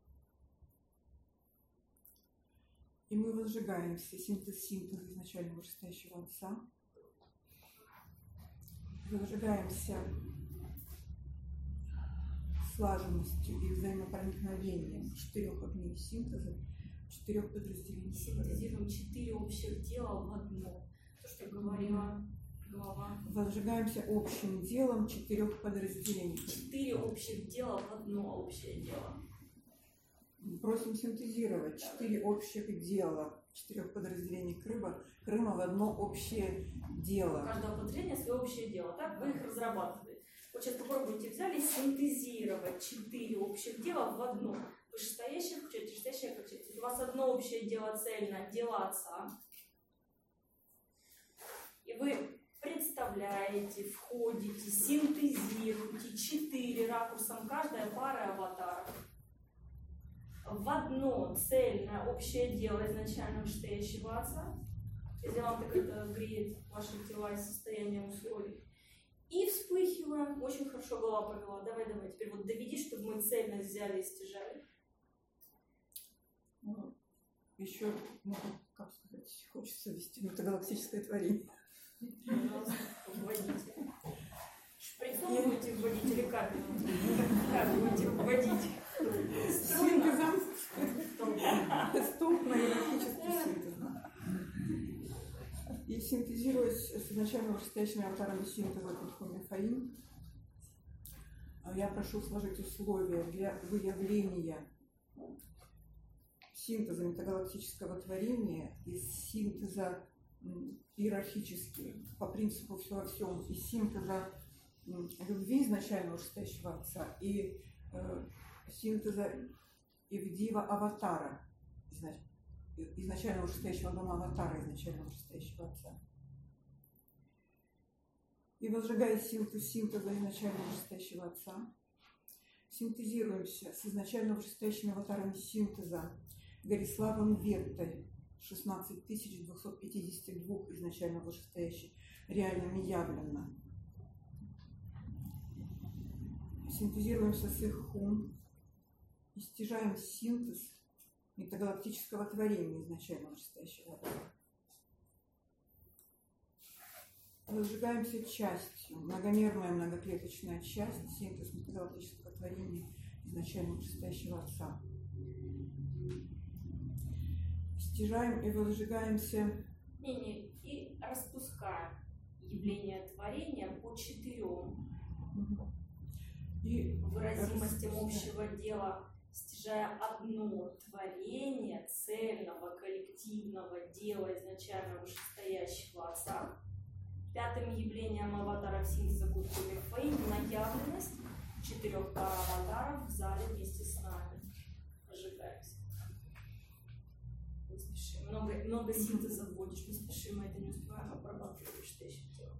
И мы возжигаемся синтез изначально вышестоящего отца. Возжигаемся слаженностью и взаимопроникновением 4 огней синтеза, 4 подразделений. Синтезируем 4 общих дела в одно. То, что говорила глава. Возжигаемся общим делом 4 подразделений. 4 общих дела в одно общее дело. Просим синтезировать 4 общих дела 4 подразделений Крыма в одно общее дело. У каждого подразделения свое общее дело. Так вы их разрабатываете. Вот сейчас попробуйте взяли синтезировать 4 общих дела в одно. Вышестоящее включать, нижестоящее включать. У вас одно общее дело цельно, дело отца. И вы представляете, входите, синтезируете 4 ракурсом каждая пара аватаров в одно цельное общее дело изначально вышестоящего отца, если вам так это греет ваши тела и состояние условий. И вспыхиваем. Очень хорошо голова повела. Давай, теперь вот доведи, чтобы мы цельность взяли и стяжали. Еще, как сказать, хочется вести метагалактическое творение. Пожалуйста, вводите. Шприцом будете вводить или капелем? Как будете вводить? Синтезом. Столпно-иерархический синтез. И синтезируясь с изначально вышестоящими аватарами синтеза Кутху-Мефаим, я прошу сложить условия для выявления синтеза метагалактического творения из синтеза иерархически, по принципу все во всем, из синтеза любви изначально вышестоящего отца и синтеза Ивдива аватара, изначально вышестоящего дома аватара, изначально вышестоящего отца. И возжигая синтеза изначально вышестоящего отца, синтезируемся с изначально вышестоящими аватарами синтеза Гориславом Веттой, 16 252 изначально вышестоящих, реальными явленно. Синтезируемся с их ум и стяжаем синтез метагалактического творения изначально вышестоящего отца. Возжигаемся частью, многомерная многоклеточная часть, синтез метагалактического творения изначально вышестоящего отца. Стяжаем и возжигаемся. И распускаем явление творения по 4 выразимостям общего дела, стяжая одно творение цельного коллективного дела изначально вышестоящего отца. 5-м явлением аватаров синтеза Кутху-Мефаим на явленность 4 пар аватаров в зале вместе с нами. Возжигаемся. Не спешим. Много синтеза вводишь, не спешим, мы это не успеваем обрабатывать вышестоящим телом.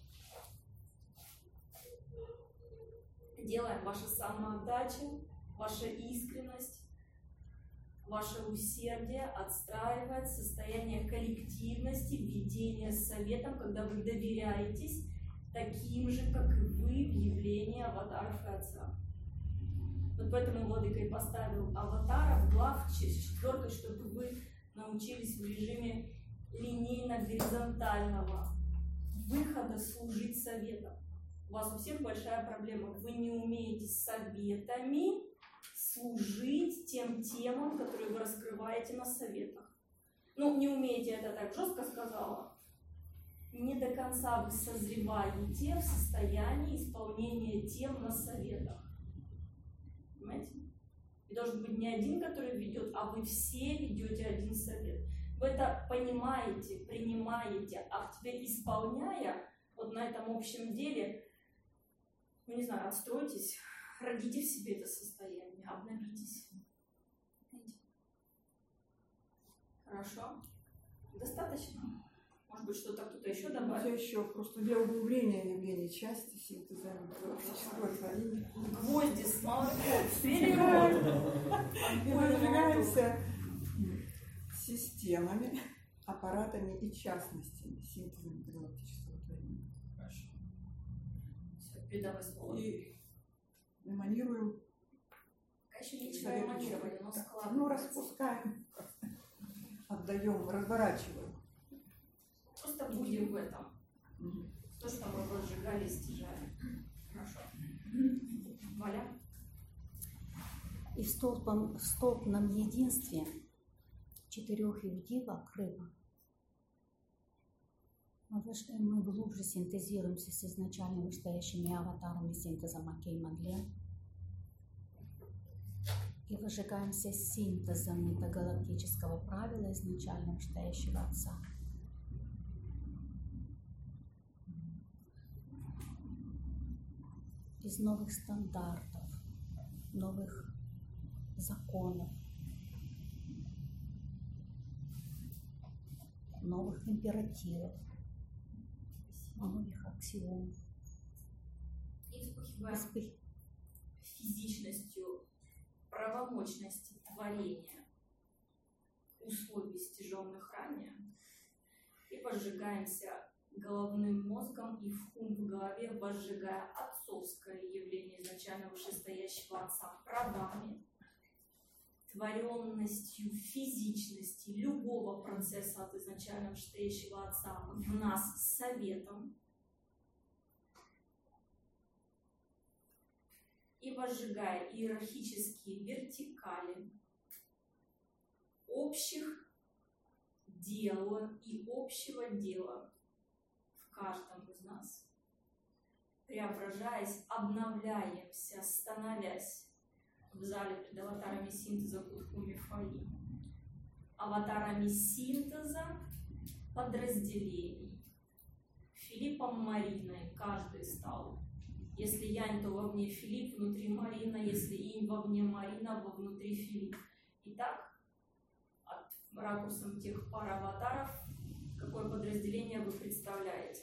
Делаем ваша самоотдача, ваша искренность, ваше усердие отстраивает состояние коллективности, ведения с советом, когда вы доверяетесь таким же, как и вы, в явлении аватаров и отца. Вот поэтому Владыка и поставил аватаров глав с 4, чтобы вы научились в режиме линейно-горизонтального выхода служить советом. У вас у всех большая проблема. Вы не умеете советами служить тем темам, которые вы раскрываете на советах. Не умеете, это так жестко сказала. не до конца вы созреваете в состоянии исполнения тем на советах. Понимаете? И должен быть не один, который ведет, а вы все ведете один совет. Вы это понимаете, принимаете, а теперь исполняя вот на этом общем деле, ну не знаю, отстройтесь, родите в себе это состояние, обновитесь. Хорошо? Достаточно? Может быть, что-то кто-то еще добавит? Я еще просто для углубления, Евгений, части синтеза галактического творения. Гвозди с молотком, вперед! И выдвигаемся системами, аппаратами и частностями синтезами галактического творения. Хорошо. Все, передавай слово. И эманируем. А еще ничего эманировали, но складывается. Ну, распускаем. Отдаем, разворачиваем. Просто будем в этом. То, что мы возжигали, стяжали. Хорошо. Валя? И в столпном единстве 4 иудивок рыба. Мы глубже синтезируемся с изначально вышестоящими аватарами синтеза Макей-Мадлен и выжигаемся с синтезом метагалактического правила изначально вышестоящего Отца. Из новых стандартов, новых законов, новых императивов, новых аксиом. И вспыхиваем физичностью правомочности творения условий, стяженных ранее, и возжигаемся головным мозгом и в ум в голове, возжигая отцовское явление изначально вышестоящего Отца правами, творенностью, физичности любого процесса от изначально вышестоящего Отца в нас советом, и возжигая иерархические вертикали общих дела и общего дела в каждом из нас, преображаясь, обновляемся, становясь в зале пред аватарами синтеза Кутхуми Фаи, аватарами синтеза подразделений. Филиппом Мариной каждый стал. Если Янь, то вовне Филипп, внутри Марина, если Инь, вовне Марина, вовнутри Филипп. Итак, от ракурсом тех пар аватаров, какое подразделение вы представляете?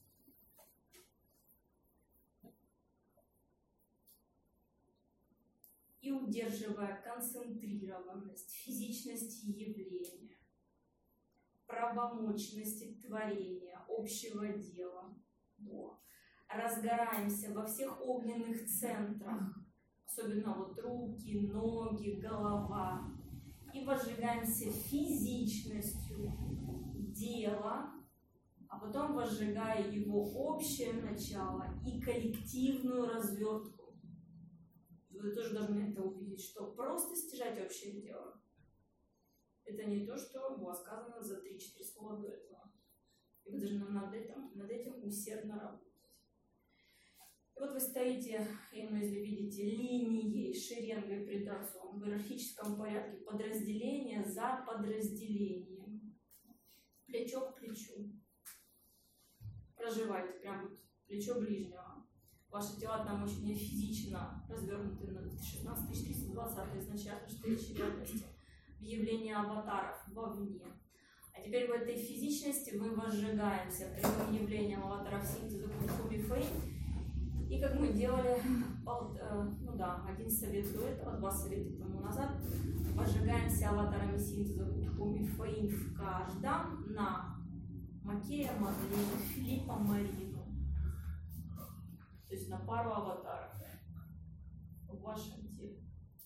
И удерживая концентрированность физичности явления, правомочности творения, общего дела, разгораемся во всех огненных центрах, особенно вот руки, ноги, голова, и возжигаемся физичностью дела, а потом возжигая его общее начало и коллективную развертку. Вы тоже должны это увидеть, что просто стяжать общее дело — это не то, что было сказано за 3-4 слова до этого. И вы должны над этим усердно работать. И вот вы стоите, если видите, линией, шеренгой пред Отцом в иерархическом порядке подразделения за подразделением, плечо к плечу. Проживайте прям вот плечо ближнего. Ваши тела там очень физично развернуты на 16320 изначально стоящей реальности в явлении аватаров вовне. А теперь в этой физичности мы возжигаемся прямым явлением аватаров синтеза Кутхуми Фэй. И как мы делали, один совет до этого, 2 совета тому назад, возжигаемся аватарами синтеза Кутхуми Фэй в каждом на Макея, Мадлену, Филиппа, Марину. То есть на пару аватаров в вашем теле.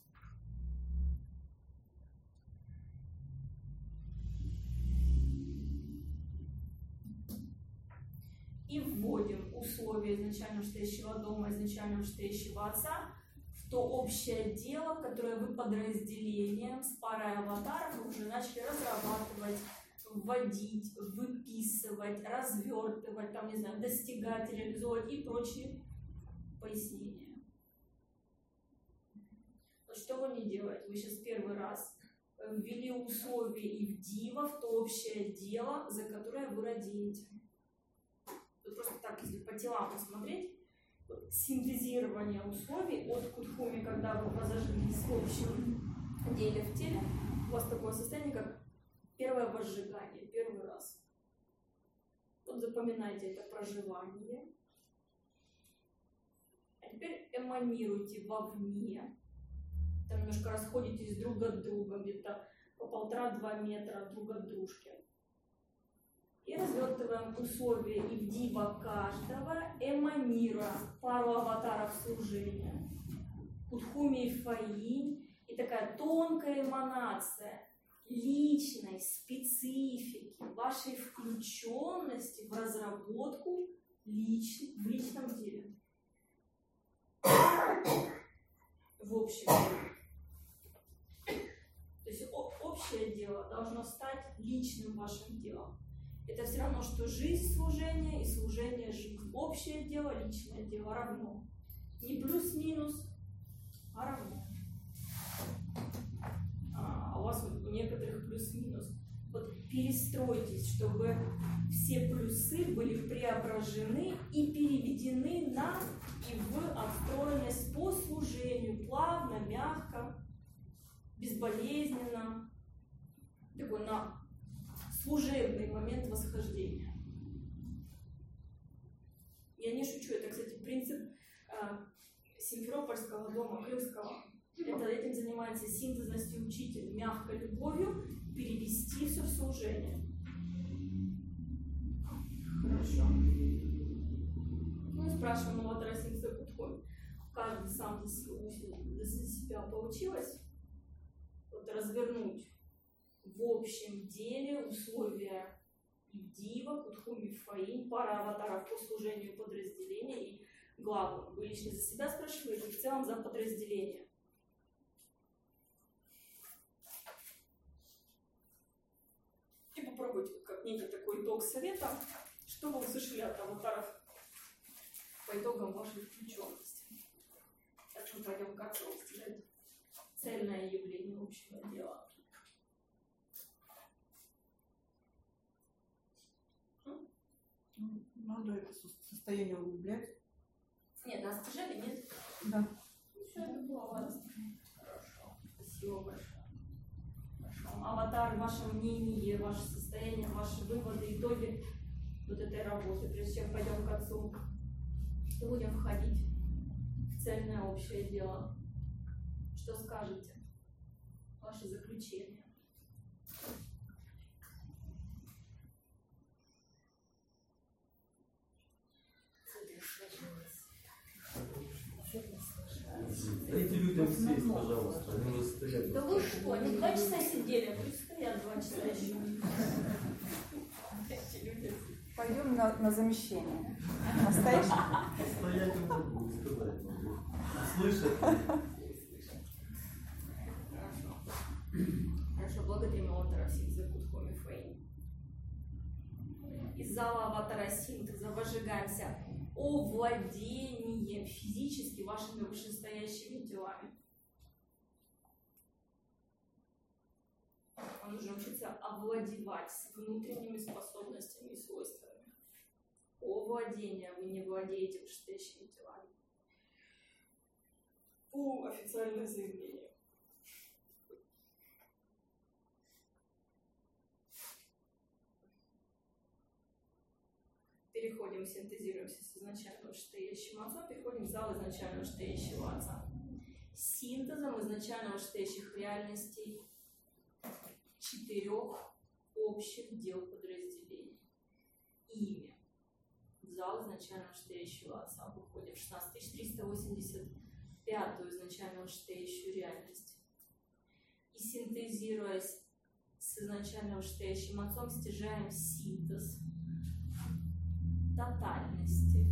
И вводим условия изначально вышестоящего дома, изначально вышестоящего Отца в то общее дело, которое вы подразделением с парой аватаров уже начали разрабатывать вводить, выписывать, развертывать, там, не знаю, достигать, реализовывать и прочие пояснения. Но что вы не делаете? Вы сейчас первый раз ввели условия и в диво, в то общее дело, за которое вы радеете. Вот просто так, если по телам посмотреть, синтезирование условий от кутхуми, когда вы возожглись в общем деле в теле, у вас такое состояние, как первое возжигание, первый раз. Вот запоминайте это проживание. А теперь эманируйте вовне. Там немножко расходитесь друг от друга, где-то по 1,5-2 метра друг от дружки. И развертываем условия и в дива каждого, эманируя пару аватаров служения. Кутхуми и Фаинь. И такая тонкая эманация личной специфики, вашей включенности в разработку в личном деле. В общем деле. То есть общее дело должно стать личным вашим делом. Это все равно, что жизнь служение и служение жизнь. Общее дело, личное дело равно. Не плюс-минус, а равно. А у вас у некоторых плюс-минус. Вот перестройтесь, чтобы все плюсы были преображены и переведены на и в отстроенность по служению, плавно, мягко, безболезненно, такой на служебный момент восхождения. Я не шучу, это, кстати, принцип Симферопольского дома Крымского. Этим занимается синтезностью учитель, мягкой любовью перевести все в служение. Хорошо. Ну и спрашиваем у Аватара Синтеза Кутхуми. Каждый сам за себя получилось вот развернуть в общем деле условия Дива, Кутхуми, Фаинь, пара аватаров по служению подразделения и главу. Вы лично за себя спрашивали, в целом за подразделение. И попробуйте, как некий такой итог совета, что вы услышали от аватаров по итогам вашей включенности. Сейчас мы пойдем как разделять цельное явление общего дела. Надо это состояние углублять. Нет, нас сказали, нет? Да. Все, это было важно. Хорошо. Спасибо большое. Хорошо. Аватар, ваше мнение, ваше состояние, ваши выводы, итоги вот этой работы. Прежде чем пойдем к отцу и будем входить в цельное общее дело. Что скажете? Ваше заключение. Дайте людям сесть, пожалуйста, они уже стоят. Да вы что, они 2 часа сидели, а тут стоят 2 часа еще. Пойдем на замещение. Настоящий. Стоять не могу, сказать могу. Слышат? Хорошо. Хорошо, благодарим Аватара Синтеза Кутхуми Фаинь. Из зала Аватара Синтеза возжигаемся овладением физически вашими вышестоящими делами. Вам нужно учиться овладевать внутренними способностями и свойствами. Овладение. Вы не владеете вышестоящими делами. Официальное заявление. Переходим, синтезируемся с изначального вышестоящего отца, переходим в зал изначального вышестоящего отца. Синтезом изначально вышестоящих реальностей 4 общих дел подразделений. Имя. В зал изначально вышестоящего отца выходим в 16385 изначально вышестоящую реальность. И синтезируясь с изначально вышестоящим отцом, стяжаем синтез тотальности,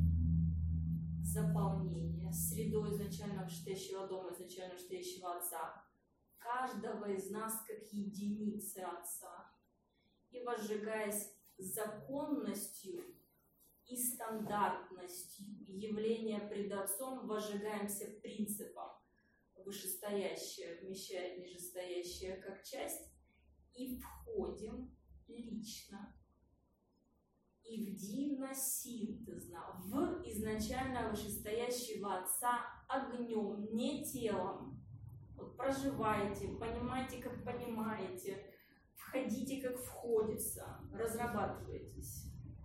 заполнения средой изначально вышестоящего дома, изначально вышестоящего отца, каждого из нас как единицы отца, и возжигаясь законностью и стандартностью явления пред Отцом, возжигаемся принципом вышестоящее вмещает нижестоящее как часть, и входим лично и вдивно синтезно в изначально вышестоящего Отца огнем, не телом. Вот проживаете, понимаете, как понимаете, входите, как входится, разрабатываетесь.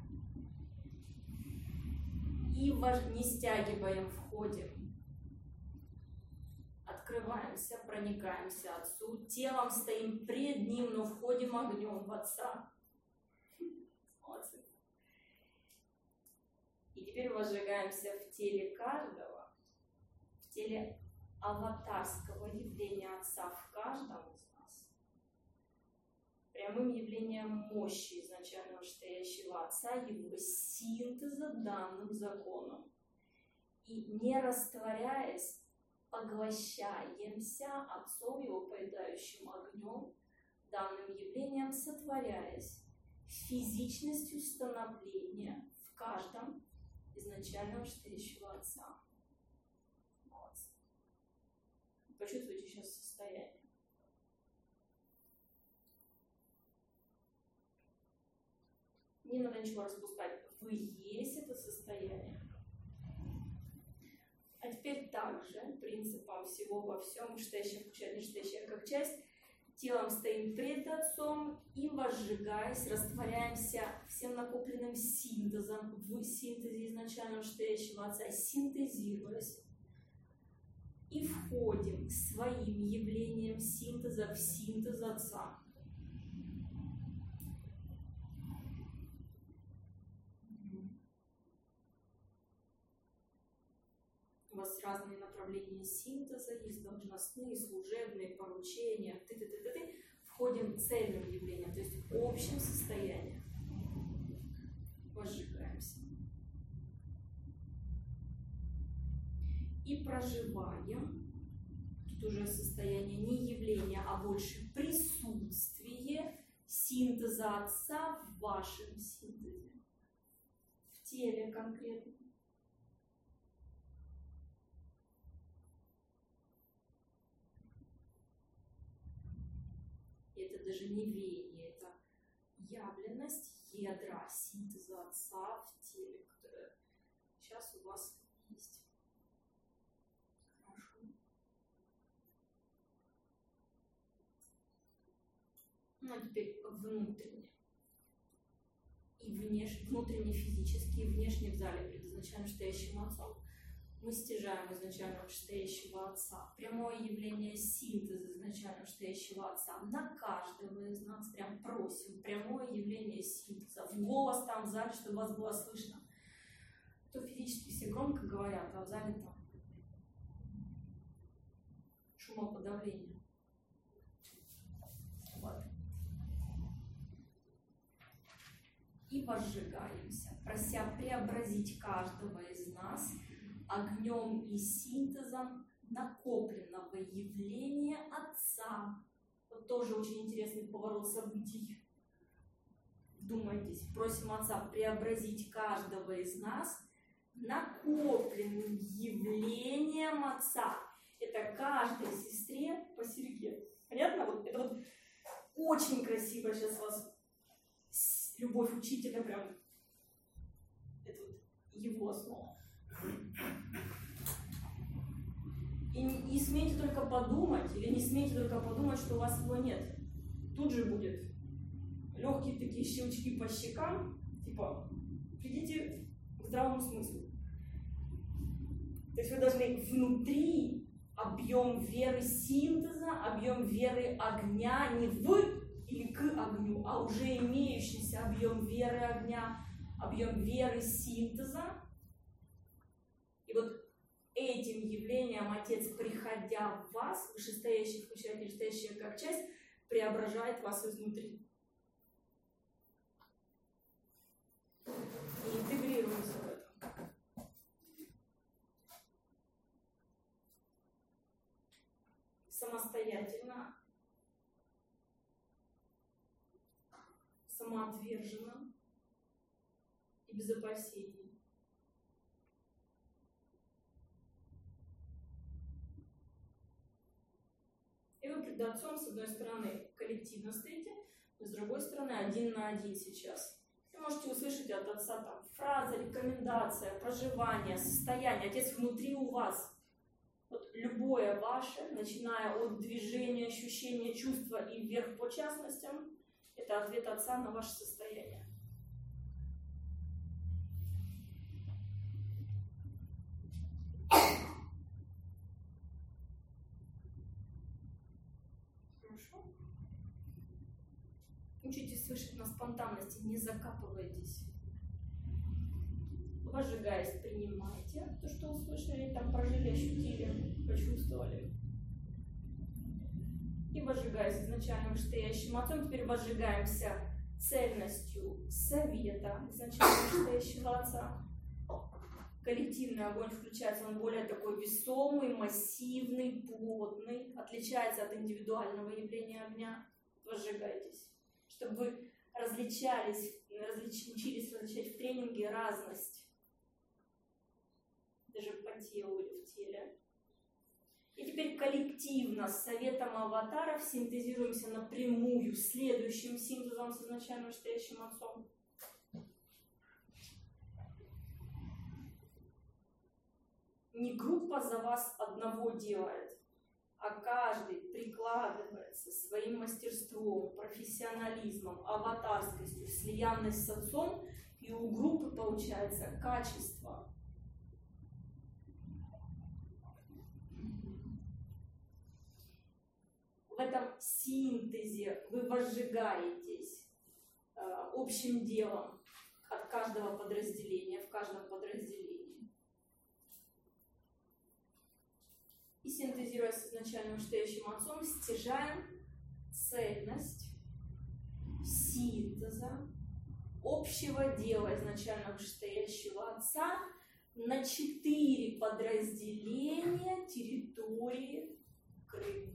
И не стягиваем, входим. Открываемся, проникаемся Отцу, телом стоим пред Ним, но входим огнем в Отца. Молодцы. И теперь возжигаемся в теле каждого, в теле аватарского явления Отца в каждом из нас, прямым явлением мощи изначально вышестоящего Отца, его синтеза данным законом. И не растворяясь, поглощаемся Отцом его поедающим огнем, данным явлением сотворяясь, физичностью становления в каждом изначально вышестоящего Отца. Молодцы. Почувствуйте сейчас состояние. Не надо ничего распускать. Вы есть это состояние. А теперь также принципом всего во всем, вышестоящее включает нижестоящее как часть, телом стоим пред Отцом и, возжигаясь, растворяемся всем накопленным синтезом в синтезе изначально вышестоящего Отца, синтезируясь, и входим своим явлением синтеза в синтез Отца. У вас разные направления синтеза, есть должностные, служебные, поручения, входим цельным явлением, то есть общим состоянием. Возжигаемся. И проживаем, тут уже состояние не явления, а больше присутствие синтеза Отца в вашем синтезе, в теле конкретно. Это даже не веяние, это явленность ядра синтеза Отца в теле, которое сейчас у вас есть. Хорошо. Ну а теперь внутренне. И внутренне физически, и внешне в зале перед изначально вышестоящим Отцом. Мы стяжаем изначально вышестоящего Отца. Прямое явление синтеза изначально вышестоящего Отца. На каждого из нас прям просим. Прямое явление синтеза. В голос там в зале, чтобы вас было слышно. То физически все громко говорят, а в зале там шумоподавление. Вот. И возжигаемся, прося преобразить каждого из нас огнем и синтезом накопленного явления Отца. Вот тоже очень интересный поворот событий. Вдумайтесь, просим Отца преобразить каждого из нас накопленным явлением Отца. Это каждой сестре по серьге. Понятно? Вот это вот очень красиво сейчас у вас любовь учителя прям. Это вот его основа. И не смейте только подумать, или не смейте только подумать, что у вас его нет. Тут же будет легкие такие щелчки по щекам, типа, придите к здравому смыслу. То есть вы должны внутри объем веры синтеза, объем веры огня, не в или к огню, а уже имеющийся объем веры огня, объем веры синтеза. И вот этим явлением Отец, приходя в вас, вышестоящий, включая нижестоящее как часть, преображает вас изнутри. И интегрируется в этом. самоотверженно и без опасений. И вы пред Отцом, с одной стороны, коллективно стоите, с другой стороны, 1 на 1 сейчас. Вы можете услышать от Отца там фраза, рекомендация, проживание, состояние. Отец внутри у вас. Вот любое ваше, начиная от движения, ощущения, чувства и вверх по частностям, это ответ Отца на ваше состояние. Хорошо? Учитесь слышать на спонтанности, не закапывайтесь. Вожигаясь, принимайте то, что услышали, там прожили, ощутили, почувствовали. И вожигаясь изначально вышестоящим Отцом, теперь вожигаемся цельностью совета изначально вышестоящего Отца. Коллективный огонь включается, он более такой весомый, массивный, плотный, отличается от индивидуального явления огня. Вожигайтесь, чтобы вы учились различать в тренинге разность. Даже по телу или в теле. И теперь коллективно с советом аватаров синтезируемся напрямую следующим синтезом с изначально вышестоящим Отцом. Не группа за вас одного делает, а каждый прикладывается своим мастерством, профессионализмом, аватарскостью, слиянность с Отцом, и у группы получается качество. В этом синтезе вы возжигаетесь общим делом от каждого подразделения, в каждом подразделении. И синтезируя с изначально вышестоящим Отцом, стяжаем цельность синтеза общего дела изначально вышестоящего Отца на 4 подразделения территории Крыма.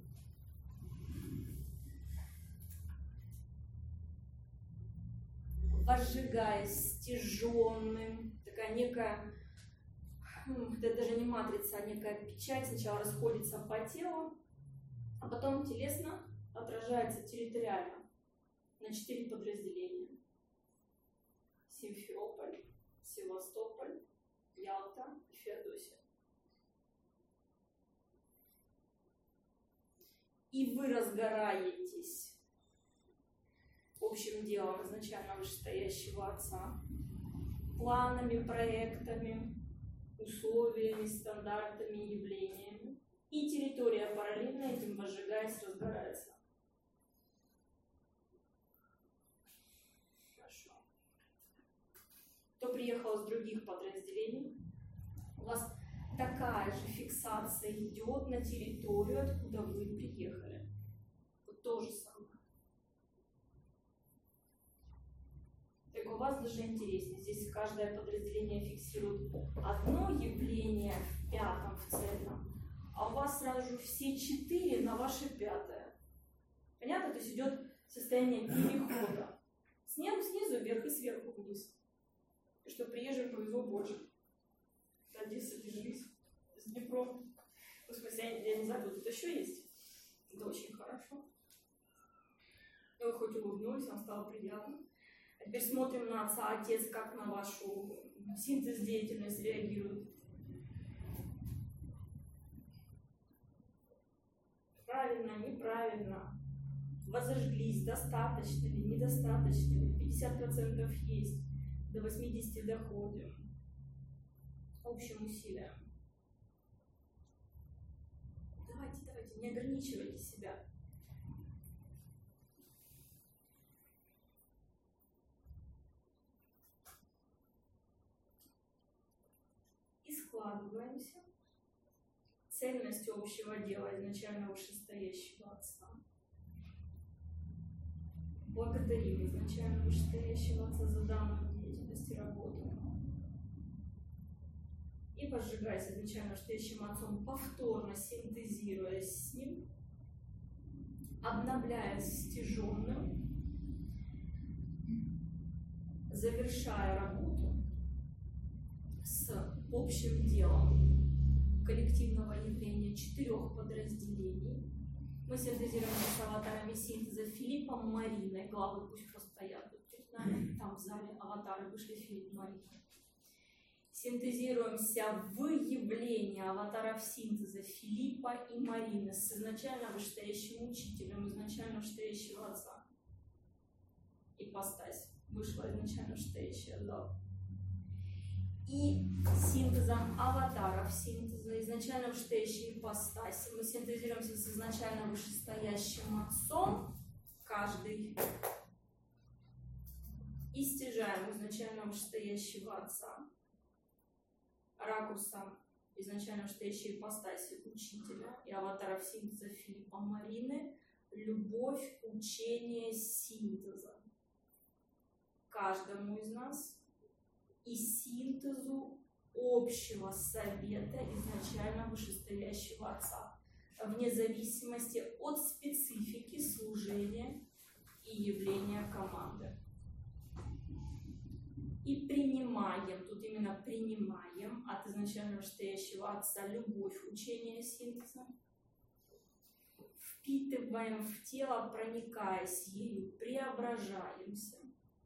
Возжигаясь стяженным, такая некая, это даже не матрица, а некая печать сначала расходится по телу, а потом телесно отражается территориально на 4 подразделения. Симферополь, Севастополь, Ялта и Феодосия. И вы разгораетесь общим делом изначально вышестоящего Отца, планами, проектами, условиями, стандартами, явлениями. И территория параллельно этим, возжигаясь, разгорается. Хорошо. Кто приехал из других подразделений, у вас такая же фиксация идет на территорию, откуда вы приехали. Вот то же самое. Так у вас даже интереснее. Здесь каждое подразделение фиксирует одно явление в 5-м, в цельном, а у вас сразу же все 4 на ваше 5-е. Понятно? То есть идет состояние перехода. Снизу вверх и сверху вниз. И что приезжим повезло больше. Одесса, держись. С Днепром. В смысле, я не знаю, тут еще есть. Это очень хорошо. И вы хоть улыбнулись, вам стало приятно. А теперь смотрим на Отца, Отец, как на вашу синтез деятельность реагирует. Правильно, неправильно. Возожглись, достаточно ли, недостаточно ли. 50% есть, до 80% доходим. Общим усилием. Давайте, не ограничивайте себя. И складываемся. Цельность общего дела изначально вышестоящего Отца. Благодарим изначально вышестоящего Отца за данную деятельность и работу. И возжигаясь изначально вышестоящим Отцом, повторно синтезируясь с Ним, обновляясь стяженным, завершая работу с общим делом коллективного явления 4 подразделений, мы синтезируем с аватарами синтеза Филиппом, Мариной, главы пусть постоят тут перед нами, там в зале аватары вышли Филипп, Марина. Синтезируемся в явлении аватаров синтеза Филиппа и Марины с изначально вышестоящим учителем, изначально вышестоящего отца. Ипостась вышла изначально вышестоящая, да. И синтезом аватаров синтеза изначально вышестоящей ипостаси. Мы синтезируемся с изначально вышестоящим отцом, каждый, и стяжаем изначально вышестоящего отца ракурсом изначально вышестоящей ипостаси учителя и аватаров синтеза Филиппа, Марины, любовь, учение, синтеза каждому из нас и синтезу общего совета изначально вышестоящего отца, вне зависимости от специфики служения и явления команды. И принимаем, тут именно принимаем от изначально вышестоящего отца любовь, учение, синтеза, впитываем в тело, проникаясь ею, преображаемся.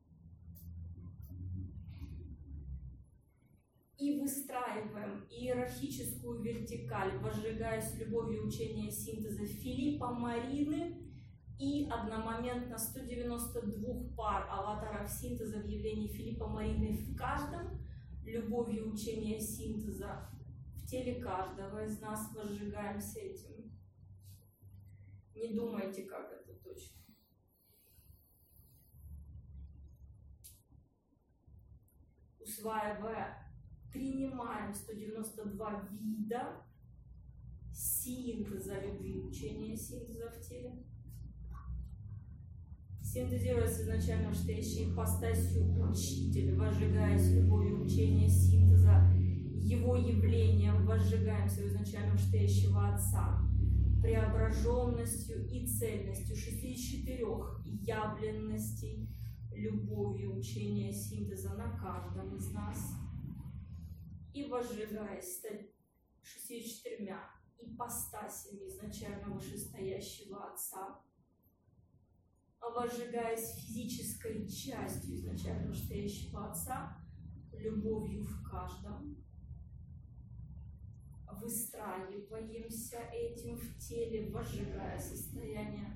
И выстраиваем иерархическую вертикаль, возжигаясь любовью учения синтеза Филиппа, Марины и одномоментно 192 пар аватаров синтеза в явлении Филиппа, Марины в каждом, любовью учения синтеза в теле каждого из нас, возжигаемся этим. Не думайте, как это точно. Усваивая, принимаем 192 вида синтеза любви, учения синтеза в теле. Синтезируясь изначально вышестоящей ипостасью учителя, возжигаясь любовью учения синтеза, его явлением возжигаемся в изначально вышестоящего отца, преображенностью и цельностью 64 явленностей любовью учения синтеза на каждом из нас. И возжигаясь 64 ипостасями изначально вышестоящего отца, возжигаясь физической частью изначально вышестоящего отца, любовью в каждом, выстраиваемся этим в теле, возжигая состояние.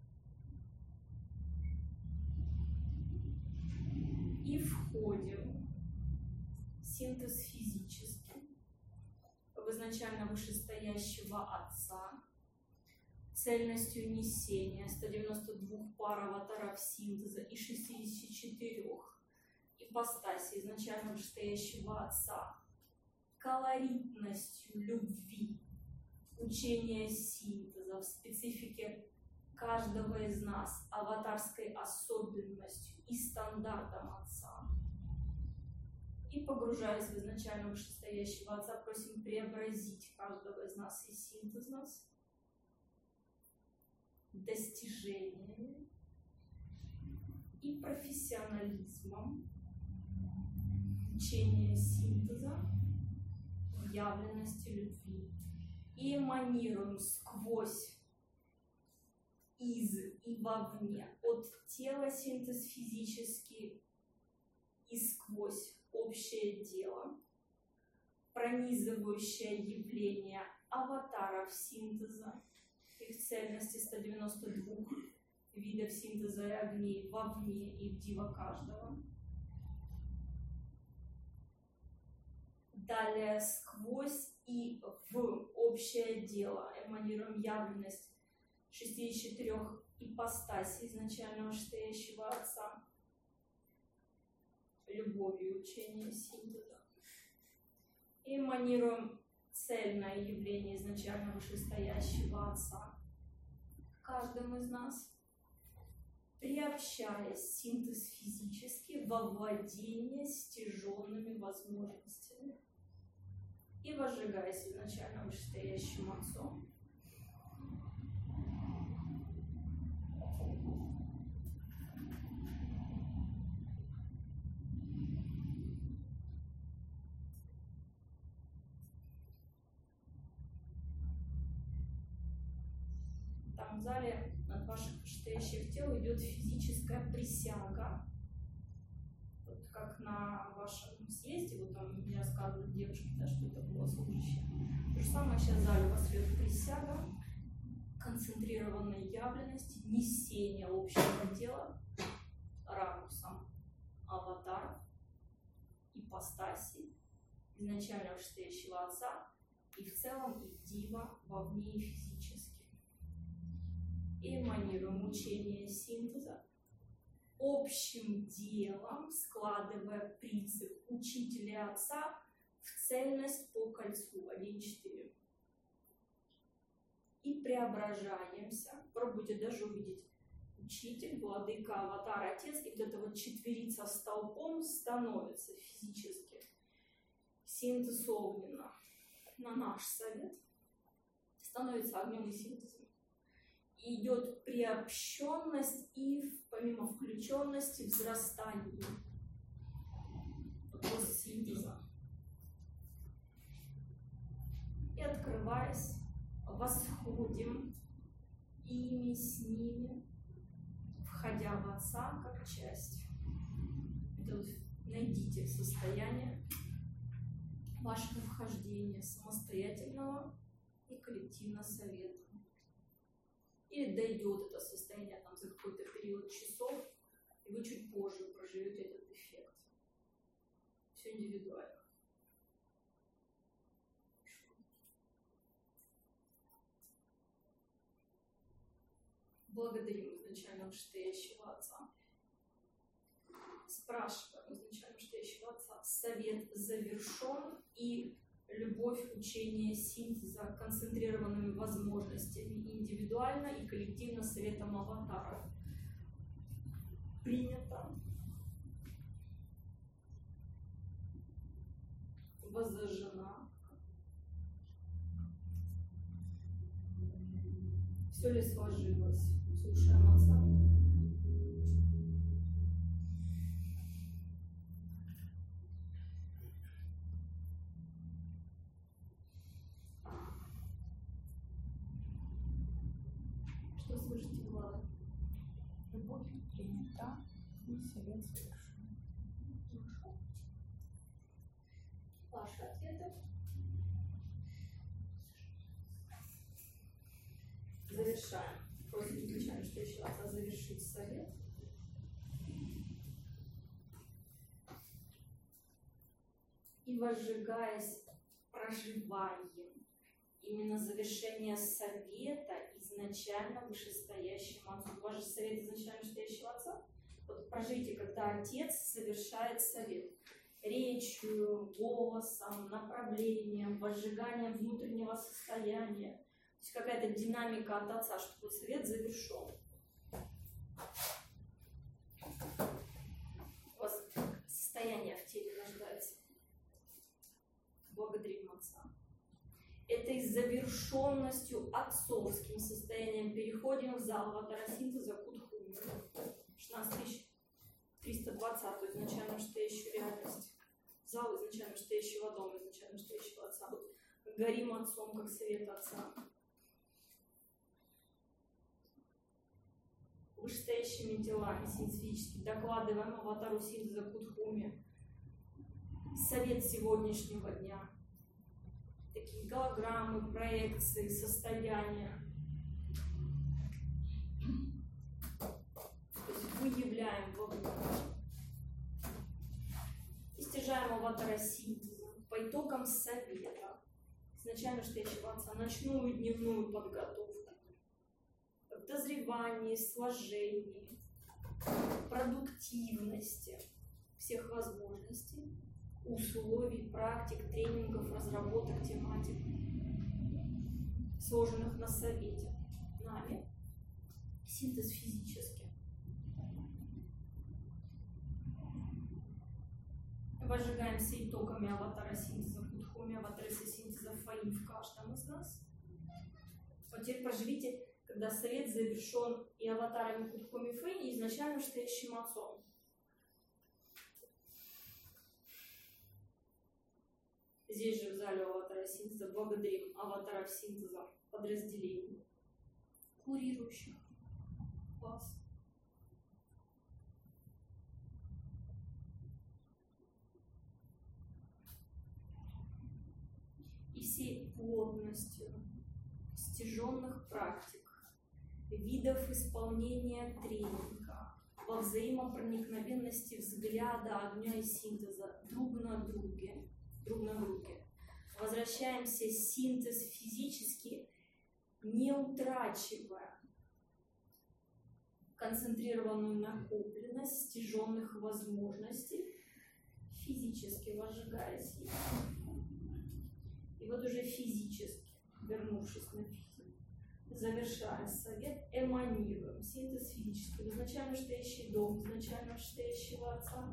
И входим в синтез физический в изначально вышестоящего отца, цельностью несения 192 пар аватаров синтеза и 64 ипостасей изначально вышестоящего отца, колоритностью любви, учения синтеза в специфике каждого из нас, аватарской особенностью и стандартом отца. И погружаясь в изначально вышестоящего отца, просим преобразить каждого из нас и синтез нас достижениями и профессионализмом учения синтеза, явленности любви. И эманируем сквозь, из и вовне, от тела синтез физический и сквозь общее дело, пронизывающее явление аватаров синтеза, их цельности 192 видов синтеза и огней вовне и в диво каждого. Далее сквозь и в общее дело эманируем явленность 64 ипостасей изначально вышестоящего отца, любовью учения синтеза. И эманируем цельное явление изначально вышестоящего отца каждым из нас, приобщаясь синтез физически во владение стяженными возможностями и возжигаясь изначально вышестоящим отцом. аватаром в зале от ваших вышестоящих тел идет физическая присяга. Вот как на вашем съезде, вот там мне рассказывают девушки, да, что это было служащее. То же самое сейчас в зале у вас идет присяга, концентрированной явленности, несение общего тела ракурсом аватара, ипостаси, изначально вышестоящего отца, и в целом и дива вовне и физически. И эманируем учение синтеза, общим делом складывая принцип учителя отца в цельность по кольцу 1-4. И преображаемся. Пробуйте даже увидеть учитель, владыка, аватар, отец, и вот эта вот четверица столпом становится физически. Синтез огненно на наш совет становится огнем и синтезом. И идет приобщенность и, помимо включенности, взрастание после синтеза. И открываясь, восходим ими с ними, входя в Отца как часть. Это вот найдите состояние вашего вхождения самостоятельного и коллективно совета. Или дойдет это состояние там, за какой-то период часов, и вы чуть позже проживете этот эффект. Все индивидуально. Благодарим изначально вышестоящего Отца. Спрашиваем изначально вышестоящего Отца. Совет завершен, и любовь, учение, синтеза концентрированными возможностями индивидуально и коллективно советом аватаров принято. Воззажжена. Все ли сложилось? Слушаем Отца. Что слышите в голове? Любовь принята и совет совершен. Ваши ответы? Завершаем. Просим изначально, что еще Отца завершить совет. И возжигаясь, проживаем именно завершение совета изначально вышестоящим Отцом. У вас же совет изначально вышестоящего Отца. Вот прожите, когда Отец совершает совет. Речью, голосом, направлением, возжиганием внутреннего состояния. То есть какая-то динамика от Отца, чтобы совет завершен. У вас состояние в теле рождается. Благодарим Отца. Этой завершенностью, отцовским состоянием переходим в зал аватара-синтеза Кудхуми. 16320 изначально вышестоящую реальность. Зал изначально вышестоящего дома, изначально вышестоящего Отца. Вот горим Отцом, как совет Отца. Вышестоящими делами синтетически докладываем аватару синтеза Кудхуми совет сегодняшнего дня. Такие голограммы, проекции, состояния. То есть выявляем вовне. И стяжаем аватара синтеза по итогам совета. Изначально вышестоящего Отца. Ночную и дневную подготовку. Дозревании, сложении, продуктивности всех возможностей, условий, практик, тренингов, разработок, тематик, сложенных на совете нами. Синтез физически. Возжигаемся итогами аватара синтеза Кудхуми, аватара синтеза Фаин в каждом из нас. Вот теперь проживите, когда совет завершен и аватарами Кудхуми Фэй, и изначально вышестоящим Отцом. Здесь же в зале аватара синтеза благодарим аватаров синтеза подразделений курирующих вас. И всей плотностью стяженных практик, видов исполнения тренинга, во взаимопроникновенности взгляда, огня и синтеза друг на друге, возвращаемся синтез физически, не утрачивая концентрированную накопленность стяженных возможностей, физически возжигая силу. И вот уже физически, вернувшись на физику, завершая совет, эманируем синтез физически, изначально настоящий дом, изначально настоящего Отца.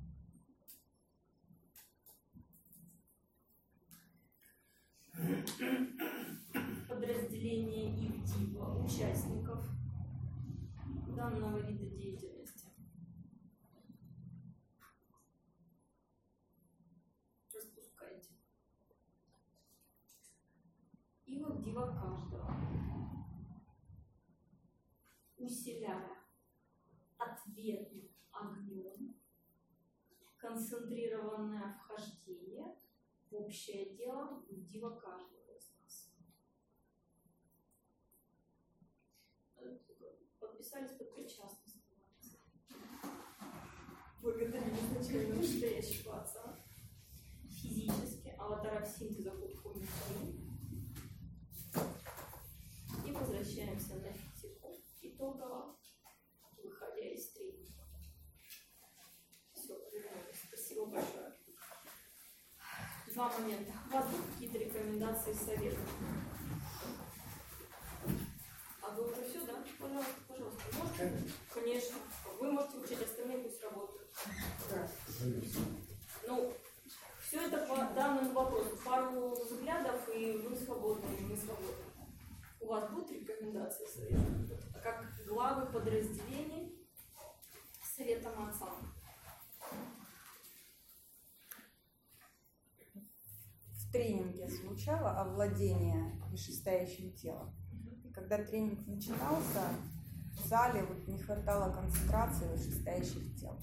Подразделение Ивдива, участников данного вида деятельности. Распускайте. Ивдива каждого, усиляя ответным огнем концентрированное вхождение в общее дело Ивдива каждого из нас. Подписались под причастность. Благодарим изначально настоящего Отца, физически, аватаров синтеза Кудхуми. И возвращаемся на физику. Итогово, выходя из тренинга. Все, вернулись. Спасибо большое. Два момента. У вас будут какие-то рекомендации, советы? А вы уже все, да? Пожалуйста, можете? Конечно. Вы можете учить, остальные пусть работают. Ну, все это по данному вопросу. Пару взглядов, и вы свободны, и мы свободны. У вас будут рекомендации, советы? Как главы подразделений Советом Отца. В тренинге звучало овладение вышестоящим телом. И когда тренинг начинался, в зале вот не хватало концентрации вышестоящих тел.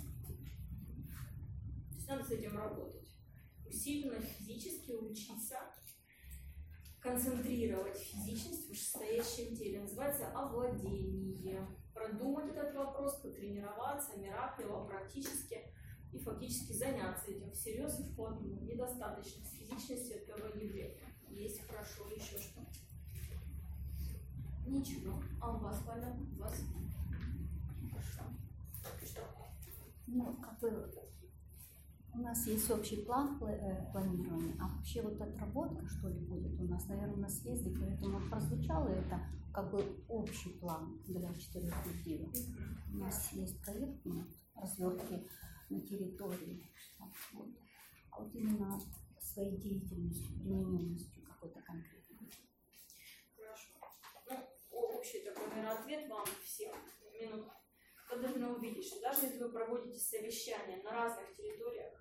То есть надо с этим работать. Усиленно физически учиться концентрировать физичность в вышестоящем теле. Называется овладение. Продумать этот вопрос, потренироваться, миракливо, практически и фактически заняться этим всерьез и вплотную. Недостаточно с физичностью этого явления. Есть хорошо, еще что? Ничего. А у вас, Валя? У вас? Хорошо. Что? Ну, как бы у нас есть общий план планирования, а вообще вот отработка, что ли, будет у нас, наверное, на съезде, поэтому прозвучало это как бы общий план для 4 Ивдива. У нас есть проект развертки на территории, вот. А вот именно своей деятельностью, примененностью какой-то конкретной. Хорошо. Ну, общий такой, наверное, ответ вам всем. Минут. Вы должны увидеть, что даже если вы проводите совещания на разных территориях,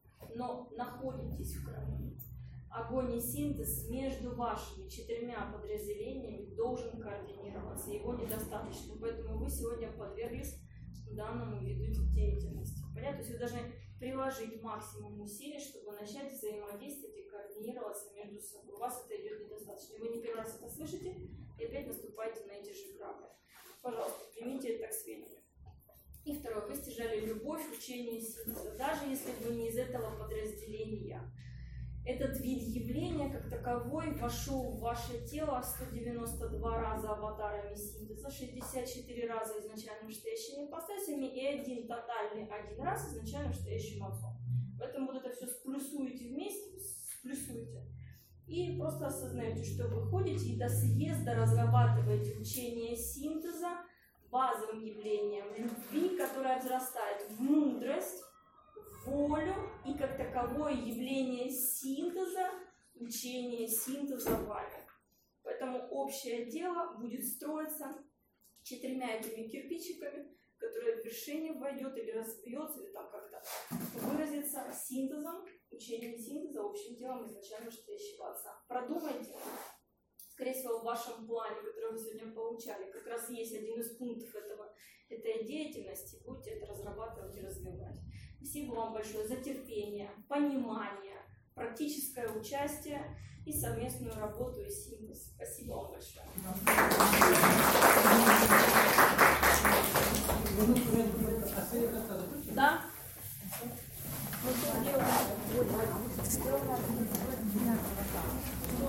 но находитесь в Крыму, огонь и синтез между вашими 4 подразделениями должен координироваться. Его недостаточно. Поэтому вы сегодня подверглись данному виду деятельности. Понятно? То есть вы должны приложить максимум усилий, чтобы начать взаимодействовать и координироваться между собой. У вас это идет недостаточно. Вы не первый раз это слышите и опять наступаете на эти же грабли. Пожалуйста, примите это к сведению. И второе. Вы стяжали любовь, учение синтеза, даже если вы не из этого подразделения. Этот вид явления, как таковой, вошел в ваше тело 192 раза аватарами синтеза, 64 раза изначально настоящими ипостасями и один раз изначально настоящим Отцом. Поэтому вот это все сплюсуете вместе, сплюсуете, и просто осознаете, что вы ходите и до съезда разрабатываете учение синтеза базовым явлением любви, которая взрастает в мудрость, волю и как таковое явление синтеза, учение синтеза вами. Поэтому общее дело будет строиться 4 этими кирпичиками, которые в вершине войдет или разбьется, или там как-то выразится синтезом, учением синтеза, общим делом изначально настоящего Отца. Продумайте, скорее всего, в вашем плане, который которые вы сегодня получали. Как раз есть один из пунктов этой деятельности. Будете это разрабатывать и развивать. Спасибо вам большое за терпение, понимание, практическое участие и совместную работу и синтез. Спасибо вам большое. Да?